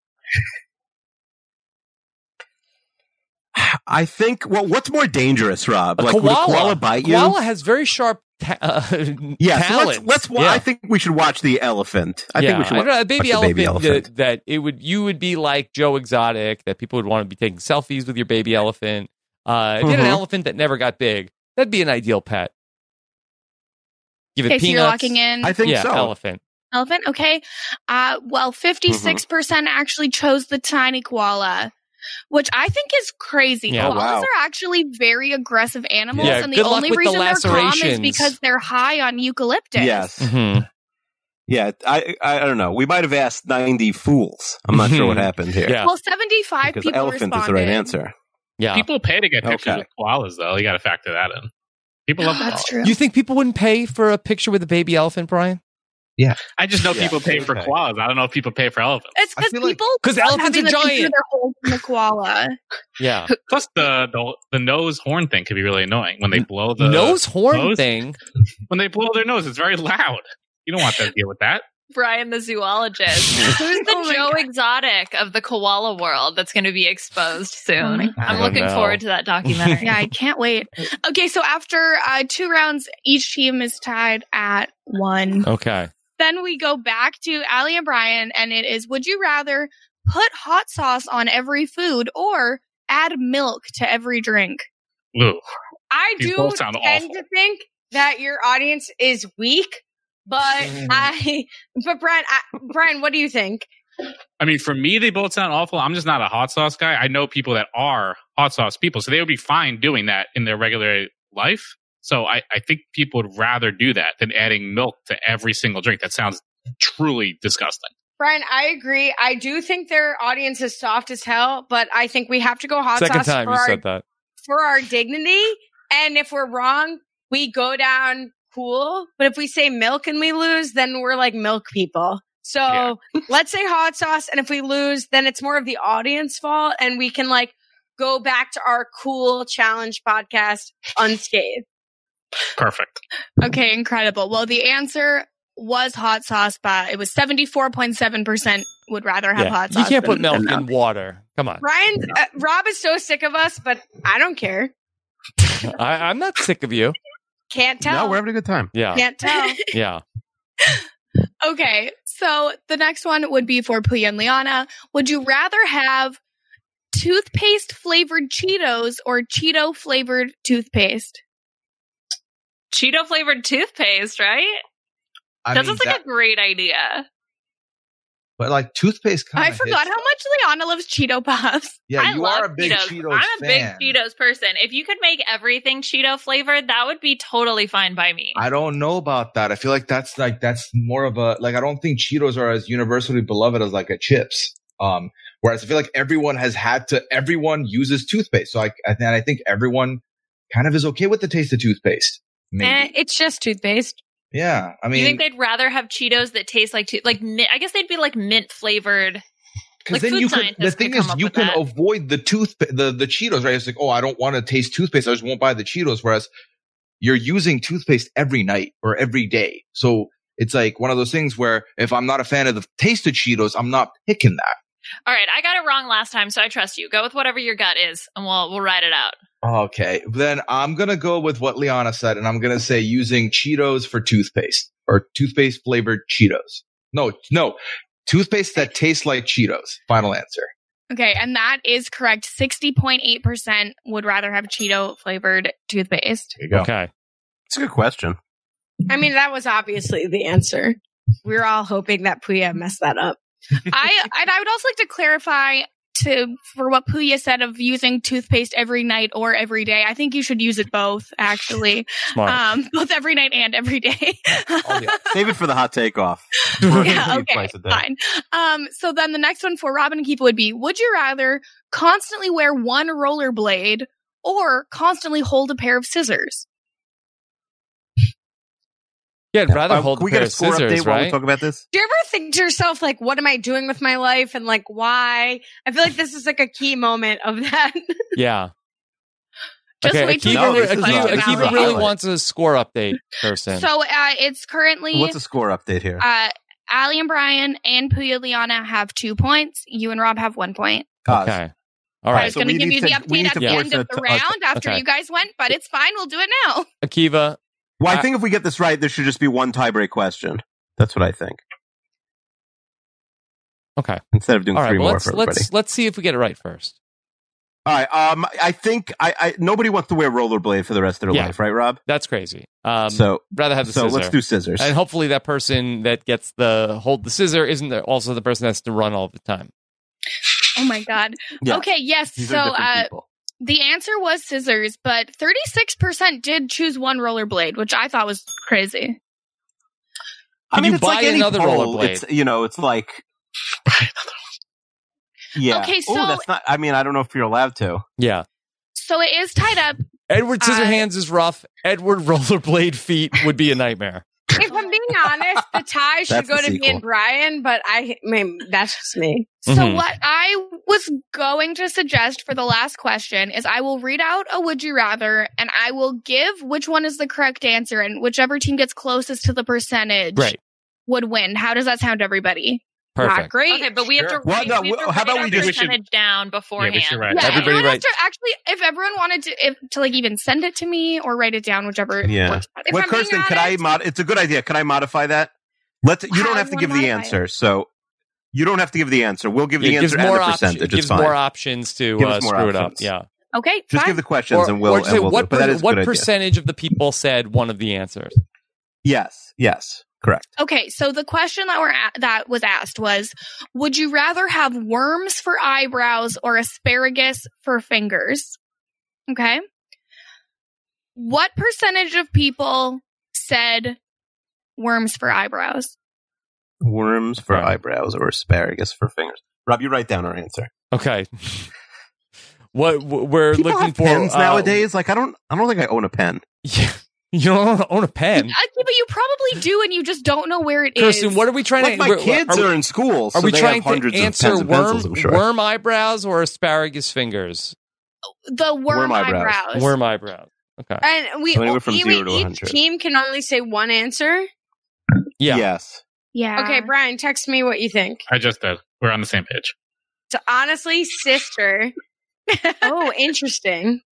I think. Well, what's more dangerous, Rob? A like, koala. would a koala bite you? Koala has very sharp ta- uh, yeah. So talons. let's. let's wa- Yeah. I think we should watch the elephant. I yeah, think we should I wa- don't know, a watch baby the elephant, baby elephant. That, that it would you would be like Joe Exotic, that people would want to be taking selfies with your baby elephant. Uh, if you had an Mhm. elephant that never got big, that'd be an ideal pet. Give it Okay, so peanuts. you're locking in I think yeah, so. elephant. elephant. Okay. Uh, well, fifty-six percent actually chose the tiny koala, which I think is crazy. Yeah. Koalas Oh, wow. are actually very aggressive animals, Yeah, and the good luck only with the reason they're calm is lacerations. because they're high on eucalyptus. Yes. Mhm. Yeah. I, I. I don't know. We might have asked ninety fools. I'm not sure what happened here. Yeah. Well, seventy-five Because people elephant responded. is the right answer. Yeah. People pay to get pictures Okay. of koalas, though. You got to factor that in. People love That's koalas. true. You think people wouldn't pay for a picture with a baby elephant, Brian? I just know Yeah, people pay for okay. koalas. I don't know if people pay for elephants. It's I because feel like- people 'Cause love elephants having are the picture giant. they're holding the koala. Yeah. Plus, the, the the nose horn thing can be really annoying when they blow the Nose horn nose? thing. When they blow their nose, it's very loud. You don't want to deal with that. Brian, the zoologist. Who's the Oh my Joe God. Exotic of the koala world that's going to be exposed Oh soon? my God. I I'm don't looking know. forward to that documentary. Yeah, I can't wait. Okay, so after uh, two rounds, each team is tied at one. Okay. Then we go back to Allie and Brian, and it is: would you rather put hot sauce on every food or add milk to every drink? Ooh. I These do both sound tend awful. to think that your audience is weak, but I, but Brian, I, Brian, what do you think? I mean, for me, they both sound awful. I'm just not a hot sauce guy. I know people that are hot sauce people, so they would be fine doing that in their regular life. So I, I think people would rather do that than adding milk to every single drink. That sounds truly disgusting. Brian, I agree. I do think their audience is soft as hell, but I think we have to go hot Second sauce time for you our said that. for our dignity. And if we're wrong, we go down cool. But if we say milk and we lose, then we're like milk people. So Yeah. let's say hot sauce. And if we lose, then it's more of the audience fault. And we can like go back to our cool challenge podcast unscathed. Perfect. Okay, incredible. Well, the answer was hot sauce, but it was seventy-four point seven percent would rather have Yeah. hot You sauce. can't put than- milk than in water. Come on. Ryan, uh, Rob is so sick of us, but I don't care. I, I'm not sick of you. Can't tell. No, we're having a good time. Yeah. Can't tell. Yeah. Okay, so the next one would be for Puya and Liana. Would you rather have toothpaste flavored Cheetos or Cheeto flavored toothpaste? Cheeto flavored toothpaste, right? I that mean, sounds like that- a great idea. but like toothpaste kind I of forgot how much Liana loves Cheeto Puffs. Yeah, I you love are a big Cheetos. Cheetos, I'm a fan. big Cheetos person. If you could make everything Cheeto flavored, that would be totally fine by me. I don't know about that. I feel like that's like that's more of a like I don't think Cheetos are as universally beloved as like a chips. Um, whereas I feel like everyone has had to everyone uses toothpaste. So like I and I think everyone kind of is okay with the taste of toothpaste. Maybe. Eh, it's just toothpaste. Yeah, I you mean, think they'd rather have Cheetos that taste like to- like mint? I guess they'd be like mint flavored. because like then food you can. The scientists thing could is, come up you with can that. avoid the tooth the the Cheetos, right? It's like, oh, I don't want to taste toothpaste. I just won't buy the Cheetos. Whereas you're using toothpaste every night or every day, so it's like one of those things where if I'm not a fan of the taste of Cheetos, I'm not picking that. All right, I got it wrong last time, so I trust you. Go with whatever your gut is, and we'll we'll ride it out. Okay, then I'm gonna go with what Liana said, and I'm gonna say using Cheetos for toothpaste or toothpaste flavored Cheetos. No, no, toothpaste that tastes like Cheetos. Final answer. Okay, and that is correct. sixty point eight percent would rather have Cheeto flavored toothpaste. There you go. Okay. It's a good question. I mean, that was obviously the answer. We were all hoping that Puya messed that up. I and I would also like to clarify to for what Puya said of using toothpaste every night or every day. I think you should use it both, actually. Smart. Um, both every night and every day. Save it for the hot takeoff. Yeah, okay, fine. Um, so then the next one for Robin and Keepa would be, would you rather constantly wear one rollerblade or constantly hold a pair of scissors? Yeah, I'd rather Uh, hold can a we pair get a of score scissors, update while we right? talk about this? Do you ever think to yourself, like, what am I doing with my life? And like, why? I feel like this is like a key moment of that. Yeah. Just okay, wait till Akiva, you re- get the Akiva, question. Akiva This is really a wants a score update person. So uh, it's currently What's the score update here? uh, Allie and Brian and Puya Liana have two points. You and Rob have one point. Uh, okay. All I right. was so going to we give need you to- the we update need at to the force end of it the to- round after okay. you guys went, but it's fine. We'll do it now. Akiva, Well, I Uh, think if we get this right, there should just be one tiebreak question. That's what I think. okay. Instead of doing All right. three Well, more let's for everybody. let's let's see if we get it right first. All right. Um, I think I, I nobody wants to wear rollerblade for the rest of their Yeah. life, right, Rob? That's crazy. Um, so rather have the so scissor. let's do scissors. And hopefully that person that gets the hold the scissor isn't the, also the person that has to run all the time. Oh my God. Yeah. Okay. Yes. These so are different uh, people. the answer was scissors, but thirty-six percent did choose one rollerblade, which I thought was crazy. I Can mean, you it's like buy any another poll. rollerblade? It's you know, it's like yeah. Okay, Ooh, so- that's not. I mean, I don't know if you're allowed to. Yeah. So it is tied up. Edward Uh, Scissorhands is rough. Edward Rollerblade Feet would be a nightmare. If I'm being honest, the tie should That's go the to me sequel. and Brian, but I, I mean, that's just me. So Mhm. what I was going to suggest for the last question is I will read out a would you rather and I will give which one is the correct answer and whichever team gets closest to the percentage Great. would win. How does that sound to everybody? Not Perfect. great. Okay, but we have to Well, write, no, we have to well, how about write we our just- percentage down beforehand. Yeah, we should write Yeah, it. Everybody everyone has write- to actually, if everyone wanted to, if, to like even send it to me or write it down, whichever Yeah. works better. If Well, I'm being Kirsten, could I honest- mod? It's a good idea. Can I modify that? Let's. You How don't do have to you give wanna the modify answer. So you don't have to give the answer. We'll give the Yeah, it gives answer and more the option- percentage. it It's gives fine. more options to Give uh, us more screw it up. options. Yeah. Okay, Just fine. give the questions Or, and we'll. or and say we'll do what it. But per- that is a what good idea. percentage of the people said one of the answers? Yes. Yes. Correct. Okay, so the question that were a- that was asked was, would you rather have worms for eyebrows or asparagus for fingers? Okay. What percentage of people said worms for eyebrows? Worms for Right. eyebrows or asparagus for fingers. Rob, you write down our answer. Okay. What w- we're People looking have for pens uh, nowadays. Like I don't. I don't think I own a pen. Yeah. You don't own a pen. Uh, but you probably do, and you just don't know where it is. Kirsten, what are we trying Like to? my we're- kids are, are in school, so are we they trying have hundreds to of answer pens and worm, pencils, I'm sure. worm eyebrows or asparagus fingers? The worm, Worm eyebrows. eyebrows. Worm eyebrows. Okay. And we So anywhere from we- zero to each one hundred. team can only say one answer. Yeah. Yes. Yeah. Okay, Brian, text me what you think. I just did. We're on the same page. So honestly, sister. Oh, interesting.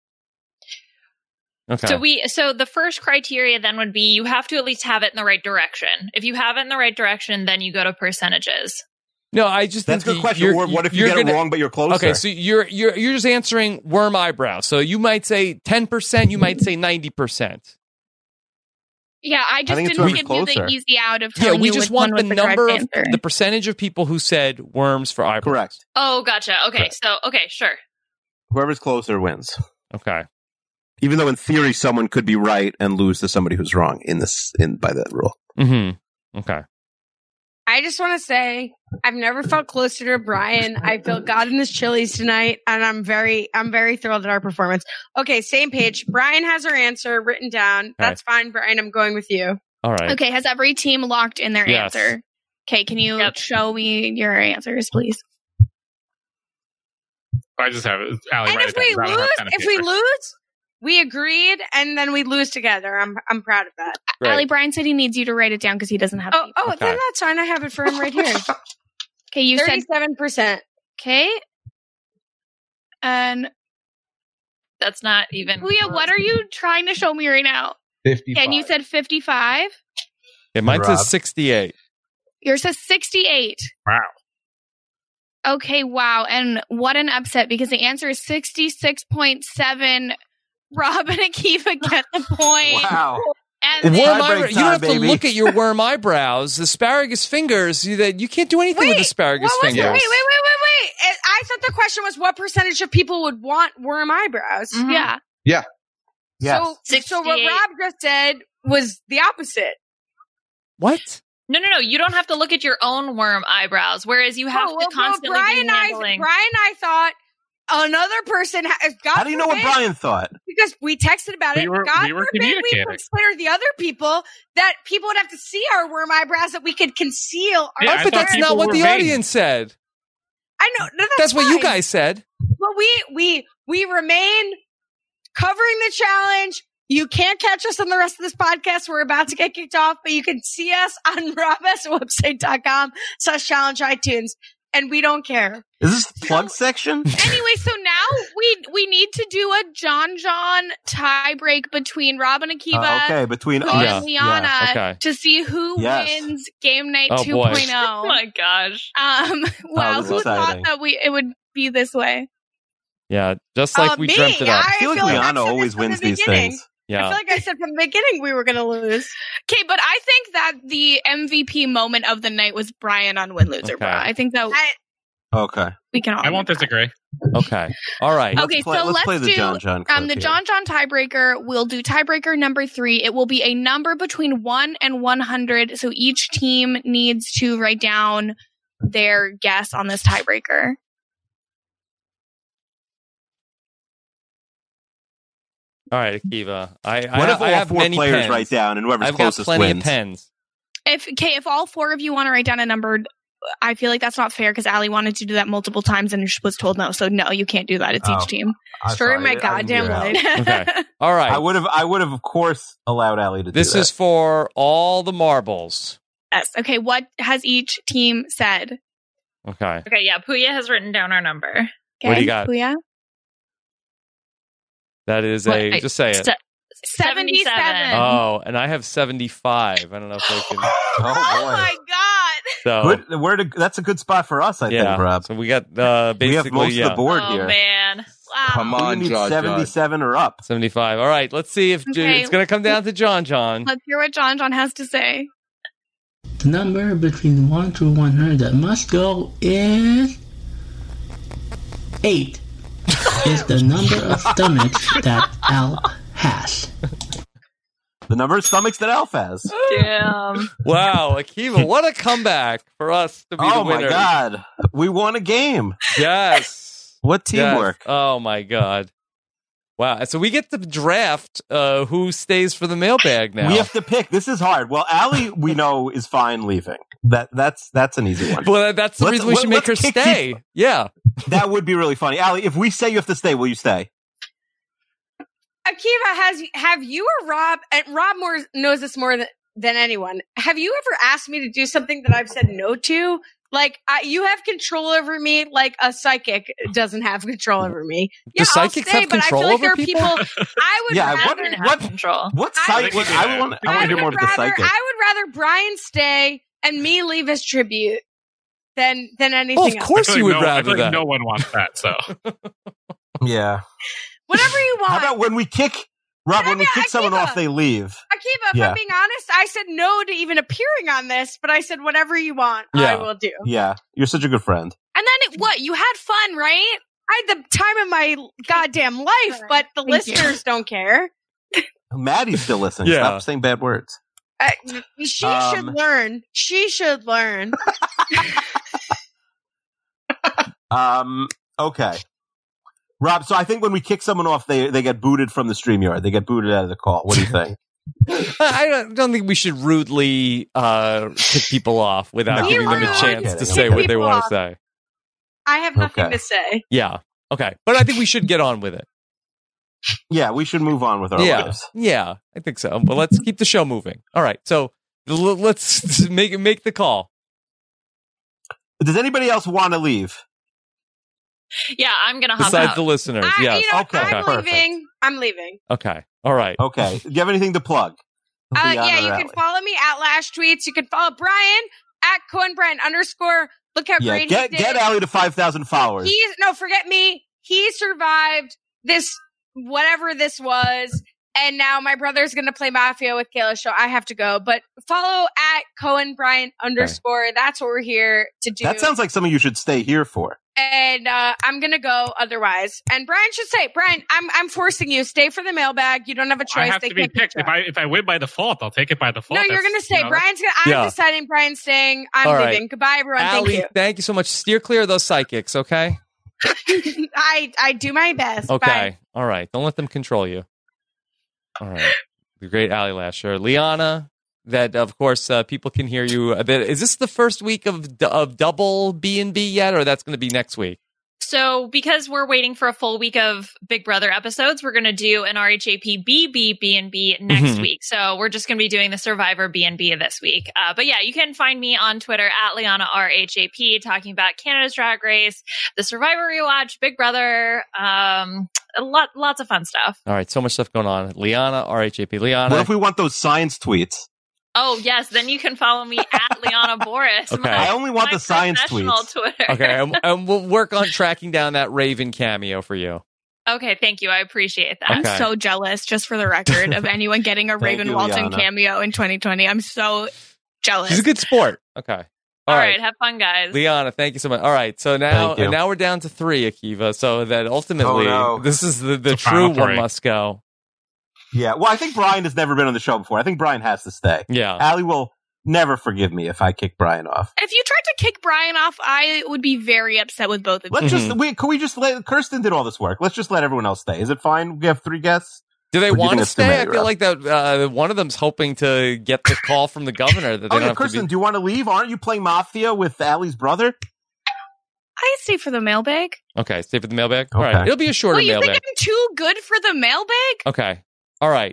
Okay. So we so the first criteria then would be you have to at least have it in the right direction. If you have it in the right direction, then you go to percentages. no, I just That's a think good question. you're- Or what if you you're get gonna- it wrong, but you're closer? Okay, so you're you're you're just answering worm eyebrows. So you might say ten percent, you might say ninety percent. Yeah, I just think it's didn't whoever's give you closer. the easy out of Yeah, telling we you just which want one the was the number correct of answer. the percentage of people who said worms for eyebrows. Correct. Oh, gotcha. Okay, Correct. so okay, sure. Whoever's closer wins. Okay. Even though in theory someone could be right and lose to somebody who's wrong in this in by that rule. Mm-hmm. Okay. I just want to say I've never felt closer to Brian. I feel God in his chilies tonight, and I'm very, I'm very thrilled at our performance. Okay, same page. Brian has her answer written down. That's fine, Brian. I'm going with you. All right. Okay, has every team locked in their Yes. answer? Okay, can you Yep. show me your answers, please? I just have it. Allie, And write if it down. we I don't have lose, pen and if we paper. lose, we agreed, and then we lose together. I'm, I'm proud of that. Great. Allie, Brian said he needs you to write it down because he doesn't have. Oh, paper. oh, Okay. then that's fine. I have it for him right here. Okay, you said Thirty-seven percent. okay. And That's not even Leah, what are you trying to show me right now? fifty-five. And you said fifty-five. Yeah, mine Rob. says sixty-eight. Yours says sixty-eight. Wow. Okay, wow. And what an upset because the answer is sixty-six point seven. Rob and Akiva get the point. Wow. And Worm then, Tiebreak eyebrow- you don't have time, to baby. look at your worm eyebrows. Asparagus fingers. You, that you can't do anything with Wait, asparagus What was fingers. it? Wait, wait, wait, wait, wait. I- I thought the question was what percentage of people would want worm eyebrows. Mhm. yeah. Yes. So, so what sixty-eight. Rob just said was the opposite. What? No, no, no. You don't have to look at your own worm eyebrows, whereas you have Oh, well, to constantly well, Brian be and I, handling. Brian and I thought another person has God How do you know what forbid, Brian thought? Because we texted about We it. were- God we were forbid we communicating. consider the other people that people would have to see our worm eyebrows that we could conceal. Our Yeah, I but thought that's people not what were the vague. audience said. I know. No, that's That's what you fine. guys said. But we we we remain covering the challenge. You can't catch us on the rest of this podcast. We're about to get kicked off, but you can see us on rob s website dot com slash challenge iTunes. And we don't care. Is this the plug section? Anyway, so now we we need to do a John John tie break between Rob and Akiva Uh, okay, between Pooh us. Yeah, and Liana yeah, okay. to see who Yes. wins Game Night Oh, boy. 2.0. Oh my gosh. Um, wow, this is who exciting. thought that we it would be this way? Yeah, just like Uh, we me, dreamt it up. I I feel like feel like I Liana said this always from wins the these beginning. things. I Yeah. feel like I said from the beginning we were going to lose. Okay, but I think that the M V P moment of the night was Brian on Win Loser Okay. Bra. I think that I, Okay. we can all. I won't agree. disagree. Okay. All right. Okay, Let's play, so let's let's play the do, John John clip Um, the here. John John tiebreaker, we'll do tiebreaker number three. It will be a number between one and one hundred. So each team needs to write down their guess on this tiebreaker. All right, Akiva. I, I, What if I all have four many players pens. write down and whoever's I've got closest plenty wins? of pens. If okay, if all four of you want to write down a number, I feel like that's not fair because Allie wanted to do that multiple times and was told no. So no, you can't do that. It's Oh. each team. I'm Story of sorry, my I didn't hear goddamn how. life. Okay. All right. I would have, I would have, of course, allowed Allie to This do that. is for all the marbles. Yes. Okay. What has each team said? Okay. Okay, yeah. Puya has written down our number. Okay. What do you got? Puya? That is What, a. I- Just say it. Se- seventy-seven. Oh, and I have seventy-five. I don't know if I can. Oh, Oh boy. my god. So, Good. Where to, that's a good spot for us, I yeah. think, Rob. So we got uh, We have basically most yeah, of the board oh here. man. Wow. Come We on, need John John. seventy-seven or up. seventy-five. All right. Let's see if Okay. it's going to come down to John John. Let's hear what John John has to say. The number between one to one hundred that must go is eight. Is the number of stomachs that Alp has. The number of stomachs that Alf has. Damn. Wow, Akiva, what a comeback for us to be Oh the my winner. God. We won a game. Yes. What Yes. teamwork. Oh my God. Wow. So we get to draft uh, who stays for the mailbag now. We have to pick. This is hard. Well, Allie, we know, is fine leaving. That that's that's an easy one. Well, that's the Let's- reason we should make her let's kick stay. people- Yeah. That would be really funny. Allie, if we say you have to stay, will you stay? Akiva, has have you or Rob? And Rob more knows this more than, than anyone. Have you ever asked me to do something that I've said no to? Like I, you have control over me, like a psychic doesn't have control over me. Yeah, psychics I'll stay, have but control I feel like over there are people? people. I would Yeah, rather what- Have what- control. What I psychic? would- I want. I want I to hear would more of the rather, psychic. I would rather Brian stay and me leave as tribute than than anything Oh, of else. course I feel you like would no, I rather feel like that. no one wants that. So Yeah. Whatever you want. How about when we kick Rob? I When we mean, kick someone Akiva. off, they leave. Akiva, if Yeah. I'm being honest, I said no to even appearing on this, but I said whatever you want, Yeah. I will do. Yeah, you're such a good friend. And then it, what? You had fun, right? I had the time of my goddamn life, but the Thank you. listeners don't care. Maddie's still listening. Yeah. Stop saying bad words. Uh, she Um, should learn. She should learn. Um. Okay. Rob, so I think when we kick someone off, they they get booted from the StreamYard. They get booted out of the call. What do you think? I don't, don't think we should rudely uh, kick people off without No, giving them a I'm chance kidding. to say Kick what they people want to off. say. I have nothing Okay. to say. Yeah. Okay. But I think we should get on with it. Yeah, we should move on with our Yeah. lives. Yeah. I think so. But let's keep the show moving. All right. So l- let's make make the call. Does anybody else want to leave? Yeah, I'm gonna hop Besides out. the listeners. I, Yes. you know, Okay, I'm perfect. leaving. I'm leaving. Okay. All right. Okay. Do you have anything to plug? Uh, Beyond yeah, or you can Allie? follow me at Lash Tweets. You can follow Brian at Cohen Brian underscore. Look how Yeah, great get he did. get Allie to five thousand followers. He's no, forget me. He survived this, whatever this was, and now my brother's going to play Mafia with Kayla. So I have to go. But follow at Cohen Bryant underscore. That's what we're here to do. That sounds like something you should stay here for. And uh, I'm going to go otherwise. And Brian should say, Brian, I'm I'm forcing you. Stay for the mailbag. You don't have a choice. I have They to be can't picked. kick If you I out. if I win by default, I'll take it by default. No, you're That's- going to stay. you know, Brian's going. I'm Yeah. deciding. Brian's staying. I'm All right. leaving. Goodbye, everyone. Allie, Thank you so much. Steer clear of those psychics, okay? you. I I do my best. Okay. Bye. All right. Don't let them control you. All right. The great Allie Lasher. Liana, that, of course, uh, people can hear you. Uh, that- Is this the first week of of double B and B yet, or that's going to be next week? So, because we're waiting for a full week of Big Brother episodes, we're going to do an R H A P B B B and B next Mhm. week. So, we're just going to be doing the Survivor B and B this week. Uh, but yeah, you can find me on Twitter at Liana R H A P talking about Canada's Drag Race, the Survivor rewatch, Big Brother, um, a lot, lots of fun stuff. All right. So much stuff going on. Liana, R H A P. What Liana. if we want those science tweets? Oh yes, then you can follow me at Liana Boris. Okay. my- I only want my the science professional tweets. Twitter. Okay. And, and we'll work on tracking down that Raven cameo for you. Okay, thank you. I appreciate that. I'm Okay. so jealous, just for the record, of anyone getting a Thank Raven you, Walton Liana. cameo in twenty twenty. I'm so jealous. She's a good sport. Okay. All right. have fun, guys. Liana, thank you so much. All right, so now Thank you. now we're down to three, Akiva. So that ultimately, Oh, no. this is the, the The true final one three. must go. Yeah. Well, I think Brian has never been on the show before. I think Brian has to stay. Yeah. Allie will never forgive me if I kick Brian off. If you tried to kick Brian off, I would be very upset with both of you. Let's Mhm. just we can we just let Kirsten did all this work. Let's just let everyone else stay. Is it fine? We have three guests. Do they Or do you want think to it's too stay? I many, feel Rob? like that uh, one of them's hoping to get the call from the governor that they Oh don't yeah, have Kirsten, to be. do you want to leave? Aren't you playing Mafia with Allie's brother? I stay for the mailbag. Okay, stay for the mailbag. All right, Okay. it'll be a shorter Well, you mailbag. think I'm too good for the mailbag? Okay, all right.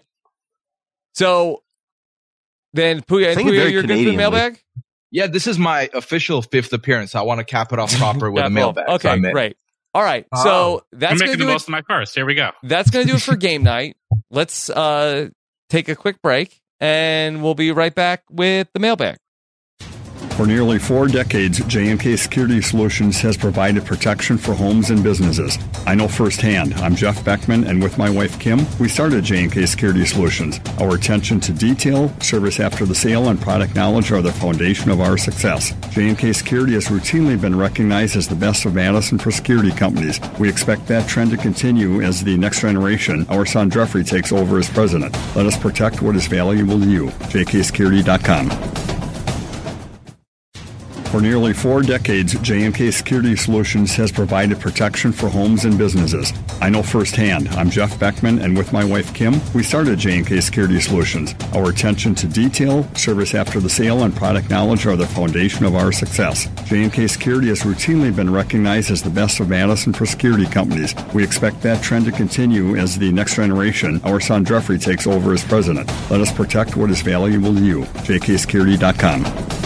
So then, Puya, and Saying it Puya, very you're good for the Canadianly. mailbag. Yeah, this is my official fifth appearance. I want to cap it off proper with Yeah, a mailbag. well, so Okay, I'm in. great. All right, Oh. so I'm that's making gonna the do it. most of my first. Here we go. That's going to do it for game night. Let's uh, take a quick break, and we'll be right back with the mailbag. For nearly four decades, J and K Security Solutions has provided protection for homes and businesses. I know firsthand. I'm Jeff Beckman, and with my wife Kim, we started J and K Security Solutions. Our attention to detail, service after the sale, and product knowledge are the foundation of our success. J and K Security has routinely been recognized as the best of Madison for security companies. We expect that trend to continue as the next generation, our son Jeffrey, takes over as president. Let us protect what is valuable to you. J K security dot com. For nearly four decades, J and K Security Solutions has provided protection for homes and businesses. I know firsthand. I'm Jeff Beckman, and with my wife Kim, we started J and K Security Solutions. Our attention to detail, service after the sale, and product knowledge are the foundation of our success. J and K Security has routinely been recognized as the best of Madison for security companies. We expect that trend to continue as the next generation, our son Jeffrey, takes over as president. Let us protect what is valuable to you. J K security dot com.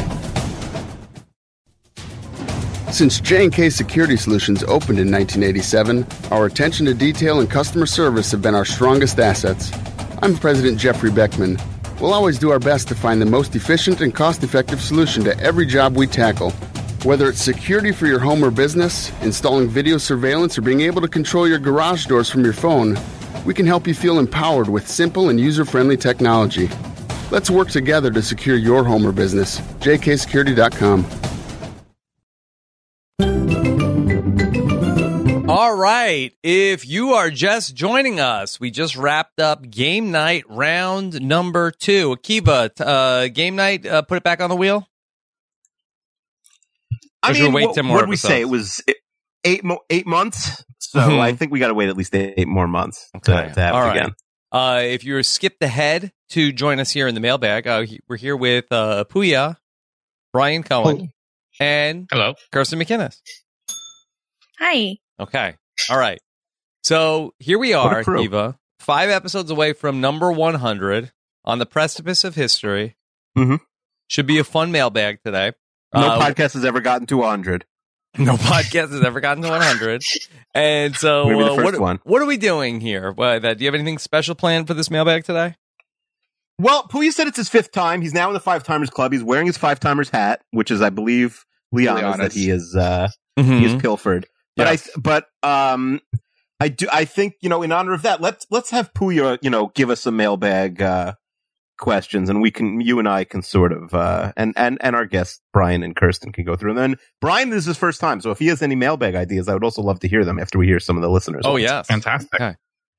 Since J and K Security Solutions opened in nineteen eighty-seven, our attention to detail and customer service have been our strongest assets. I'm President Jeffrey Beckman. We'll always do our best to find the most efficient and cost-effective solution to every job we tackle. Whether it's security for your home or business, installing video surveillance, or being able to control your garage doors from your phone, we can help you feel empowered with simple and user-friendly technology. Let's work together to secure your home or business. J K security dot com. All right. If you are just joining us, we just wrapped up game night round number two. Akiva, uh, game night, uh, put it back on the wheel? I Or should we mean, wait what, ten more what did we episodes? say? It was eight mo- eight months. So Mhm. I think we got to wait at least eight, eight more months to, Okay. to have All it right. again. Uh, if you're skipped ahead to join us here in the mailbag, uh, he- we're here with uh, Puya, Brian Cohen, and Hello. Kirsten McInnes. Hi. Okay. All right. So here we What a are, crew. Eva, five episodes away from number one hundred on the precipice of history. Mhm. Should be a fun mailbag today. No Uh, podcast has ever gotten to one hundred. No podcast has ever gotten to one hundred. And so, Maybe the uh, first what, one. what are we doing here? What, uh, do you have anything special planned for this mailbag today? Well, Puya said it's his fifth time. He's now in the Five Timers Club. He's wearing his Five Timers hat, which is, I believe, Liana's Liana's. that he is uh, Mm-hmm. he is pilfered. But Yes. I but um I do I think, you know, in honor of that, let's let's have Puya, you know, give us some mailbag uh questions, and we can you and I can sort of uh and and and our guests Brian and Kirsten can go through. And then Brian, this is his first time, so if he has any mailbag ideas, I would also love to hear them after we hear some of the listeners. Oh, ones. yes. Fantastic. Okay.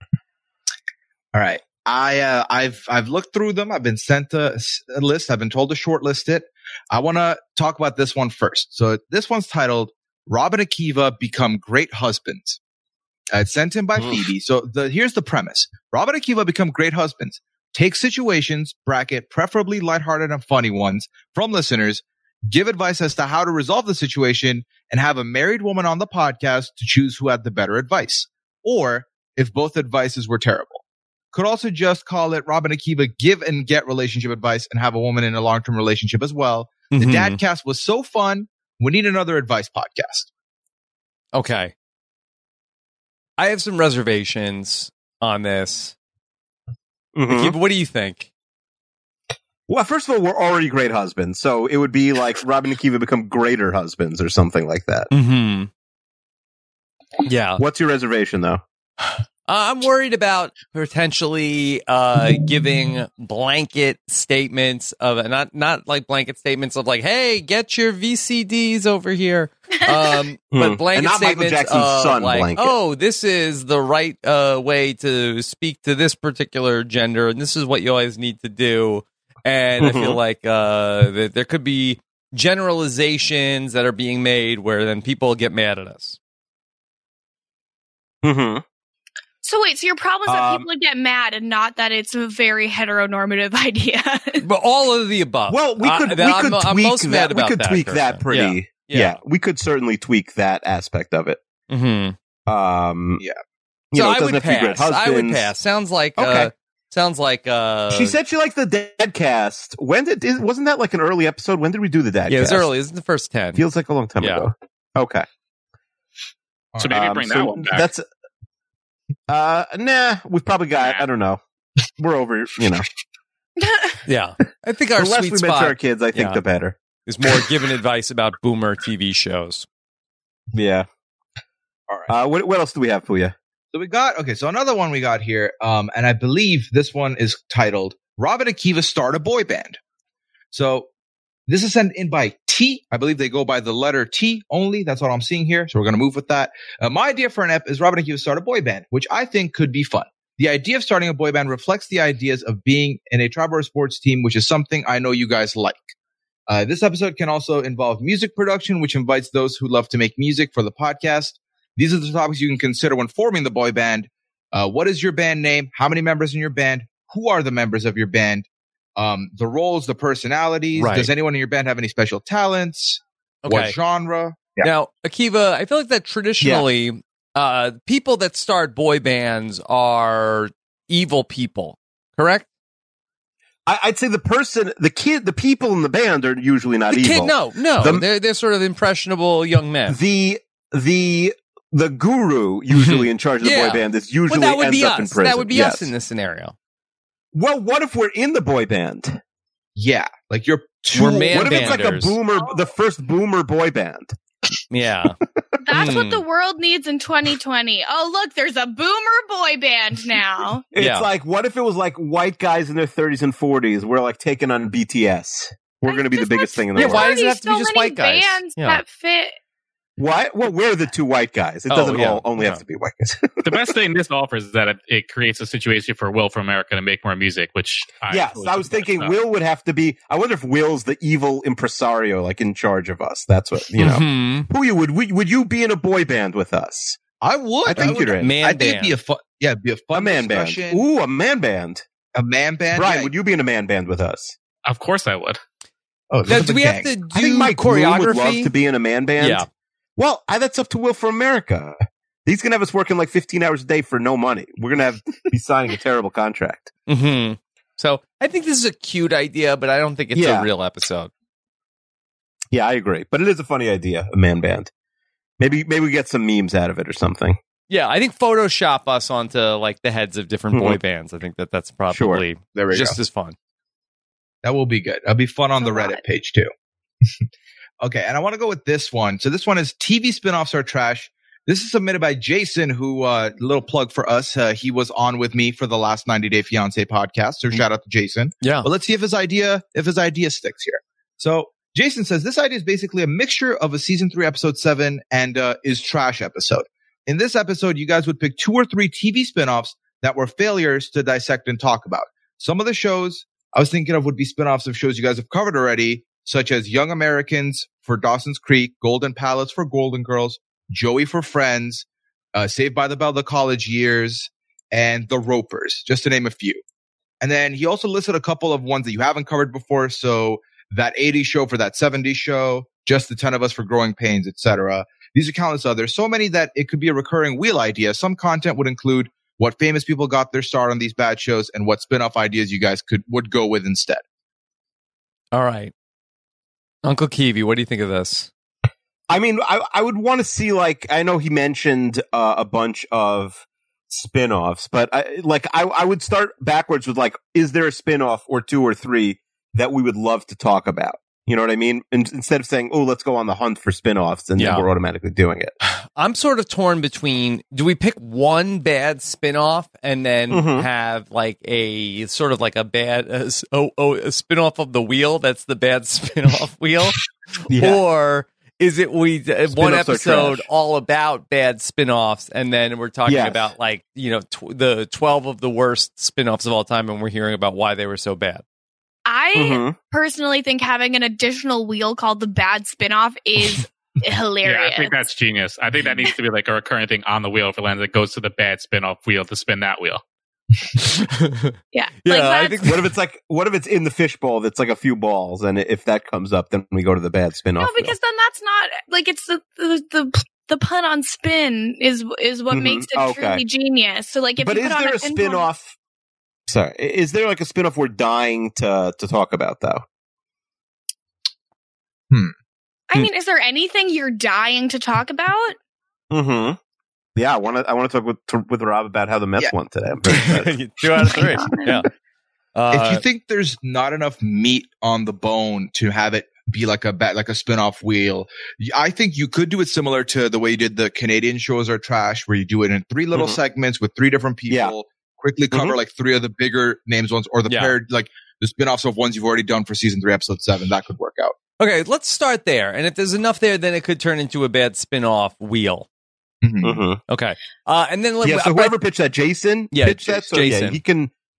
All right. I uh, I've I've looked through them. I've been sent a, s- a list. I've been told to shortlist it. I want to talk about this one first. So this one's titled "Rob and Akiva Become Great Husbands." Uh, it's sent in by Mm. Phoebe. So the here's the premise: Rob and Akiva become great husbands. Take situations, bracket preferably lighthearted and funny ones, from listeners. Give advice as to how to resolve the situation, and have a married woman on the podcast to choose who had the better advice, or if both advices were terrible. Could also just call it Rob and Akiva give and get relationship advice, and have a woman in a long-term relationship as well. The Mhm. Dadcast was so fun. We need another advice podcast. Okay. I have some reservations on this. Mhm. Akiva, what do you think? Well, first of all, we're already great husbands, so it would be like Rob and Akiva become greater husbands or something like that. Mm-hmm. Yeah. What's your reservation, though? Uh, I'm worried about potentially uh, giving blanket statements of not not like blanket statements of like, hey, get your V C Ds over here, um, Hmm. but blanket And not Michael statements Jackson's of son like, blanket. oh, this is the right uh, way to speak to this particular gender, and this is what you always need to do. And I feel Mhm. like uh, that there could be generalizations that are being made where then people get mad at us. Mm-hmm. So wait, so your problem is that Um, people would get mad and not that it's a very heteronormative idea. But all of the above. Well, we Uh, could that we I'm- could I'm tweak most mad that. We about could that, tweak that Kirsten. pretty. Yeah. Yeah. we could certainly tweak that aspect of it. Mm-hmm. Um, Yeah. you So know, it I doesn't would have to be great pass. I would husbands. pass. Sounds like uh, Okay. sounds like uh, She said she liked the Dadcast. When did is, wasn't that like an early episode? When did we do the Dadcast? yeah, it was early. It was the first ten. Feels like a long time Yeah. ago. Okay, So maybe Um, bring so that one back. That's uh, nah. We've probably got. Nah. I don't know. We're over. You know, Yeah, I think our the less sweet we mention our spot kids, I think yeah. the better. is more giving advice about boomer T V shows. Yeah. All right. Uh, what what else do we have for you? So we got, okay, so another one we got here, um, and I believe this one is titled Rob and Akiva Start a Boy Band. So this is sent in by T. I believe they go by the letter T only. That's what I'm seeing here. So we're going to move with that. Uh, my idea for an ep is Rob and Akiva Start a Boy Band, which I think could be fun. The idea of starting a boy band reflects the ideas of being in a tribal sports team, which is something I know you guys like. Uh, this episode can also involve music production, which invites those who love to make music for the podcast. These are the topics you can consider when forming the boy band. Uh, what is your band name? How many members in your band? Who are the members of your band? Um, the roles, the personalities. Right. Does anyone in your band have any special talents? Okay. What genre? Yeah. Now, Akiva, I feel like that traditionally, uh, people that start boy bands are evil people, correct? I, I'd say the person, the kid, the people in the band are usually not The evil. kid, no, no, The- they're they're sort of impressionable young men. The the the guru usually in charge of the Yeah. boy band is usually well, that would ends be up in us. prison. That would be Yes. us in this scenario. Well, what if we're in the boy band? Yeah, like you're two. We're man what if it's like a banders. boomer, the first boomer boy band? Yeah. That's Hmm. what the world needs in twenty twenty. Oh, look, there's a boomer boy band now. It's Yeah. like, what if it was like white guys in their thirties and forties? We're like taking on B T S. We're going to be the Just biggest let's- thing in the Yeah, world. why does it Already have to be so just many white guys? bands Yeah. that fit. Why? Well, we're the two white guys. It Oh, doesn't yeah. all, only have Yeah. to be white guys. The best thing this offers is that it, it creates a situation for Will from America to make more music, which I yes, totally I was support. thinking So, Will would have to be. I wonder if Will's the evil impresario, like in charge of us. That's what you know. Mhm. Who you would? Would would you be in a boy band with us? I would. I think would, you're in. Man I think it'd band. be a fun. Yeah, it'd be a fun A man band. discussion. Ooh, a man band. A man band. Brian, yeah. would you be in a man band with us? Of course I would. Oh, Now, look at do the we have gang. to do I think Mike Bloom would love choreography? to be in a man band. Yeah. Well, I, that's up to Will for America. He's gonna have us working like fifteen hours a day for no money. We're gonna have be signing a terrible contract. hmm So I think this is a cute idea, but I don't think it's Yeah. a real episode. Yeah, I agree. But it is a funny idea, a man band. Maybe maybe we get some memes out of it or something. Yeah, I think Photoshop us onto like the heads of different boy Mhm. bands. I think that that's probably There we just go. as fun. That will be good. That'll be fun on the A Reddit lot. page too. Okay, and I want to go with this one. So this one is T V spinoffs are trash. This is submitted by Jason, who, uh, little plug for us. Uh, he was on with me for the last ninety Day Fiancé podcast. So shout out to Jason. Yeah. But let's see if his idea, if his idea sticks here. So Jason says this idea is basically a mixture of a season three episode seven and, uh, is trash episode. In this episode, you guys would pick two or three T V spinoffs that were failures to dissect and talk about. Some of the shows I was thinking of would be spinoffs of shows you guys have covered already, such as Young Americans for Dawson's Creek, Golden Palace for Golden Girls, Joey for Friends, uh, Saved by the Bell, The College Years, and The Ropers, just to name a few. And then he also listed a couple of ones that you haven't covered before. So that eighties show for that seventies show, Just the Ten of Us for Growing Pains, et cetera. These are countless others. So many that it could be a recurring wheel idea. Some content would include what famous people got their start on these bad shows and what spin-off ideas you guys could would go with instead. All right. Uncle Kiwi, what do you think of this? I mean, I, I would want to see, like, I know he mentioned uh, a bunch of spin-offs, but I, like, I, I would start backwards with, like, is there a spin-off or two or three that we would love to talk about? You know what I mean? And instead of saying, oh, let's go on the hunt for spin-offs, and Yeah. then we're automatically doing it. I'm sort of torn between, do we pick one bad spin-off and then Mhm. have like a sort of like a bad uh, s- oh, oh a spin-off of the wheel that's the bad spin-off wheel, Yeah. or is it we uh, one Spin-offs are episode trash. all about bad spin-offs and then we're talking Yes. about like, you know, tw- the twelve of the worst spin-offs of all time and we're hearing about why they were so bad. I Mhm. personally think having an additional wheel called the bad spinoff is hilarious. Yeah, I think that's genius. I think that needs to be like a recurring thing on the wheel for Lens that goes to the bad spin-off wheel to spin that wheel. yeah. Yeah, like I that's, think What if it's like, what if it's in the fishbowl that's like a few balls, and if that comes up, then we go to the bad spin-off? no, because then that's not like it's the the the, the pun on spin is is what Mhm. makes it Okay. truly genius. So like if but you is put on there a pin spin-off? Sorry, i- is there like a spin-off we're dying to to talk about though? I mean, is there anything you're dying to talk about? Mm-hmm. Yeah, I want to. I want to talk with to, with Rob about how the Mets Yeah. won today. I'm very excited. Two out of three. Yeah. Uh, if you think there's not enough meat on the bone to have it be like a ba- like a spin-off wheel, y- I think you could do it similar to the way you did the Canadian shows are trash, where you do it in three little Mhm. segments with three different people, Yeah. quickly cover Mhm. like three of the bigger names ones, or the Yeah. paired like the spin-offs of ones you've already done for season three, episode seven. That could work out. Okay, let's start there. And if there's enough there, then it could turn into a bad spin-off wheel. Mhm. Mhm. Okay. Uh, and then let- Yeah. So but- whoever pitched that, Jason, Yeah, pitched J- that. So yeah, Jason. he can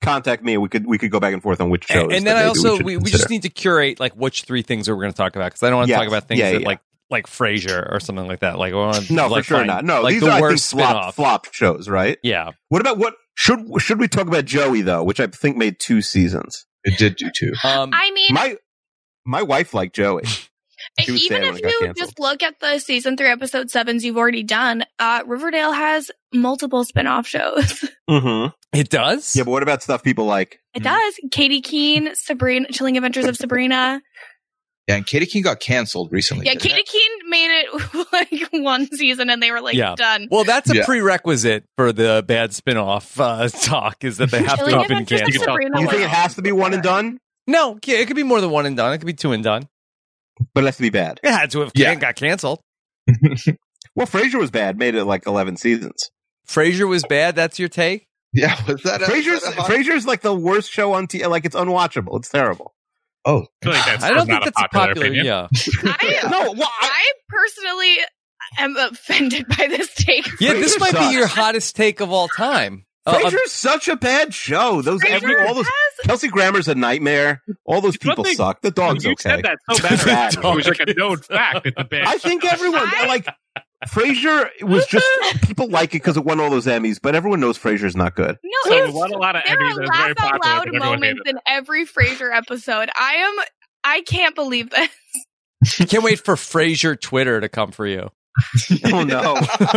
contact me. We could we could go back and forth on which shows. And, and then that I maybe also should we, we consider. just need to curate like which three things we're going to talk about because I don't want to Yes. talk about things Yeah, that yeah. like like Frasier or something like that. Like, we wanna, no, like, for sure find, not. No, like these the are I think worst flop spinoff. flop shows, right? Yeah. What about what should should we talk about Joey though, which I think made two seasons? It did do two. Um, I mean, my my wife liked Joey. She was even sad when if it got you canceled. just look at the season three, episode sevens you've already done, uh, Riverdale has multiple spin-off shows. Mm-hmm. It does. Yeah, but what about stuff people like? It does. Katie Keene, Sabrina, Chilling Adventures of Sabrina. Yeah, and Katie King got canceled recently. Yeah, didn't Katie it? Keene made it like one season and they were like Yeah. done. Well, that's a Yeah. prerequisite for the bad spinoff uh, talk is that they have to Chilling have been Adventures of canceled. Sabrina You was think it has to be one and done? No, yeah, it could be more than one and done. It could be two and done. But it has to be bad. It had to have Yeah. got canceled. Well, Frasier was bad. Made it like eleven seasons. Frasier was bad. That's your take. Yeah, was that a, Frasier's was that a hot- Frasier's like the worst show on T V. Like it's unwatchable. It's terrible. Oh, I feel like that's I don't think not that's a popular, opinion. Yeah. I, No, well, I, I personally am offended by this take. Yeah, this Frasier might sucks. be your hottest take of all time. Uh, uh, Frasier's such a bad show. Those every Frasier all those has- Kelsey Grammer's a nightmare. All those You don't people think- suck. The dog's you okay. said that so bad. Bad. It was like a known fact. It's a bad I think show. everyone like Frasier was just people like it because it won all those Emmys, but everyone knows Frasier's not good. No, So it's, it won a lot of there Emmys. are It was very laugh out popular, loud but everyone moments hated in every Frasier episode. I am, I can't believe this. can't wait for Frasier Twitter to come for you. Oh no!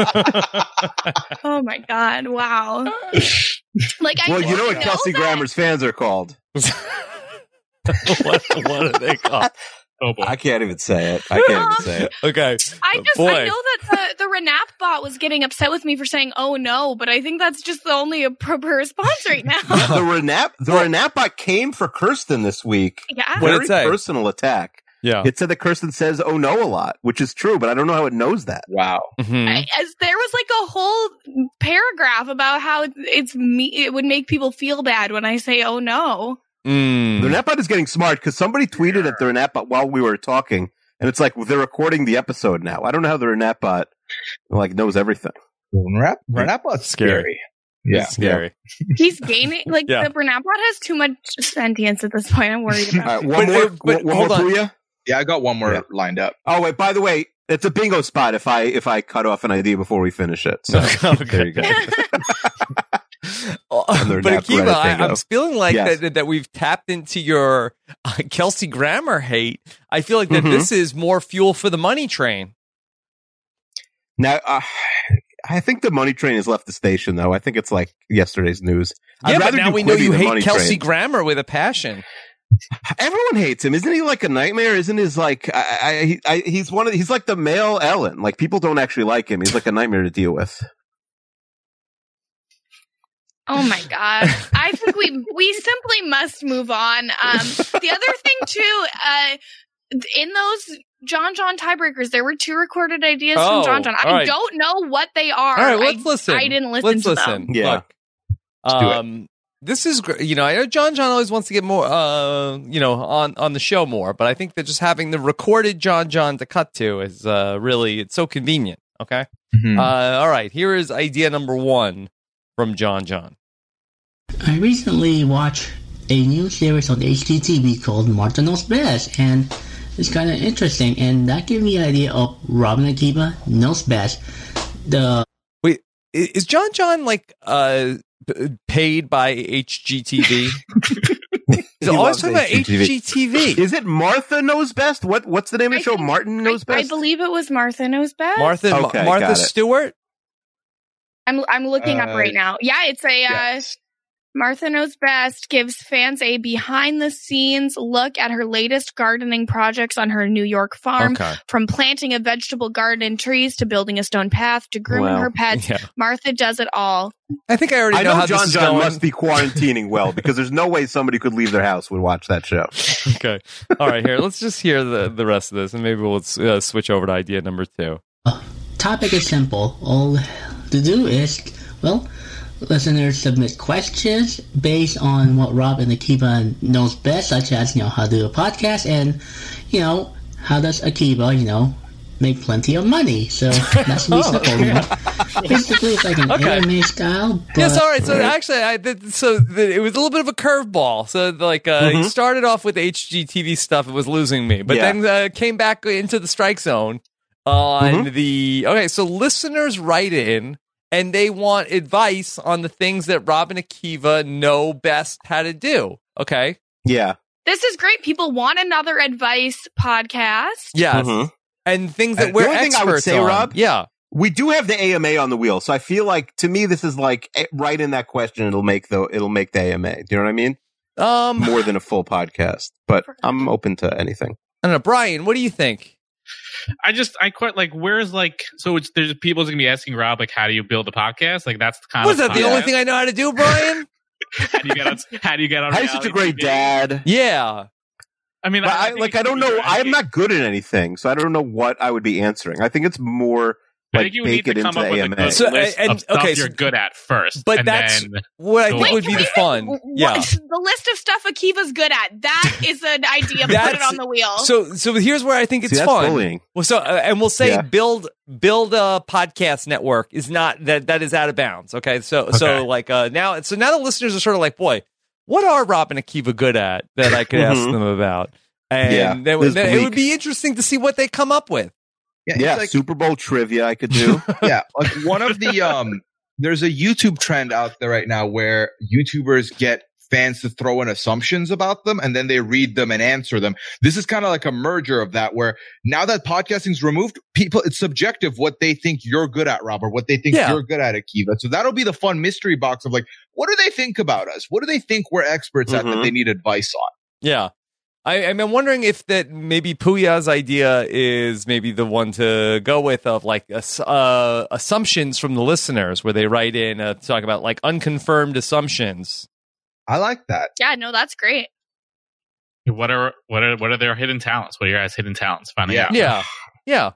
Oh my god! Wow. Like I Well, just you know what know Kelsey that- Grammer's fans are called. what, what are they called? Oh boy. I can't even say it. I can't even say it. Okay. I just I Boy. know that the the Renap bot was getting upset with me for saying "oh no," but I think that's just the only appropriate response right now. The Renap, the Renap bot came for Kirsten this week. Yeah. What did Very it say? personal attack. Yeah. It said that Kirsten says "oh no" a lot, which is true, but I don't know how it knows that. wow. Mhm. I, as there was like a whole paragraph about how it's me. It would make people feel bad when I say "oh no." Mm. The Renap bot is getting smart because somebody tweeted at the Renap bot while we were talking, and it's like well, they're recording the episode now. I don't know how the Renap bot like knows everything. Rap, Renapbot's Scary. scary. Yeah. It's scary. He's gaining like Yeah. the Renap bot has too much sentience at this point. I'm worried about. All right, it. one But, more, uh, but one hold more on. Booyah? Yeah, I got one more Yeah. lined up. Oh wait, by the way, it's a bingo spot if I if I cut off an idea before we finish it. So Okay. there you go. Uh, their but nap Akiva, Reddit I, bingo. I'm feeling like Yes. that, that we've tapped into your uh, Kelsey Grammer hate. I feel like that Mhm. this is more fuel for the money train. Now, uh, I think the money train has left the station, though. I think it's like yesterday's news. Yeah, I'd but rather now do we know Quibi you than hate Money Kelsey Train. Grammer with a passion. Everyone hates him, isn't he? Like a nightmare, isn't his like? I, I, he- I, he's one of. He's like the male Ellen. Like people don't actually like him. He's like a nightmare to deal with. Oh my god! I think we we simply must move on. Um, the other thing too, uh, in those John John tiebreakers, there were two recorded ideas Oh, from John John. I all right. don't know what they are. All right, let's I, listen. I didn't listen Let's to listen. them. Yeah. Look, um, this is gr- you know I know John John always wants to get more uh you know on on the show more, but I think that just having the recorded John John to cut to is uh really it's so convenient. Okay. Mhm. Uh, all right. Here is idea number one from John John. I recently watched a new series on H G T V called Martha Knows Best, and it's kind of interesting, and that gave me an idea of Robin Akiva Knows Best. The Wait, i- is John John like uh p- paid by H G T V? He's always loves talking about H H G T V. G T V. Is it Martha Knows Best? What What's the name of the I show? think- Martin Knows I, I Best. believe it was Martha Knows Best. Martha Ma- Okay, Martha got it. Stewart. I'm I'm looking up Uh, right now. Yeah, it's a uh, Yes. Martha Knows Best gives fans a behind the scenes look at her latest gardening projects on her New York farm. Okay. From planting a vegetable garden and trees to building a stone path to grooming Wow. her pets, Yeah. Martha does it all. I think I already I know, know how John this is John going. must be quarantining well because there's no way somebody could leave their house would watch that show. Okay. All right. Here, let's just hear the the rest of this, and maybe we'll uh, switch over to idea number two. topic is simple. All to do is, well, listeners submit questions based on what Rob and Akiva knows best, such as, you know, how to do a podcast and, you know, how does Akiva, you know, make plenty of money. So that's me simple, you know. Basically, it's like an Okay. anime style. But Yes, all right. So actually, I did, so the, it was a little bit of a curveball. So like, uh, Mhm. he started off with H G T V stuff. It was losing me, but Yeah. then uh, came back into the strike zone on Mhm. the. Okay, so listeners write in and they want advice on the things that Rob and Akiva know best how to do. Okay. Yeah. This is great. People want another advice podcast. Yes. Mhm. And things Uh, that the we're only thing experts I would say, on. Rob, Yeah. we do have the A M A on the wheel, so I feel like to me this is like eh, right in that question. It'll make the it'll make the A M A. Do you know what I mean? Um, More than a full podcast, but I'm open to anything. I don't know, Brian. What do you think? I just, I quite like, where's like, so it's, there's people going to be asking Rob, like, how do you build a podcast? Like, that's the kind Was of. that the podcast- only thing I know how to do, Brian? How do you get on, how do you get on How you such a reality great T V? dad? Yeah. I mean, But I, I, think like you I don't need know. to- I am not good at anything, so I don't know what I would be answering. I think it's more I like think you would need bake to it come into up the with A a M A. good So, list and- of stuff okay, so- you're good at first. But and that's then what I go think on. would be the Wait, fun. What- Yeah. The list of stuff Akiva's good at. That is an idea. Put it That's- on the wheel. So, so here's where I think it's See, that's fun. bullying. Well, so, uh, and we'll say Yeah. build, build a podcast network is not that, that is out of bounds. Okay. So, Okay. so like, uh, now, so now the listeners are sort of like, boy, what are Rob and Akiva good at that I could ask Mhm. them about? And Yeah, then, this then it would week. be interesting to see what they come up with. Yeah, it's Yeah, like- Super Bowl trivia I could do. yeah, like one of the um there's a YouTube trend out there right now where YouTubers get fans to throw in assumptions about them and then they read them and answer them. This is kind of like a merger of that where now that podcasting's removed, people it's subjective what they think you're good at, Rob, or what they think Yeah. you're good at, Akiva. So that'll be the fun mystery box of like, what do they think about us? What do they think we're experts at that Mhm. they need advice on? Yeah. I, I'm wondering if that maybe Puya's idea is maybe the one to go with of like ass- uh, assumptions from the listeners where they write in uh, talk about like unconfirmed assumptions. I like that. yeah, no, that's great. What are what are what are their hidden talents? What are your guys' hidden talents? Finding Yeah. out. Yeah. Yeah.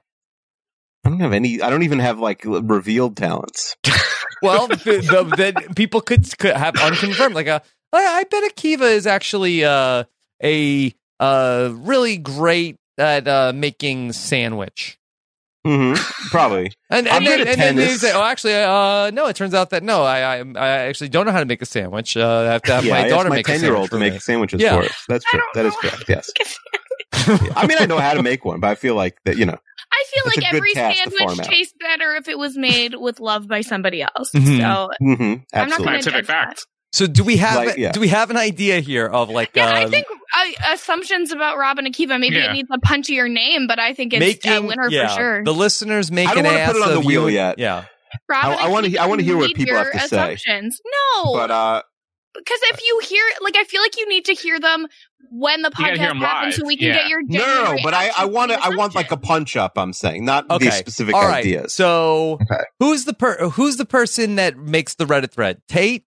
I don't have any. I don't even have like l- revealed talents. Well, the, the, then people could, could have unconfirmed. Like, a, I, I bet Akiva is actually uh, a uh, really great at uh, making sandwich. hmm Probably. And, I'm and, good then, at and then they tennis. say, oh, actually, uh, no, it turns out that no, I, I, I actually don't know how to make a sandwich. Uh, I have to have yeah, my I asked daughter my make a ten year old sandwich to for make me. sandwiches Yeah. for us. That's I true. don't That is know. correct. Yes. Yeah. I mean, I know how to make one, but I feel like that. You know. I feel It's like a good every task to farm sandwich out. tastes better if it was made with love by somebody else. Mhm. So hmm I'm not Absolutely. gonna Scientific judge that. fact. So do we have Like, yeah. do we have an idea here of like Yeah, I uh, think uh, assumptions about Rob and Akiva. Maybe Yeah. it needs a punchier name, but I think it's making a winner yeah, for sure. the listeners make I don't an wanna ass put it on of the wheel you. yet. Yeah. Rob I- and I wanna- Akiva I wanna hear what need people have your to say. assumptions. No, But uh, because if you hear, like, I feel like you need to hear them when the You gotta hear podcast 'em happens, so live. we can Yeah. get your no, genuine no, no. But I, I reaction want to to. your I want like a assumptions. punch up. I'm saying, not Okay. these specific All right. ideas. So Okay. who's the per- who's the person that makes the Reddit thread? Tate.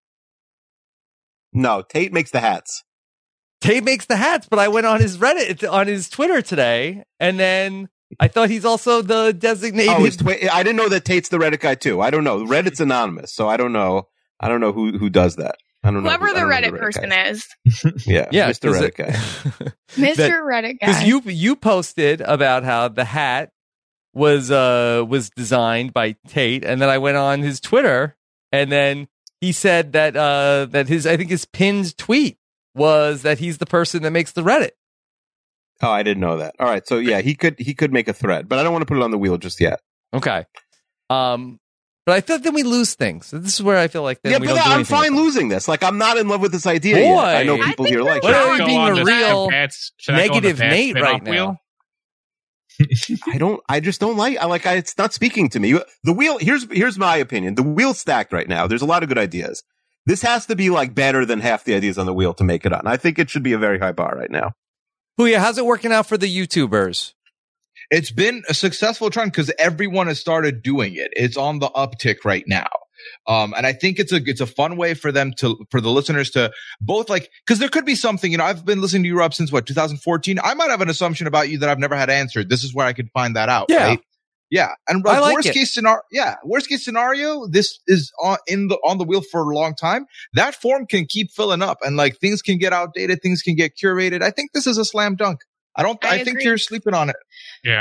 No, Tate makes the hats. Tate makes the hats, but I went on his Reddit on his Twitter today, and then I thought he's also the designated. Oh, it's twi- I didn't know that Tate's the Reddit guy too. I don't know. Reddit's anonymous, so I don't know. I don't know who who does that. I don't know. Whoever who, the I don't know Reddit who person guy is, Yeah, yeah, Mister 'cause Reddit it- guy. Mister Reddit guy. Because you you posted about how the hat was uh was designed by Tate, and then I went on his Twitter, and then he said that uh that his I think his pinned tweet was that he's the person that makes the Reddit. Oh, I didn't know that. All right, so yeah, he could he could make a thread, but I don't want to put it on the wheel just yet. Okay, um, but I thought then we lose things. So this is where I feel like then yeah, we but don't do I'm anything fine with losing this. Like, I'm not in love with this idea Boy. yet. I know I people think here we're like What it. are we Go being on a the real bad- should I go on the negative bad Nate spin-off right now? wheel? I don't. I just don't like. I like. I, it's not speaking to me. The wheel. Here's here's my opinion. The wheel's stacked right now. There's a lot of good ideas. This has to be like better than half the ideas on the wheel to make it on. I think it should be a very high bar right now. Puya, how's it working out for the YouTubers? It's been a successful trend because everyone has started doing it. It's on the uptick right now. Um, and I think it's a, it's a fun way for them to, for the listeners to both like, cause there could be something, you know, I've been listening to you, Rob, since what, two thousand fourteen. I might have an assumption about you that I've never had answered. This is where I could find that out. Yeah. Right? Yeah. And I like, like worst it. case scenario, yeah, worst case scenario, this is on, in the, on the wheel for a long time. That form can keep filling up and like things can get outdated. Things can get curated. I think this is a slam dunk. I don't, I I, think agree. you're sleeping on it. Yeah.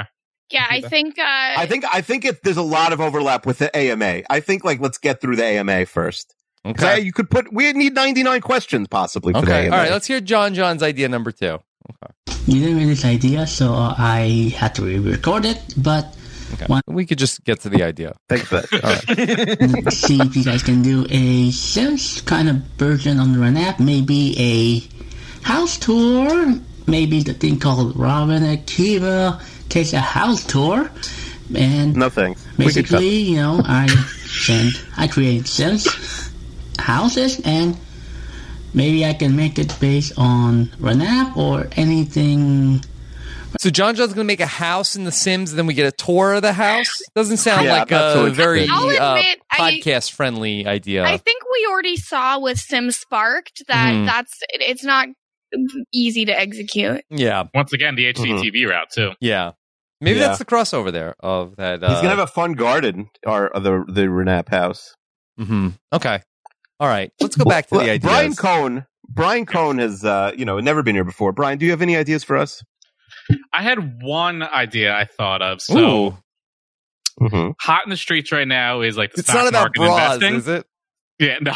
Yeah, I think. Uh, I think I think it, there's a lot of overlap with the A M A. I think like let's get through the A M A first. Okay. Okay, you could put. We need ninety-nine questions possibly for the A Okay. M All A. right. Let's hear John John's idea number two. You didn't really this idea, so I had to re-record it, but Okay. one, We could just get to the idea. Thanks for that. All right. see if you guys can do a Sims kind of version on the Run app, maybe a house tour, maybe the thing called Robin Akiva takes a house tour, and No thanks. We could cut. basically, you know, I send, I create Sims houses, and maybe I can make it based on Run app or anything. So John John's going to make a house in The Sims, and then we get a tour of the house. Doesn't sound Yeah, like I'm not a so very interested. I'll uh, admit, I- podcast-friendly idea. I think we already saw with Sim Sparked that Mhm. that's it's not easy to execute. yeah, Once again, the H D T V route too. yeah. Maybe Yeah. that's the crossover there of that. Uh, He's gonna have a fun garden, or or the the Renap house. mhm. Okay. All right. Let's go back to the ideas. Brian Cohn. Brian Cohn has, uh, you know, never been here before. Brian, do you have any ideas for us? I had one idea I thought of. So Ooh. Mm-hmm. hot in the streets right now is like the It's stock not about market bras, investing. is it? Yeah, no.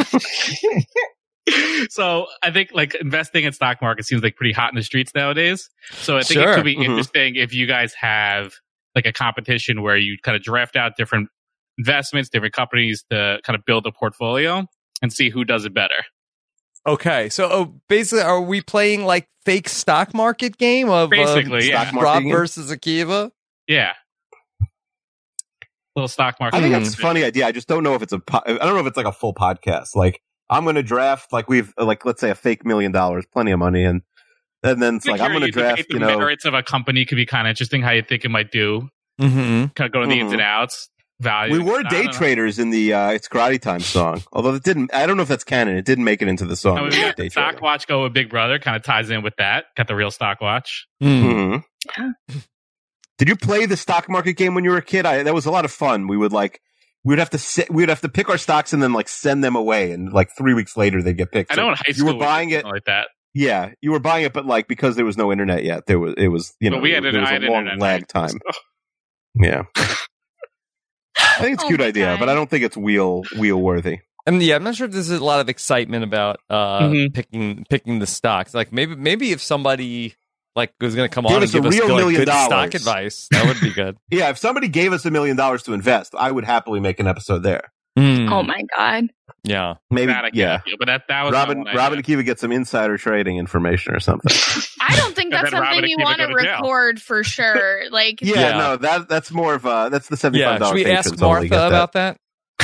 So I think like investing in stock market seems like pretty hot in the streets nowadays. So I think Sure. it could be Mhm. interesting if you guys have like a competition where you kind of draft out different investments, different companies to kind of build a portfolio and see who does it better. Okay. So oh, basically, are we playing like fake stock market game of Basically, uh, yeah. Stock market Rob game? versus Akiva? Yeah. Little stock market. I think Hmm. that's a funny idea. I just don't know if it's a. Po- I don't know if it's like a full podcast. Like I'm going to draft like we've like let's say a fake million dollars, plenty of money, and and then it's like I'm going to draft. The You know, merits of a company could be kind of interesting. How you think it might do? Mm-hmm. Kind of go to the Mhm. ins and outs. Value. we were I day don't know. traders in the uh, "It's Karate Time" song. Although it didn't. I don't know if that's canon. It didn't make it into the song. I mean, We we were got day stock trading. watch go with Big Brother. Kind of ties in with that. Got the real stock watch. Mm. Mhm. Did you play the stock market game when you were a kid? I, that was a lot of fun. We would like we would have to sit, we would have to pick our stocks and then like send them away, and like three weeks later they'd get picked. I So know in high you school were we did buying it. something like that. Yeah, you were buying it, but like because there was no internet yet, there was it was you know But we had there an- was I a had long internet. lag time. Yeah, I think it's a Oh cute my idea, God. but I don't think it's wheel wheel worthy. And yeah, I'm not sure if there's a lot of excitement about uh, Mhm. picking picking the stocks. Like maybe maybe if somebody like was going to come Give on us and a give us real like, million good stock dollars. advice, that would be good. Yeah, if somebody gave us a million dollars to invest, I would happily make an episode there. Mm, Oh my god. yeah. Maybe, That I can't yeah. feel, but that that was my Robin, one Robin idea. Akiva get some insider trading information or something. I don't think And that's then Robin something you Akiva want to go to jail. record for sure. Like, Yeah, Yeah. no, that that's more of uh that's the seventy Yeah. five Should dollars. we ask Martha about that?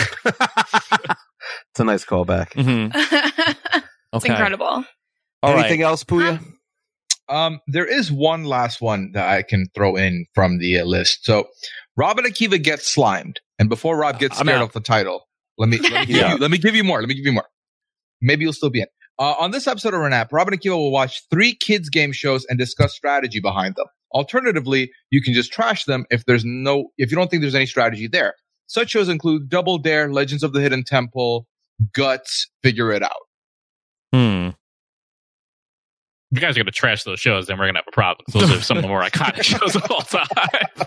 It's a nice callback. Mm-hmm. it's Okay. incredible. All Anything right. else, Puya? Um, there is one last one that I can throw in from the uh, list. So, Robin Akiva gets slimed, and before Rob gets I'm scared out. off the title, let me let me give Yeah. you let me give you more. Let me give you more. Maybe you'll still be in. Uh, on this episode of Renap, Robin Akiva will watch three kids game shows and discuss strategy behind them. Alternatively, you can just trash them if there's no if you don't think there's any strategy there. Such shows include Double Dare, Legends of the Hidden Temple, Guts, Figure It Out. Hmm. If you guys are going to trash those shows, then we're going to have a problem. 'Cause those are some of the more iconic shows of all time.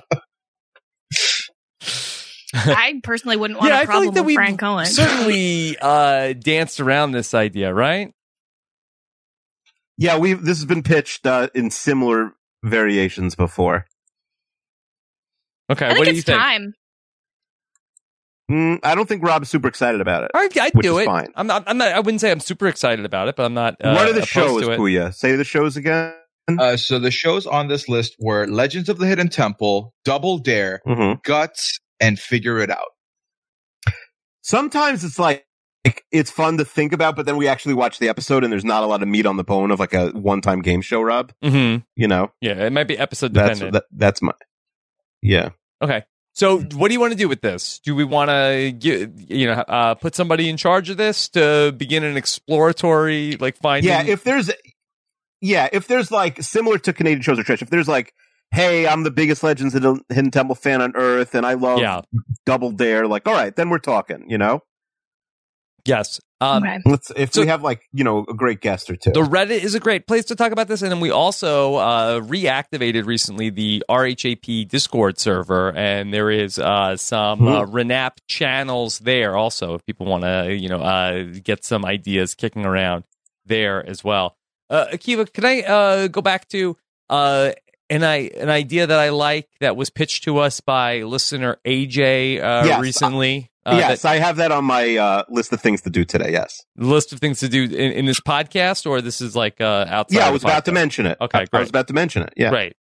I personally wouldn't want Yeah, a I feel problem like that with we Frank Cohen. certainly uh, danced around this idea, right? Yeah, we this has been pitched uh, in similar variations before. Okay. I What think do you it's think? time. Mm, I don't think Rob's super excited about it. All right, I'd Which do is it. fine. I'm not. I'm not. I wouldn't say I'm super excited about it, but I'm not. Uh, what are the opposed shows, to it. Puya? Say the shows again. Uh, so the shows on this list were Legends of the Hidden Temple, Double Dare, Mm-hmm. Guts, and Figure It Out. Sometimes it's like, like it's fun to think about, but then we actually watch the episode and there's not a lot of meat on the bone of like a one time game show, Rob. Mm-hmm. You know, Yeah, it might be episode that's dependent. that, that's my yeah. Okay. So, what do you want to do with this? Do we want to, you know, uh, put somebody in charge of this to begin an exploratory, like finding? Yeah, if there's yeah, if there's like similar to Canadian shows or trash, if there's like, hey, I'm the biggest Legends of the Hidden Temple fan on earth, and I love Yeah. Double Dare, like, all right, then we're talking, you know. Yes. Um, Okay. Let's if So- we have like you know a great guest or two. The Reddit is a great place to talk about this. And then we also uh, reactivated recently the R H A P Discord server. And there is uh, some uh, Renap channels there also if people want to, you know, uh, get some ideas kicking around there as well. Uh, Akiva, can I uh, go back to uh, an, I, an idea that I like that was pitched to us by listener A J uh, Yes. recently? Uh, yes, that- I have that on my uh, list of things to do today. Yes. list of things to do in, in this podcast, or this is like uh, outside? Yeah, I the was about to podcast? mention it. Okay, I- I great. was about to mention it. Yeah. Right.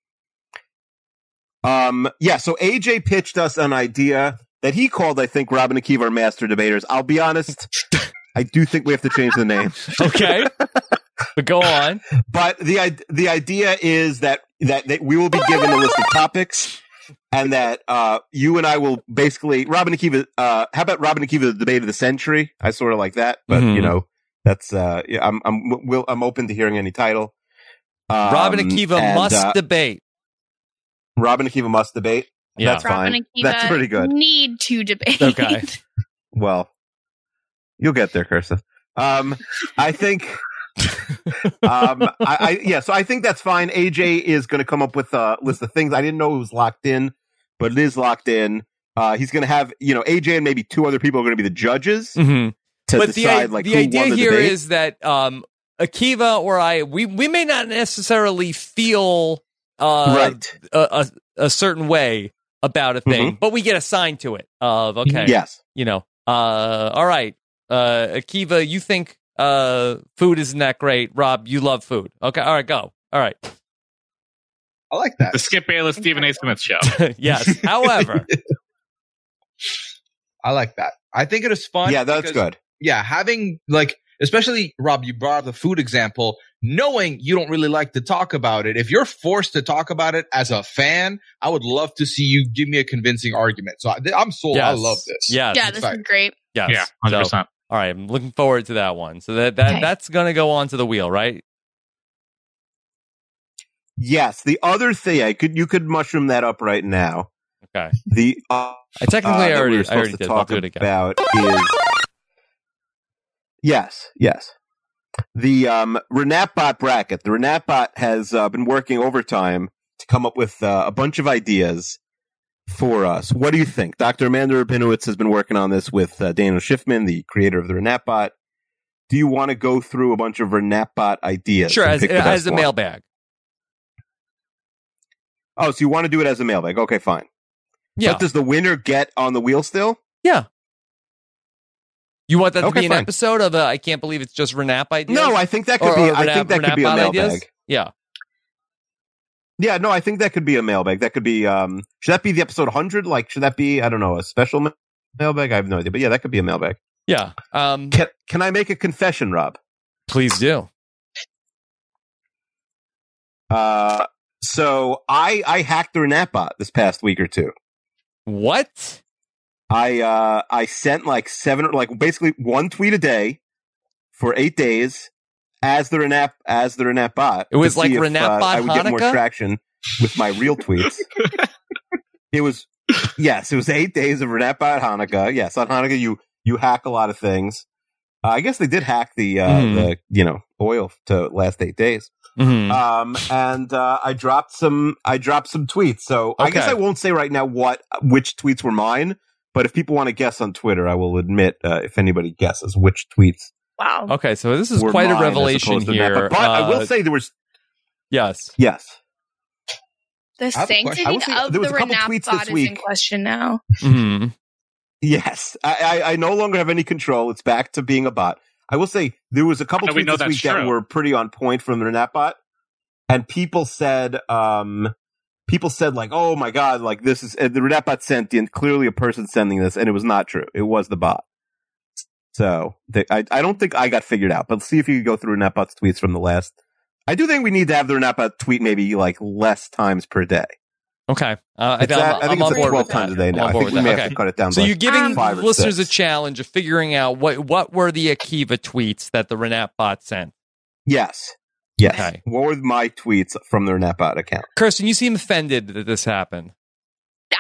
Um, yeah, so A J pitched us an idea that he called, I think, Rob and Akiva are master debaters. I'll be honest, I do think we have to change the name. Okay. But go on. But the i- the idea is that, that that we will be given a list of topics, and that uh, you and I will basically Rob and Akiva. Uh, how about Rob and Akiva, the debate of the century? I sort of like that, but Mhm. you know, that's uh, yeah, I'm I'm will, I'm open to hearing any title. Um, Rob and Akiva and, must uh, debate. Rob and Akiva must debate. Yeah. That's Robin fine. and Akiva That's pretty good. Need to debate. Okay. Well, you'll get there, Kirsten. Um, I think. um, I, I yeah, so I think that's fine. A J is going to come up with a list of things. I didn't know it was locked in, but it is locked in. Uh, he's going to have, you know, A J and maybe two other people are going to be the judges Mm-hmm. to But the, decide i- like the who idea won the here debate. is that um, Akiva or I, we, we may not necessarily feel uh, right. a, a, a certain way about a thing, but we get assigned to it. Of okay, Yes. you know, uh, all right, uh, Akiva, you think uh, food isn't that great? Rob, you love food. Okay, all right, go. All right, I like that. The Skip Bayless, Stephen A. Smith show. yes. However, I like that. I think it is fun. Yeah, that's because, good. Yeah, having like, especially Rob, you brought up the food example, knowing you don't really like to talk about it. If you're forced to talk about it as a fan, I would love to see you give me a convincing argument. So I, I'm sold. I Yes. love this. Yes. Yeah, this is great. yes. Yeah, one hundred percent. So, all right, I'm looking forward to that one. So that, that Okay. that's going to go onto the wheel, right? Yes. The other thing I could you could mushroom that up right now. Okay. The uh, I technically uh, that already, we were I supposed already to did. I'll talk do it again. about is yes, yes. The um, RenapBot bracket. The RenapBot has uh, been working overtime to come up with uh, a bunch of ideas for us. What do you think? Doctor Amanda Rabinowitz has been working on this with uh, Daniel Schiffman, the creator of the RenapBot. Do you want to go through a bunch of RenapBot ideas? Sure, and as, pick the as best a one? mailbag. Oh, so you want to do it as a mailbag? Okay, fine. Yeah. But does the winner get on the wheel still? Yeah. You want that to Okay, be an fine. episode of a, I can't believe it's just Renap ideas? No, I think that could Or- be. or I Renap- think that could be a Renap-bot mailbag. ideas? Yeah. Yeah, no, I think that could be a mailbag. That could be. Um, should that be the episode one hundred? Like, should that be? I don't know, a special ma- mailbag. I have no idea, but yeah, that could be a mailbag. Yeah. Um, Can Can I make a confession, Rob? please do. Uh, so I I hacked the RenapBot this past week or two. What? I uh I sent like seven, like basically one tweet a day for eight days as the Renap as the RenapBot. It was to like see if, uh, RenapBot I would get more Hanukkah? traction with my real tweets. It was yes, it was eight days of RenapBot Hanukkah. Yes, on Hanukkah you you hack a lot of things. Uh, I guess they did hack the uh, Mhm. the you know oil to last eight days. Mhm. Um, and uh, I dropped some I dropped some tweets. So I guess Okay. I won't say right now what which tweets were mine. But if people want to guess on Twitter, I will admit uh, if anybody guesses which tweets. Wow. Okay, so this is were quite a mine as revelation opposed to here. Napa. But I will Uh, say there was yes. yes. The I have a question. sanctity I will say of there was the a couple tweets RenapBot this is in week. question now. hmm Yes, I, I, I no longer have any control. It's back to being a bot. I will say there was a couple How do we tweets know this that's week that true? were pretty on point from the RenapBot, and people said, um, people said like, "Oh my god, like this is uh, the RenapBot sent in clearly a person sending this," and it was not true. It was the bot. So they, I, I don't think I got figured out. But let's see if you could go through RenapBot's tweets from the last. I do think we need to have the RenapBot tweet maybe like less times per day. Okay. Uh, It's I'm, at- I I'm think on it's at board twelve with times that. a day I'm now. on I board think with we may that. have Okay. to cut it down. So to you're like giving five or listeners a six. challenge of figuring out what what were the Akiva tweets that the RenapBot sent. Yes. Yes. Okay. What were my tweets from the RenapBot account? Kirsten, you seem offended that this happened.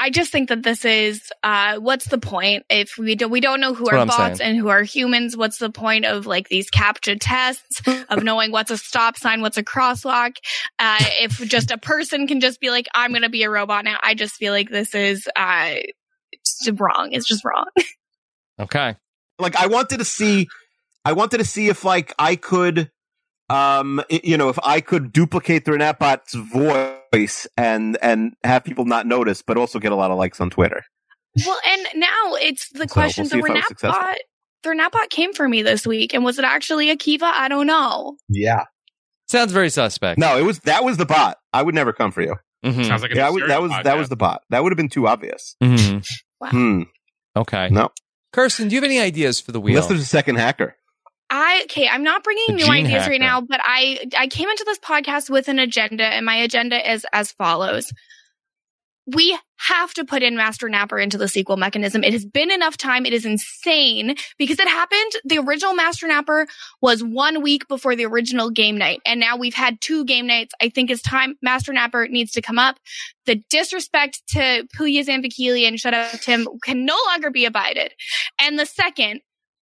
I just think that this is, uh, what's the point if we don't, we don't know who That's are what I'm bots saying. and who are humans? What's the point of like these CAPTCHA tests of knowing what's a stop sign, what's a crosswalk? Uh, if just a person can just be like, I'm going to be a robot now. I just feel like this is, uh, just wrong. It's just wrong. Okay. Like I wanted to see, I wanted to see if like I could, um, i- you know, if I could duplicate the Renatbot's voice and and have people not notice, but also get a lot of likes on Twitter. Well, and now it's the So, question, we'll see the if I was successful. Renatbot, the Renatbot came for me this week. And was it actually a Kiva? I don't know. Yeah. Sounds very suspect. No, it was that was the bot. I would never come for you. Mhm. Sounds like a Yeah, I would, that serial was that podcast. was the bot. That would have been too obvious. Mhm. Hmm. Okay. No, Kirsten, do you have any ideas for the wheel? unless there's a second hacker. I okay, I'm not bringing The new gene ideas hacker. right now, but I I came into this podcast with an agenda, and my agenda is as follows. We have to put in Master Napper into the sequel mechanism. It has been enough time. It is insane because it happened. The original Master Napper was one week before the original game night. And now we've had two game nights. I think it's time Master Napper needs to come up. The disrespect to Puya Zambakili and Shut Up Tim can no longer be abided. And the second,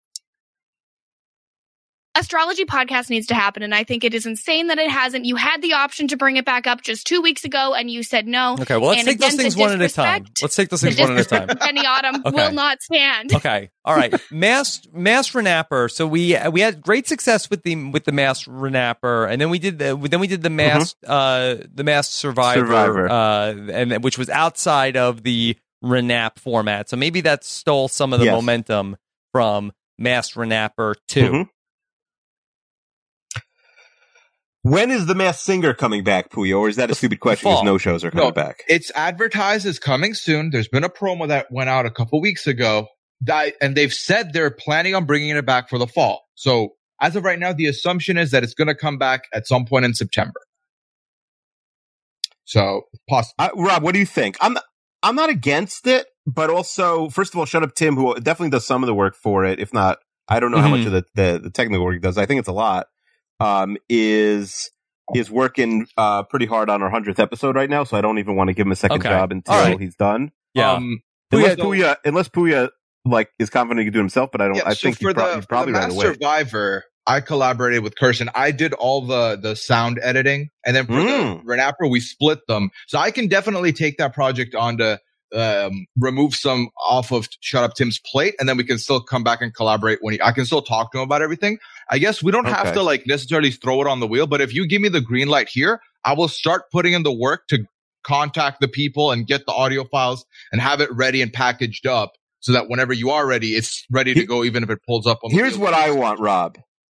Astrology podcast needs to happen, and I think it is insane that it hasn't. You had the option to bring it back up just two weeks ago, and you said no. Okay, well, let's And take those again, things the one at a time. disrespect- Let's take those the things one at a time. disrespect Jenny Autumn Okay. will not stand. Okay. All right. Mass Mass Renapper. So we we had great success with the with the Mass Renapper, and then we did the then we did the Mass uh the Mass Survivor, Survivor. uh and which was outside of the Renap format. So maybe that stole some of the Yes. momentum from Mass Renapper two. Mhm. When is the Masked Singer coming back, Puyo? Or is that a stupid question? fall. Because no shows are coming No, back. It's advertised as coming soon. There's been a promo that went out a couple weeks ago, that, and they've said they're planning on bringing it back for the fall. So as of right now, the assumption is that it's going to come back at some point in September. So possibly. Uh, Rob, what do you think? I'm not, I'm not against it, but also, first of all, Shut Up Tim, who definitely does some of the work for it. If not, I don't know how Mhm. much of the, the, the technical work he does. I think it's a lot. Um, is is working uh pretty hard on our hundredth episode right now, so I don't even want to give him a second Okay. job until All right. he's done. Yeah. Um, Unless so- Puya, unless Puya like is confident he can do it himself, but I don't. Yeah, I so think for he pro- the, he's for probably the right Mass away. Survivor, I collaborated with Kirsten. I did all the the sound editing, and then for Mm. the Renapper, we split them. So I can definitely take that project on to um, remove some off of Shut Up Tim's plate, and then we can still come back and collaborate when he, I can still talk to him about everything. I guess we don't have Okay. to like necessarily throw it on the wheel, but if you give me the green light here, I will start putting in the work to contact the people and get the audio files and have it ready and packaged up so that whenever you are ready, it's ready to He- go, even if it pulls up on the Here's wheel. what I want, Rob.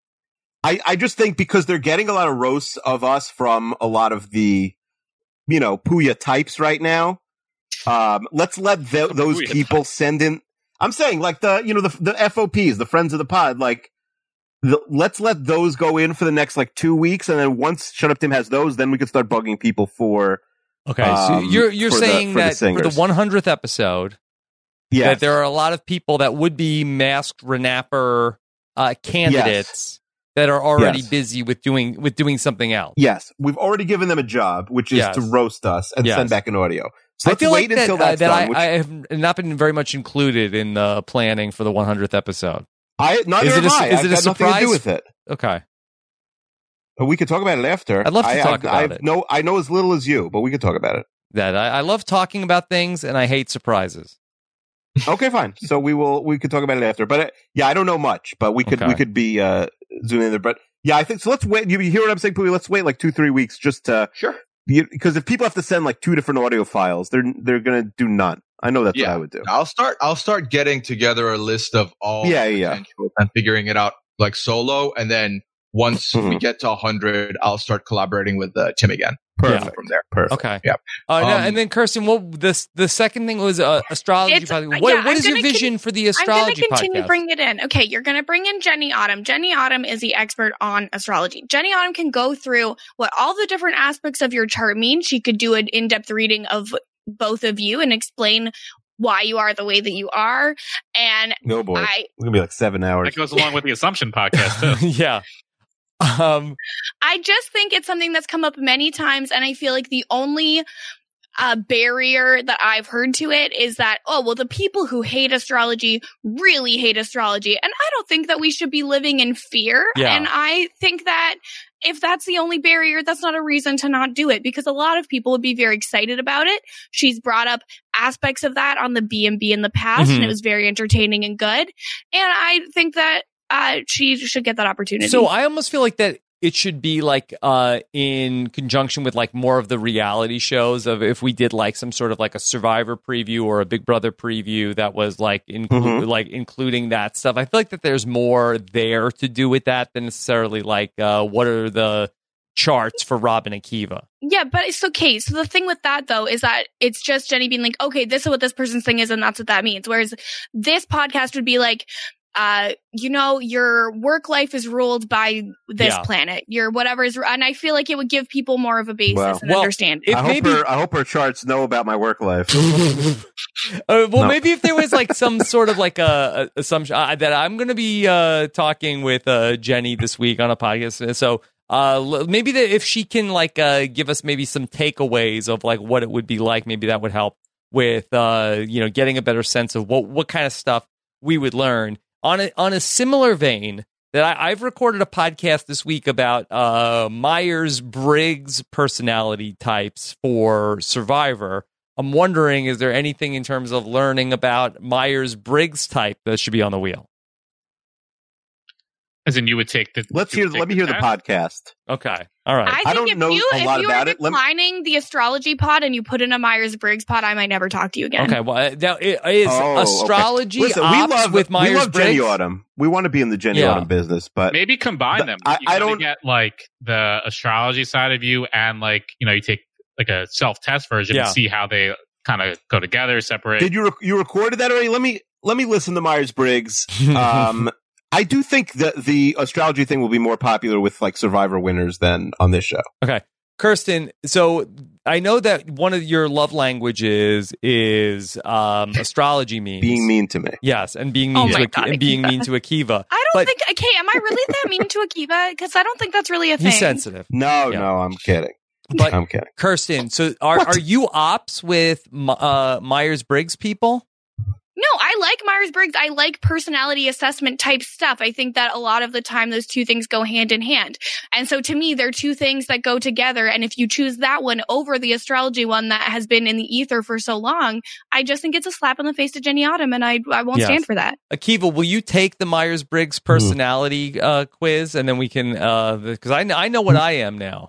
I, I just think because they're getting a lot of roasts of us from a lot of the, you know, Puya types right now. Um, let's let th- The those Puya people send in. I'm saying like the, you know, the, the F O Ps, the friends of the pod, like the, let's let those go in for the next like two weeks. And then once Shut Up Tim has those, then we can start bugging people for, Okay. So um, you're you're for the- saying for the that for singers. the one hundredth episode, yeah, that there are a lot of people that would be masked Renapper uh, candidates that are already Yes. busy with doing with doing something else. yes, we've already given them a job, which is Yes. to roast us and Yes. send back an audio. So I let's feel wait like until that, uh, that's that done. I, which I have not been very much included in the planning for the one hundredth episode. I neither Is it have a- I. is I've it a got nothing to do surprise? with it. Okay. But we could talk about it after. I'd love to I, talk I, about I it. No, I know as little as you, but we could talk about it. That I, I love talking about things and I hate surprises. Okay, fine. So we will. We could talk about it after. But uh, yeah, I don't know much, but we could. Okay. We could be uh, zooming in there. But yeah, I think so. Let's wait. You, you hear what I'm saying, Pooey? Let's wait like two, three weeks just to Sure. because if people have to send like two different audio files, they're they're gonna do none. I know that's Yeah. what I would do. I'll start. I'll start getting together a list of all Yeah, the yeah, yeah. potentials and figuring it out like solo, and then once we Mhm. get to a hundred, I'll start collaborating with uh, Tim again. Perfect. From there. Perfect. Okay. Yeah. Uh, no, Um, and then Kirsten, what this the second thing was uh, astrology. It's- podcast. yeah, What, I'm what is your gonna vision con- for the I'm astrology going to continue podcast? bringing it in. Okay, you're going to bring in Jenny Autumn. Jenny Autumn is the expert on astrology. Jenny Autumn can go through what all the different aspects of your chart mean. She could do an in-depth reading of both of you and explain why you are the way that you are. And No boy, I, it's gonna be like seven hours. That goes along with the Assumption podcast too. yeah. Um, I just think it's something that's come up many times, and I feel like the only uh, barrier that I've heard to it is that, oh, well, the people who hate astrology really hate astrology. And I don't think that we should be living in fear. Yeah. And I think that if that's the only barrier, that's not a reason to not do it, because a lot of people would be very excited about it. She's brought up aspects of that on the B and B in the past, Mhm. and it was very entertaining and good. And I think that uh, she should get that opportunity. So I almost feel like that it should be like uh, in conjunction with like more of the reality shows of if we did like some sort of like a Survivor preview or a Big Brother preview that was like inclu- Mhm. like including that stuff. I feel like that there's more there to do with that than necessarily like uh, what are the charts for Rob and Akiva. Yeah, but it's okay. So the thing with that, though, is that it's just Jenny being like, okay, this is what this person's thing is, and that's what that means. Whereas this podcast would be like, uh, you know, your work life is ruled by this Yeah. planet. Your whatever is, and I feel like it would give people more of a basis Well- and Well, understanding. if I hope maybe- her I hope her charts know about my work life. Uh, well, No. maybe if there was like some sort of like a, a assumption uh, that I'm going to be uh, talking with uh, Jenny this week on a podcast, so uh, l- maybe that if she can like uh, give us maybe some takeaways of like what it would be like, maybe that would help with uh, you know getting a better sense of what what kind of stuff we would learn on a on a similar vein. That I, I've recorded a podcast this week about uh, Myers-Briggs personality types for Survivor. I'm wondering, is there anything in terms of learning about Myers-Briggs type that should be on the wheel? As in, you would take the. Let's you hear would take let me hear the test? podcast. Okay. All right. I think I don't if know you, a if lot you about are it. Let me- declining the astrology pod and you put in a Myers-Briggs pod, I might never talk to you again. Okay. Well, uh, now, i- is Oh, okay. astrology Listen, we ops love with we love Myers-Briggs? Jenny Autumn. We want to be in the Jenny Yeah. Autumn business, but Maybe combine The- them. I- you I kinda don't- get like the astrology side of you, and like you know, you take like a self-test version Yeah. and see how they kind of go together, separate. did you rec- you recorded that already? Let me let me listen to Myers Briggs. Um, I do think that the astrology thing will be more popular with like Survivor winners than on this show. Okay. Kirsten, so I know that one of your love languages is um, astrology memes. Being mean to me. Yes, and being Oh mean my to Aki- God, and being Akiva. mean to Akiva. I don't But- think, okay, am I really that mean to Akiva? Because I don't think that's really a thing. He's sensitive. No, Yeah. no, I'm kidding. But I'm kidding. Kirsten, so are What? are you ops with uh, Myers-Briggs people? No, I like Myers-Briggs. I like personality assessment type stuff. I think that a lot of the time those two things go hand in hand. And so to me, they're two things that go together. And if you choose that one over the astrology one that has been in the ether for so long, I just think it's a slap in the face to Jenny Autumn, and I I won't Yes. stand for that. Akiva, will you take the Myers-Briggs personality uh, quiz, and then we can because I know I know what I am now.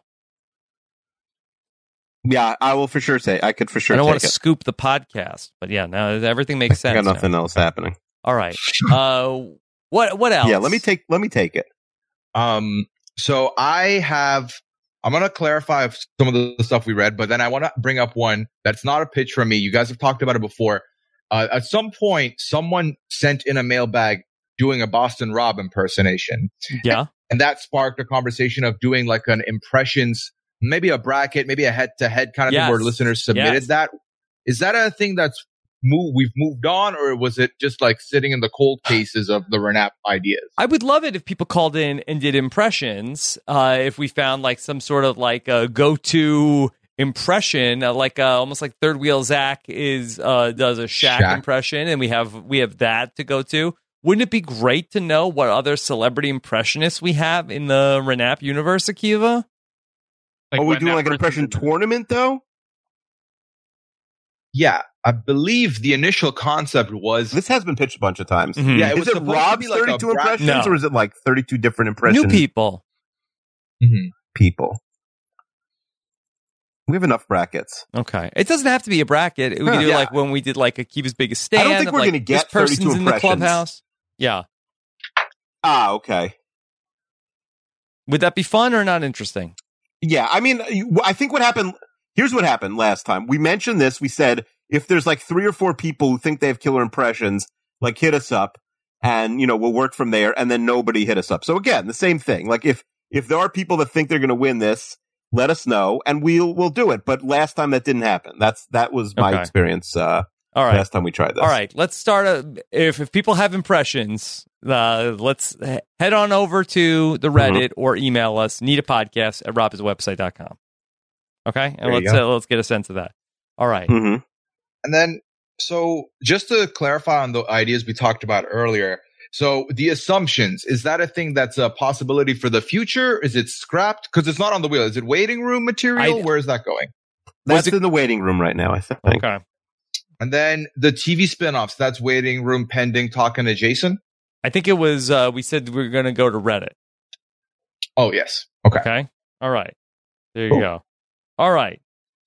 Yeah, I will for sure say. I could for sure I don't take want to it. scoop the podcast, but yeah, now everything makes I sense. got now. nothing else happening. All right. Uh, what what else? Yeah, let me take let me take it. Um, so I have, I'm going to clarify some of the stuff we read, but then I want to bring up one that's not a pitch from me. You guys have talked about it before. Uh, at some point, someone sent in a mailbag doing a Boston Rob impersonation. Yeah. And that sparked a conversation of doing like an impressions, maybe a bracket, maybe a head to head kind of Yes. thing where listeners submitted Yes. that. Is that a thing that's move, we've moved on, or was it just like sitting in the cold cases of the Renap ideas? I would love it if people called in and did impressions. Uh, if we found like some sort of like a go-to impression, uh, like uh, almost like Third Wheel Zach is uh, does a Shaq, Shaq. impression, and we have we have that to go to. Wouldn't it be great to know what other celebrity impressionists we have in the Renap universe, Akiva? Like Are we when doing that like an person- impression tournament though? Yeah, I believe the initial concept was This has been pitched a bunch of times. Mhm. yeah, it Is was it supposed to Rob's be like a thirty-two bra- impressions, No. or is it like thirty-two different impressions? New people. Mhm. people. We have enough brackets. Okay, it doesn't have to be a bracket. We Huh. could do Yeah. like when we did like Akiva's biggest I stand. don't think of, we're like, gonna get this person's thirty-two in the impressions. clubhouse. Yeah, Ah, okay. would that be fun or not interesting? Yeah, I mean, you- I think what happened, here's what happened last time. We mentioned this. We said, if there's like three or four people who think they have killer impressions, like hit us up and, you know, we'll work from there. And then nobody hit us up. So again, the same thing. Like if, if there are people that think they're going to win this, let us know and we'll, we'll do it. But last time that didn't happen. That's, that was my Okay. experience, uh, All right. last time we tried this. All right, let's start. A, if if people have impressions, uh, let's he- head on over to the Reddit or email us. Need a podcast at rob his website dot com. Okay, and There you let's go. uh, let's get a sense of that. All right. Mm-hmm. And then, so just to clarify on the ideas we talked about earlier. So the assumptions, is that a thing that's a possibility for the future? Is it scrapped? Because it's not on the wheel. Is it waiting room material? I- Where is that going? That's it- in the waiting room right now, I think. Okay. And then the T V spinoffs, that's waiting room pending talking to Jason? I think it was, uh, we said we were going to go to Reddit. Oh, yes. Okay. Okay. All right. There you Cool. go. All right.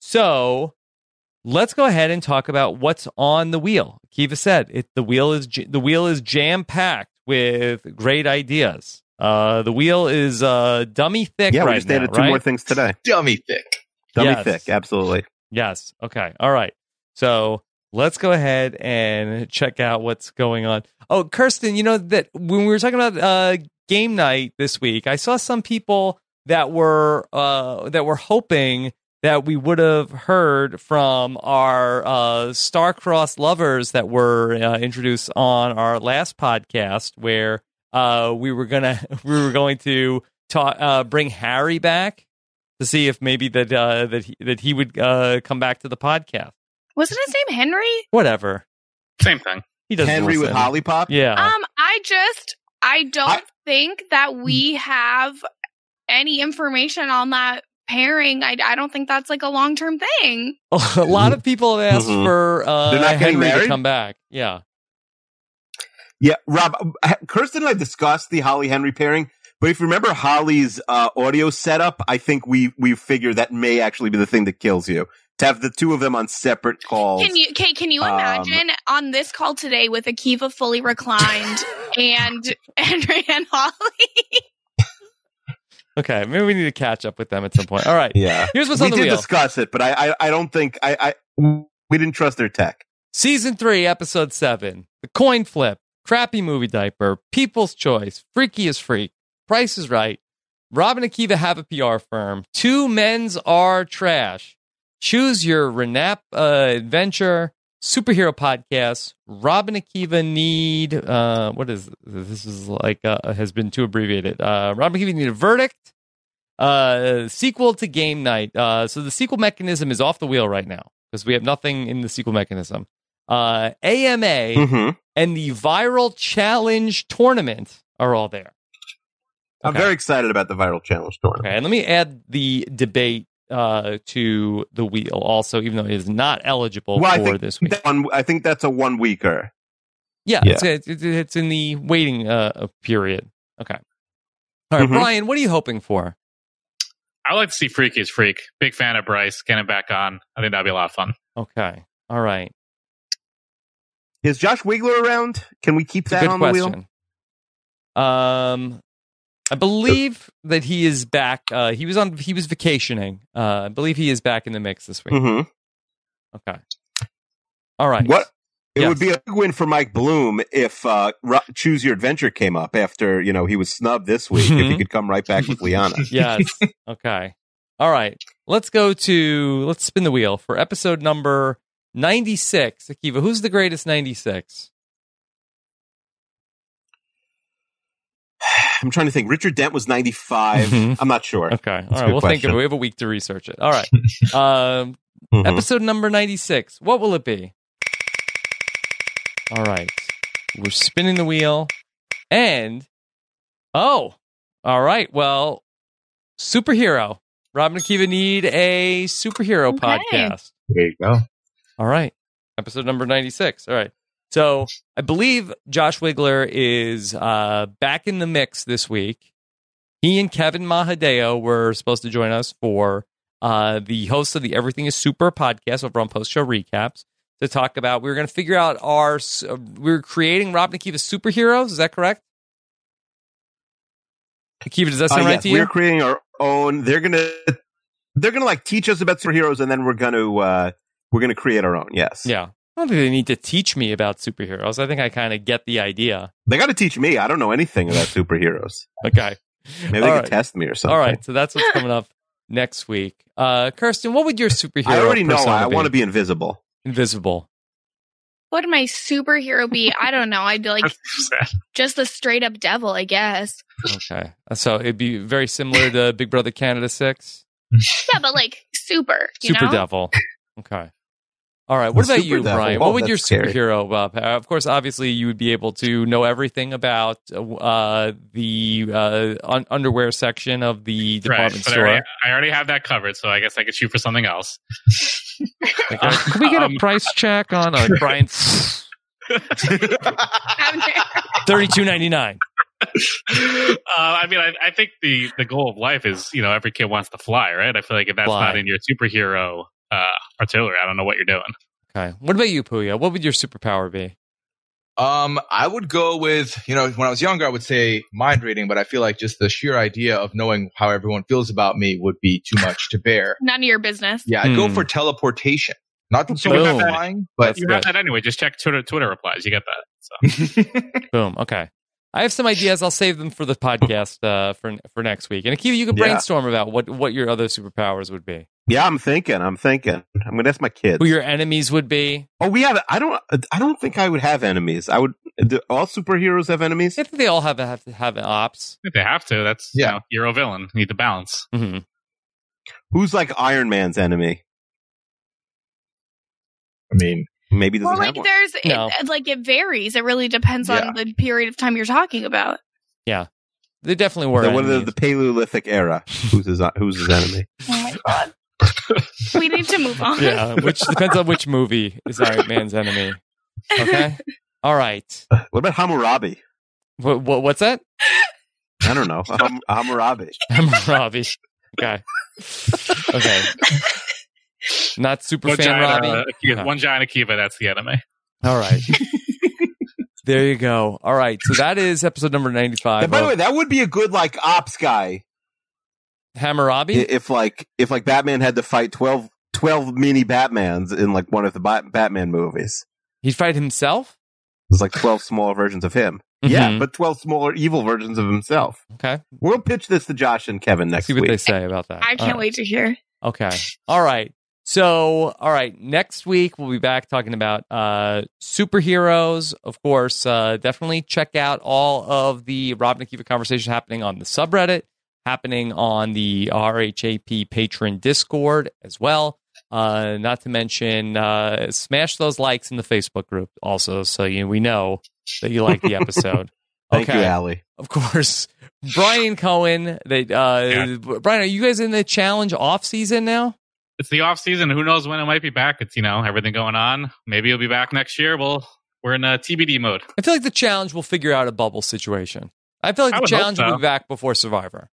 So let's go ahead and talk about what's on the wheel. Kiva said it. The wheel is j- the wheel is jam packed with great ideas. Uh, the wheel is uh, dummy thick. Yeah, right we just now, added two right? more things today. Dummy thick. Dummy Yes. thick, absolutely. Yes. Okay. All right. So let's go ahead and check out what's going on. Oh, Kirsten, you know that when we were talking about uh, game night this week, I saw some people that were uh, that were hoping that we would have heard from our uh, star-crossed lovers that were uh, introduced on our last podcast, where uh, we were gonna we were going to talk uh, bring Harry back to see if maybe that uh, that he, that he would uh, come back to the podcast. Wasn't his name Henry? Whatever. Same thing. He doesn't Henry with listen. Holly Pop? Yeah. Um, I just I don't I- think that we have any information on that pairing. I, I don't think that's like a long term thing. A lot of people have asked Mhm. for uh, They're not getting Henry to married? come back. Yeah. Yeah, Rob, uh, Kirsten and I discussed the Holly Henry pairing, but if you remember Holly's uh, audio setup, I think we we figured that may actually be the thing that kills you. To have the two of them on separate calls. Can you okay, can you Um, imagine on this call today with Akiva fully reclined and Henry and Holly? Okay. Maybe we need to catch up with them at some point. All right. Yeah. Here's what's we on the did wheel. discuss it, but I, I, I don't think I, I we didn't trust their tech. Season three, episode seven. The coin flip. Crappy movie diaper. People's choice. Freaky as freak. Price is right. Rob and Akiva have a P R firm. Two men's are trash. Choose your Renap uh, adventure. Superhero podcast. Rob and Akiva need uh, what is this? Is like uh, has been too abbreviated. Uh, Rob and Akiva need a verdict. Uh, sequel to game night. Uh, so the sequel mechanism is off the wheel right now because we have nothing in the sequel mechanism. Uh, A M A Mhm. and the viral challenge tournament are all there. I'm Okay. very excited about the viral challenge tournament. Okay, and let me add the debate uh, to the wheel also, even though it is not eligible Well, I for think this week. that one, I think that's a one weeker. Yeah, Yeah. It's, it's, it's in the waiting uh, period. Okay. All right, Mhm. Brian, what are you hoping for? I would like to see Freaky as Freak. Big fan of Bryce. Get him back on. I think that'd be a lot of fun. Okay. All right. Is Josh Wigler around? Can we keep It's a that good on the wheel? question. Um, I believe that he is back. Uh, he was on. He was vacationing. Uh, I believe he is back in the mix this week. hmm Okay. All right. What? It Yes. would be a big win for Mike Bloom if uh, Ro- Choose Your Adventure came up after you know he was snubbed this week. If he Mhm. could come right back with Liana. Yes. Okay. All right. Let's go to. Let's spin the wheel for episode number ninety-six. Akiva, who's the greatest ninety-six? I'm trying to think. Richard Dent was ninety-five. Mhm. I'm not sure. Okay. All That's a right. good We'll think of question. it. We have a week to research it. All right. Um, Mhm. Episode number ninety-six. What will it be? All right. We're spinning the wheel. And, oh, all right. Well, superhero. Rob and Akiva need a superhero Okay. podcast. There you go. All right. Episode number ninety-six. All right. So I believe Josh Wigler is uh, back in the mix this week. He and Kevin Mahadeo were supposed to join us for uh, the host of the Everything is Super podcast over on Post Show Recaps to talk about, we were going to figure out our, uh, we were creating Rob and Akiva superheroes. Is that correct? Akiva, does that sound Uh, right yes, to you? we're creating our own. They're gonna they're gonna like teach us about superheroes, and then we're gonna uh, we're gonna create our own. Yes. Yeah. I don't think they need to teach me about superheroes. I think I kind of get the idea. They got to teach me. I don't know anything about superheroes. Okay. Maybe they All can right. test me or something. All right, so that's what's coming up next week. Uh, Kirsten, what would your superhero? I already know. persona I want to be invisible. invisible. What would my superhero be? I don't know. I'd be like just the straight up devil, I guess. Okay, so it'd be very similar to Big Brother Canada Six. Yeah, but like super. You Super know? Devil. Okay. All right. What The about you, super devil. Brian? Oh, What would your that's scary. superhero? Uh, of course, obviously, you would be able to know everything about uh, the uh, un- underwear section of the Right, department but I store. already, I already have that covered, so I guess I could shoot for something else. Okay. Can we get a Um, price check on uh, Brian? Thirty-two ninety-nine. uh, I mean, I, I think the, the goal of life is, you know, every kid wants to fly, right? I feel like if that's Fly. not in your superhero uh, artillery, I don't know what you're doing. Okay. What about you, Puya? What would your superpower be? Um, I would go with, you know, when I was younger, I would say mind reading, but I feel like just the sheer idea of knowing how everyone feels about me would be too much to bear. None of your business. Yeah, I'd go Hmm. for teleportation. Not so You much have that- flying, but That's you good. have that anyway. Just check Twitter Twitter replies. You get that. So. Boom. Okay. I have some ideas. I'll save them for the podcast uh, for for next week. And Akiva, you can Yeah. brainstorm about what, what your other superpowers would be. Yeah, I'm thinking. I'm thinking. I'm gonna ask my kids. Who your enemies would be. Oh, we have. I don't. I don't think I would have enemies. I would. Do all superheroes have enemies? I think they all have have to have ops. If they have to, that's Yeah. you know, hero villain. Need the balance. Mm-hmm. Who's like Iron Man's enemy? I mean, Maybe doesn't Well, have like one. there's No. it, like it varies. It really depends Yeah. on the period of time you're talking about. Yeah, they definitely were. The, what are the, enemies. the Paleolithic era? Who's his? Who's his enemy? Oh my god. We need to move on. Yeah, which depends on which movie is Iron Man's enemy. Okay. All right. What about Hammurabi? What, what what's that? I don't know. Ham- Hammurabi. Robbie. Okay. Okay. Not super One fan giant, Robbie. uh, Akiva- Okay. one giant Akiva. That's the enemy. All right. There you go. All right. So that is episode number ninety-five. And by the of way, that would be a good like ops guy. Hammurabi. I- If like if like Batman had to fight twelve, twelve mini Batmans in like one of the Bat- Batman movies. He'd fight himself. There's like twelve smaller versions of him. Mhm. Yeah, but twelve smaller evil versions of himself. Okay. We'll pitch this to Josh and Kevin next See what week. they say about that. I All can't right. wait to hear. Okay. All right. So, all right. Next week, we'll be back talking about uh, superheroes. Of course, uh, definitely check out all of the Rob and Akiva conversation happening on the subreddit, happening on the R H A P patron Discord as well. Uh, not to mention, uh, smash those likes in the Facebook group also, so you, we know that you like the episode. Thank okay. you, Allie. Of course, Brian Cohen. They, uh, Yeah. Brian, are you guys in the challenge off season now? It's the off season. Who knows when it might be back? It's you know everything going on. Maybe it'll be back next year. Well, we're in a T B D mode. I feel like the challenge will figure out a bubble situation. I feel like I the would hope challenge will so. be back before Survivor.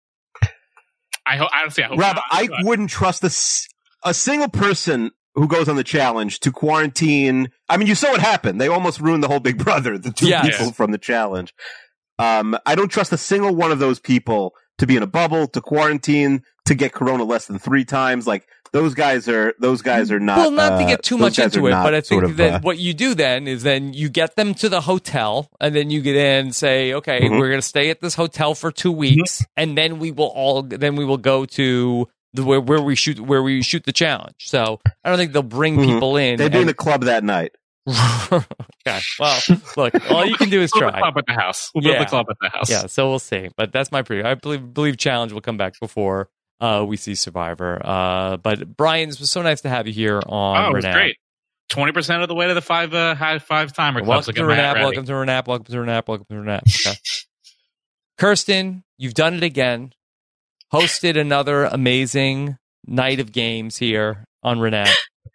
I hope. Honestly, I hope. Rob, not, I but- wouldn't trust a, s- a single person who goes on the challenge to quarantine. I mean, you saw what happened. They almost ruined the whole Big Brother, the two Yes. people from the challenge. Um, I don't trust a single one of those people to be in a bubble, to quarantine, to get corona less than three times. Like those guys are, those guys are not. well, not to uh, get too those much guys into are it, not but I think sort of, that uh, what you do then is then you get them to the hotel, and then you get in and say, okay, Mhm. we're going to stay at this hotel for two weeks, and then we will all then we will go to the where, where we shoot where we shoot the challenge. So I don't think they'll bring Mhm. people in. they'd be in and- the club that night. okay. Well, look, all you can do is We'll build try. the club at the house. We'll build Yeah. the club at the house. Yeah, so we'll see. But that's my preview. I believe believe challenge will come back before uh, we see Survivor. Uh, but Brian, it was so nice to have you here on Oh, it was Renap. great. Twenty percent of the way to the five uh, high five timer club. Welcome So to get Matt Renap. ready. Welcome to Renap. Welcome to Renap. Welcome to Renap. Okay. Kirsten, you've done it again. Hosted another amazing night of games here on Renap.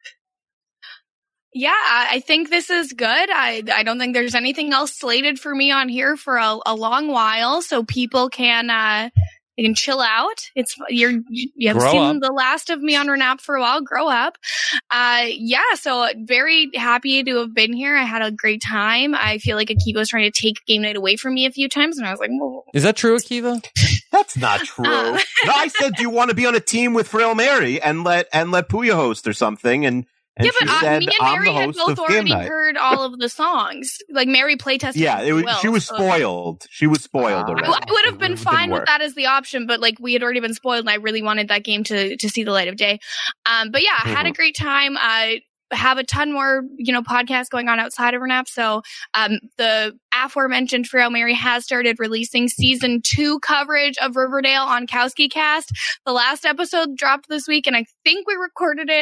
Yeah, I I think this is good. I I don't think there's anything else slated for me on here for a, a long while, so people can uh they can chill out. It's you're you have Grow seen up. the last of me on Renap for a while. Grow up. Uh, yeah, so very happy to have been here. I had a great time. I feel like Akiva was trying to take game night away from me a few times, and I was like, whoa. Is that true, Akiva? That's not true. Uh. no, I said, do you want to be on a team with Frail Mary and let and let Puya host or something? And and yeah, she but uh, said, me and I'm Mary the had host both of Game already Night. heard all of the songs. Like Mary playtested. Yeah, it was, Will, she was so- spoiled. She was spoiled I, already. I would have been It didn't fine with work. that as the option, but like we had already been spoiled, and I really wanted that game to to see the light of day. Um, but yeah, I had a Mhm. great time. I have a ton more, you know, podcasts going on outside of Renap. So um, the aforementioned Frail Mary has started releasing season two coverage of Riverdale on Kowski Cast. The last episode dropped this week, and I think we recorded it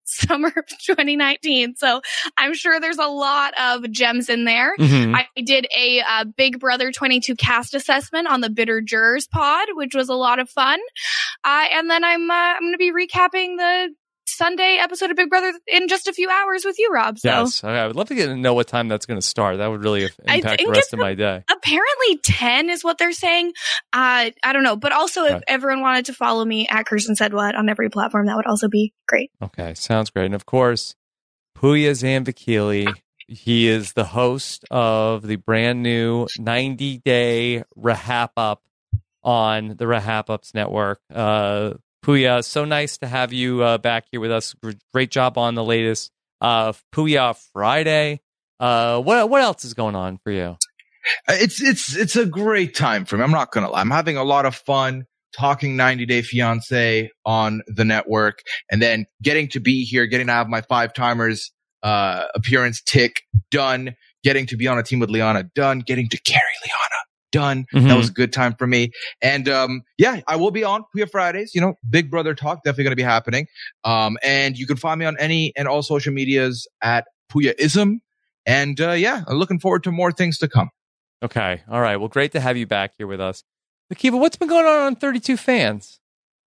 summer of twenty nineteen. So I'm sure there's a lot of gems in there. Mhm. I did a uh, Big Brother twenty-two cast assessment on the Bitter Jurors pod, which was a lot of fun. Uh, and then I'm uh, I'm going to be recapping the Sunday episode of Big Brother in just a few hours with you, Rob. So Yes, I would love to get to know what time that's going to start. That would really I impact the think rest it's of my day. apparently ten is what they're saying. Uh, I don't know. But also, if Right. everyone wanted to follow me at Kirsten Said What on every platform, that would also be great. Okay, sounds great. And of course, Puya Zambakili, he is the host of the brand new ninety-day Rahap Up on the Rahap Ups Network. Uh, Puya, so nice to have you uh, back here with us. Great job on the latest uh, Puya Friday. Uh, what what else is going on for you? It's it's it's a great time for me. I'm not gonna lie. I'm having a lot of fun talking ninety Day Fiance on the network, and then getting to be here, getting to have my five timers uh, appearance tick done, getting to be on a team with Liana done, getting to carry Liana done. Mhm. That was a good time for me. And um, yeah, I will be on Puya Fridays. You know, Big Brother talk definitely going to be happening. Um, and you can find me on any and all social medias at Puyaism. And uh, yeah, I'm looking forward to more things to come. Okay, all right. Well, great to have you back here with us. Akiva, what's been going on on thirty-two Fans?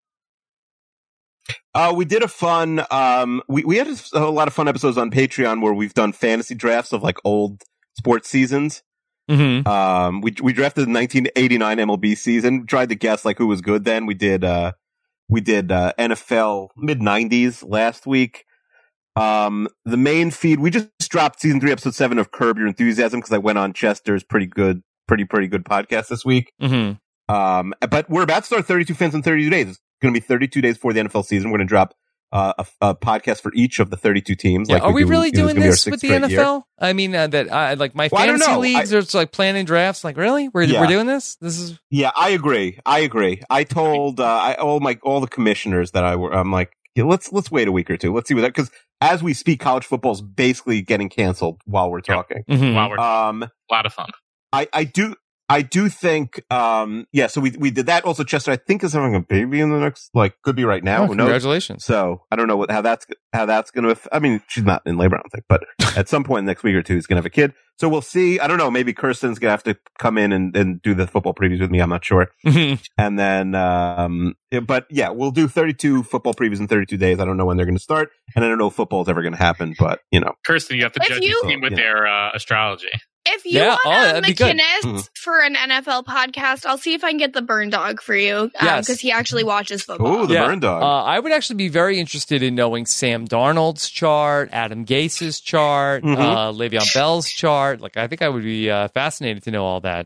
Uh, we did a fun, um, we, we had a, a lot of fun episodes on Patreon where we've done fantasy drafts of like old sports seasons. Mm-hmm. Um, we, we drafted the nineteen eighty-nine M L B season, tried to guess like who was good then. We did, uh, we did, uh, N F L mid nineties last week. Um, the main feed, we just dropped season three, episode seven of Curb Your Enthusiasm because I went on Chester's pretty good, pretty, pretty good podcast this week. Mm-hmm. Um, but we're about to start thirty-two Fans in thirty-two days. It's going to be thirty-two days before the N F L season. We're going to drop uh, a, a podcast for each of the thirty-two teams. Yeah, like are we do- really it was doing gonna be our this with sixth the straight N F L? year. I mean, uh, that I like my Well, I don't fantasy know. leagues I- are just like planning drafts. Like, really? We're Yeah. we're doing this? This is Yeah, I agree. I agree. I told uh, I all my all the commissioners that I were. I'm like, yeah, let's let's wait a week or two. Let's see what that because as we speak, college football is basically getting canceled while we're talking. Mhm. Wow, we're Um, a lot of fun. I I do. I do think, um, yeah, so we, we did that. Also, Chester, I think is having a baby in the next, like, could be right now. Oh, Who knows? congratulations. So I don't know what, how that's, how that's going to, I mean, she's not in labor, I don't think, but at some point next week or two, he's going to have a kid. So we'll see. I don't know. Maybe Kirsten's going to have to come in and, and do the football previews with me. I'm not sure. And then, um, yeah, but yeah, we'll do thirty-two football previews in thirty-two days. I don't know when they're going to start. And I don't know if football is ever going to happen, but you know. Kirsten, you have to If judge you- your team with Yeah. their uh, astrology. If you Yeah, oh, want that'd a be good. McKinnis Mhm. for an N F L podcast, I'll see if I can get the Burn Dog for you because Yes. he actually watches football. Ooh, the burn dog. Uh, I would actually be very interested in knowing Sam Darnold's chart, Adam Gase's chart, Mhm. uh, Le'Veon Bell's chart. Like, I think I would be uh, fascinated to know all that.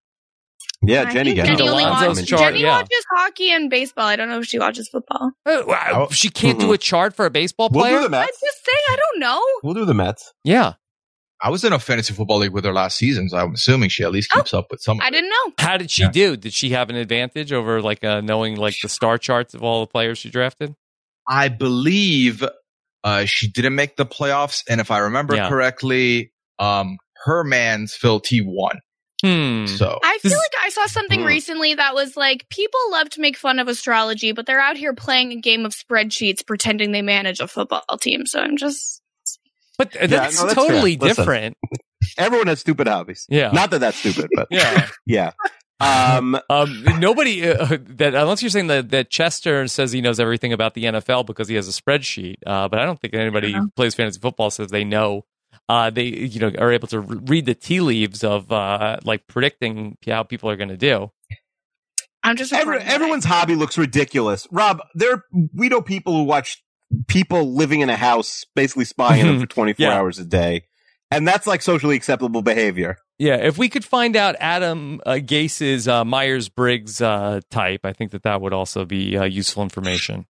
yeah, I Jenny think got Jenny, it. only Alonzo's watches, chart, Jenny yeah. watches hockey and baseball. I don't know if she watches football. Uh, wow, she can't do a chart for a baseball We'll player? do the I'm Mets. just saying, I don't know. We'll do the Mets. Yeah. I was in a fantasy football league with her last season, so I'm assuming she at least keeps up with some of I it. didn't know. How did she Yeah. do? Did she have an advantage over like uh, knowing like the star charts of all the players she drafted? I believe uh, she didn't make the playoffs, and if I remember Yeah. correctly, um, her man's Phil T won. Hmm. So I feel This- like I saw something Hmm. recently that was like people love to make fun of astrology, but they're out here playing a game of spreadsheets pretending they manage a football team. So I'm just But uh, Yeah, that's no, that's totally fair. Listen. different. Everyone has stupid hobbies. Yeah. Not that that's stupid, but Yeah. yeah. Um, Um, nobody uh, that unless you're saying that, that Chester says he knows everything about the N F L because he has a spreadsheet. Uh, but I don't think anybody who plays fantasy football says they know. Uh, they you know are able to re- read the tea leaves of uh, like predicting how people are going to do. I'm just every, reporting that. everyone's hobby looks ridiculous. Rob, there we know people who watch people living in a house basically spying on them for twenty-four Yeah. hours a day. And that's like socially acceptable behavior. Yeah, if we could find out Adam uh, Gase's uh, Myers Briggs uh, type, I think that that would also be uh, useful information.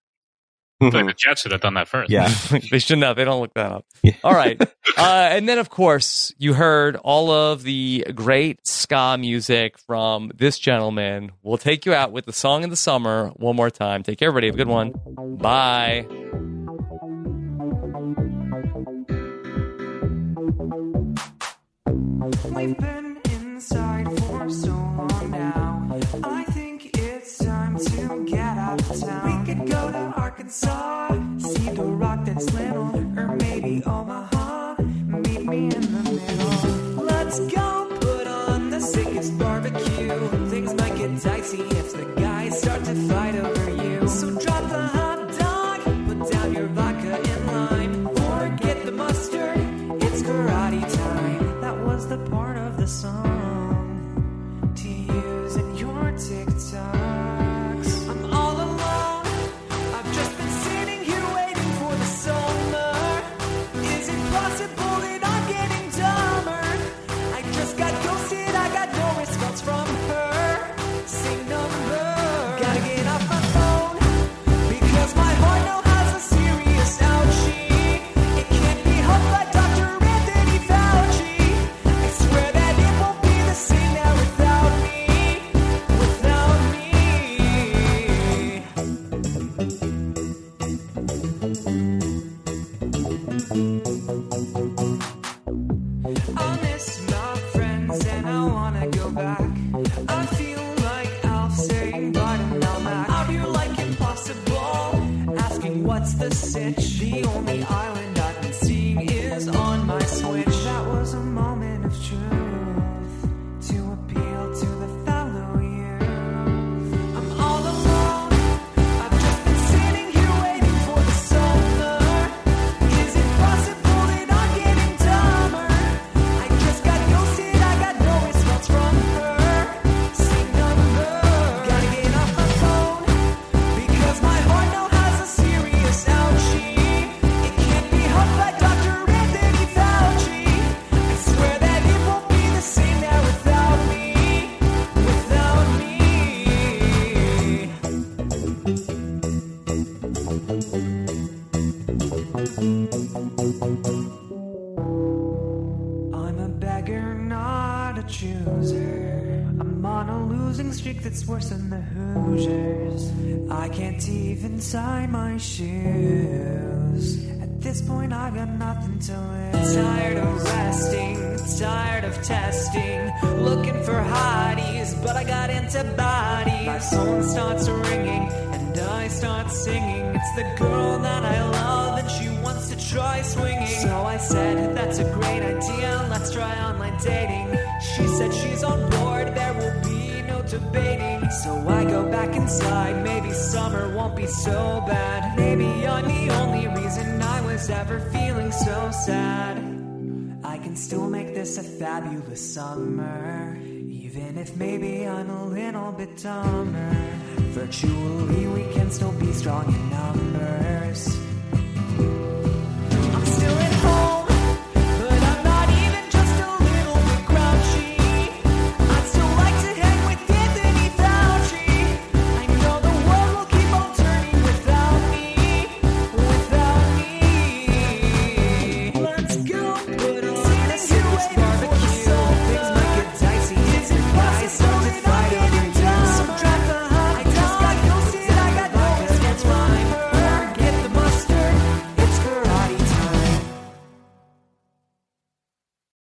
I feel like the Jets should have done that first. Yeah. They should know. They don't look that up. Yeah. All right. Uh, and then, of course, you heard all of the great ska music from this gentleman. We'll take you out with the song of the summer one more time. Take care, everybody. Have a good one. Bye. We've been inside for so long now. I think it's time to get out of town. We could go to Arkansas, see the rock that's get dicey if the guys start to fight over you. So drop the hot dog, put down your vodka and lime. Forget the mustard, it's karate time. That was the part of the song to use in your TikToks. I'm all alone, I've just been sitting here waiting for the summer. Is it possible that I'm getting dumber? I just got ghosted, I got no response from her. Same number. Gotta get off my phone because my heart now has a serious ouchie. It can't be helped by Doctor Anthony Fauci. I swear that it won't be the same now without me. Without me. I miss my friends and I wanna go back. I feel like Alf saying bye to Melmac. I feel like impossible, asking what's the sitch. The only island I've been seeing is on my Switch. That was a moment of truth to appeal to the fellow youth. I'm all alone, I've just been sitting here waiting for the summer. Is it possible that I'm getting dumber? I just got ghosted, I got no response from her. Same number. Gotta get off my phone because my heart now has a serious ouchie. It can't be helped by Doctor Anthony Fauci. I swear that it won't be the same now without me. Without me. I'm a beggar, not a chooser. I'm on a losing streak that's worse than the Hoosiers. I can't even tie my shoes. At this point, I got nothing to lose. Tired of resting, tired of testing, looking for hotties, but I got antibodies. My phone starts ringing and I start singing. It's the girl that I love and she wants to try swinging. So I said, that's a great idea, let's try online dating. She said she's on board, there will be no debating. So I go back inside, maybe summer won't be so bad. Maybe I'm the only reason I was ever feeling so sad. I can still make this a fabulous summer, even if maybe I'm a little bit dumber. Virtually we can still be strong in numbers.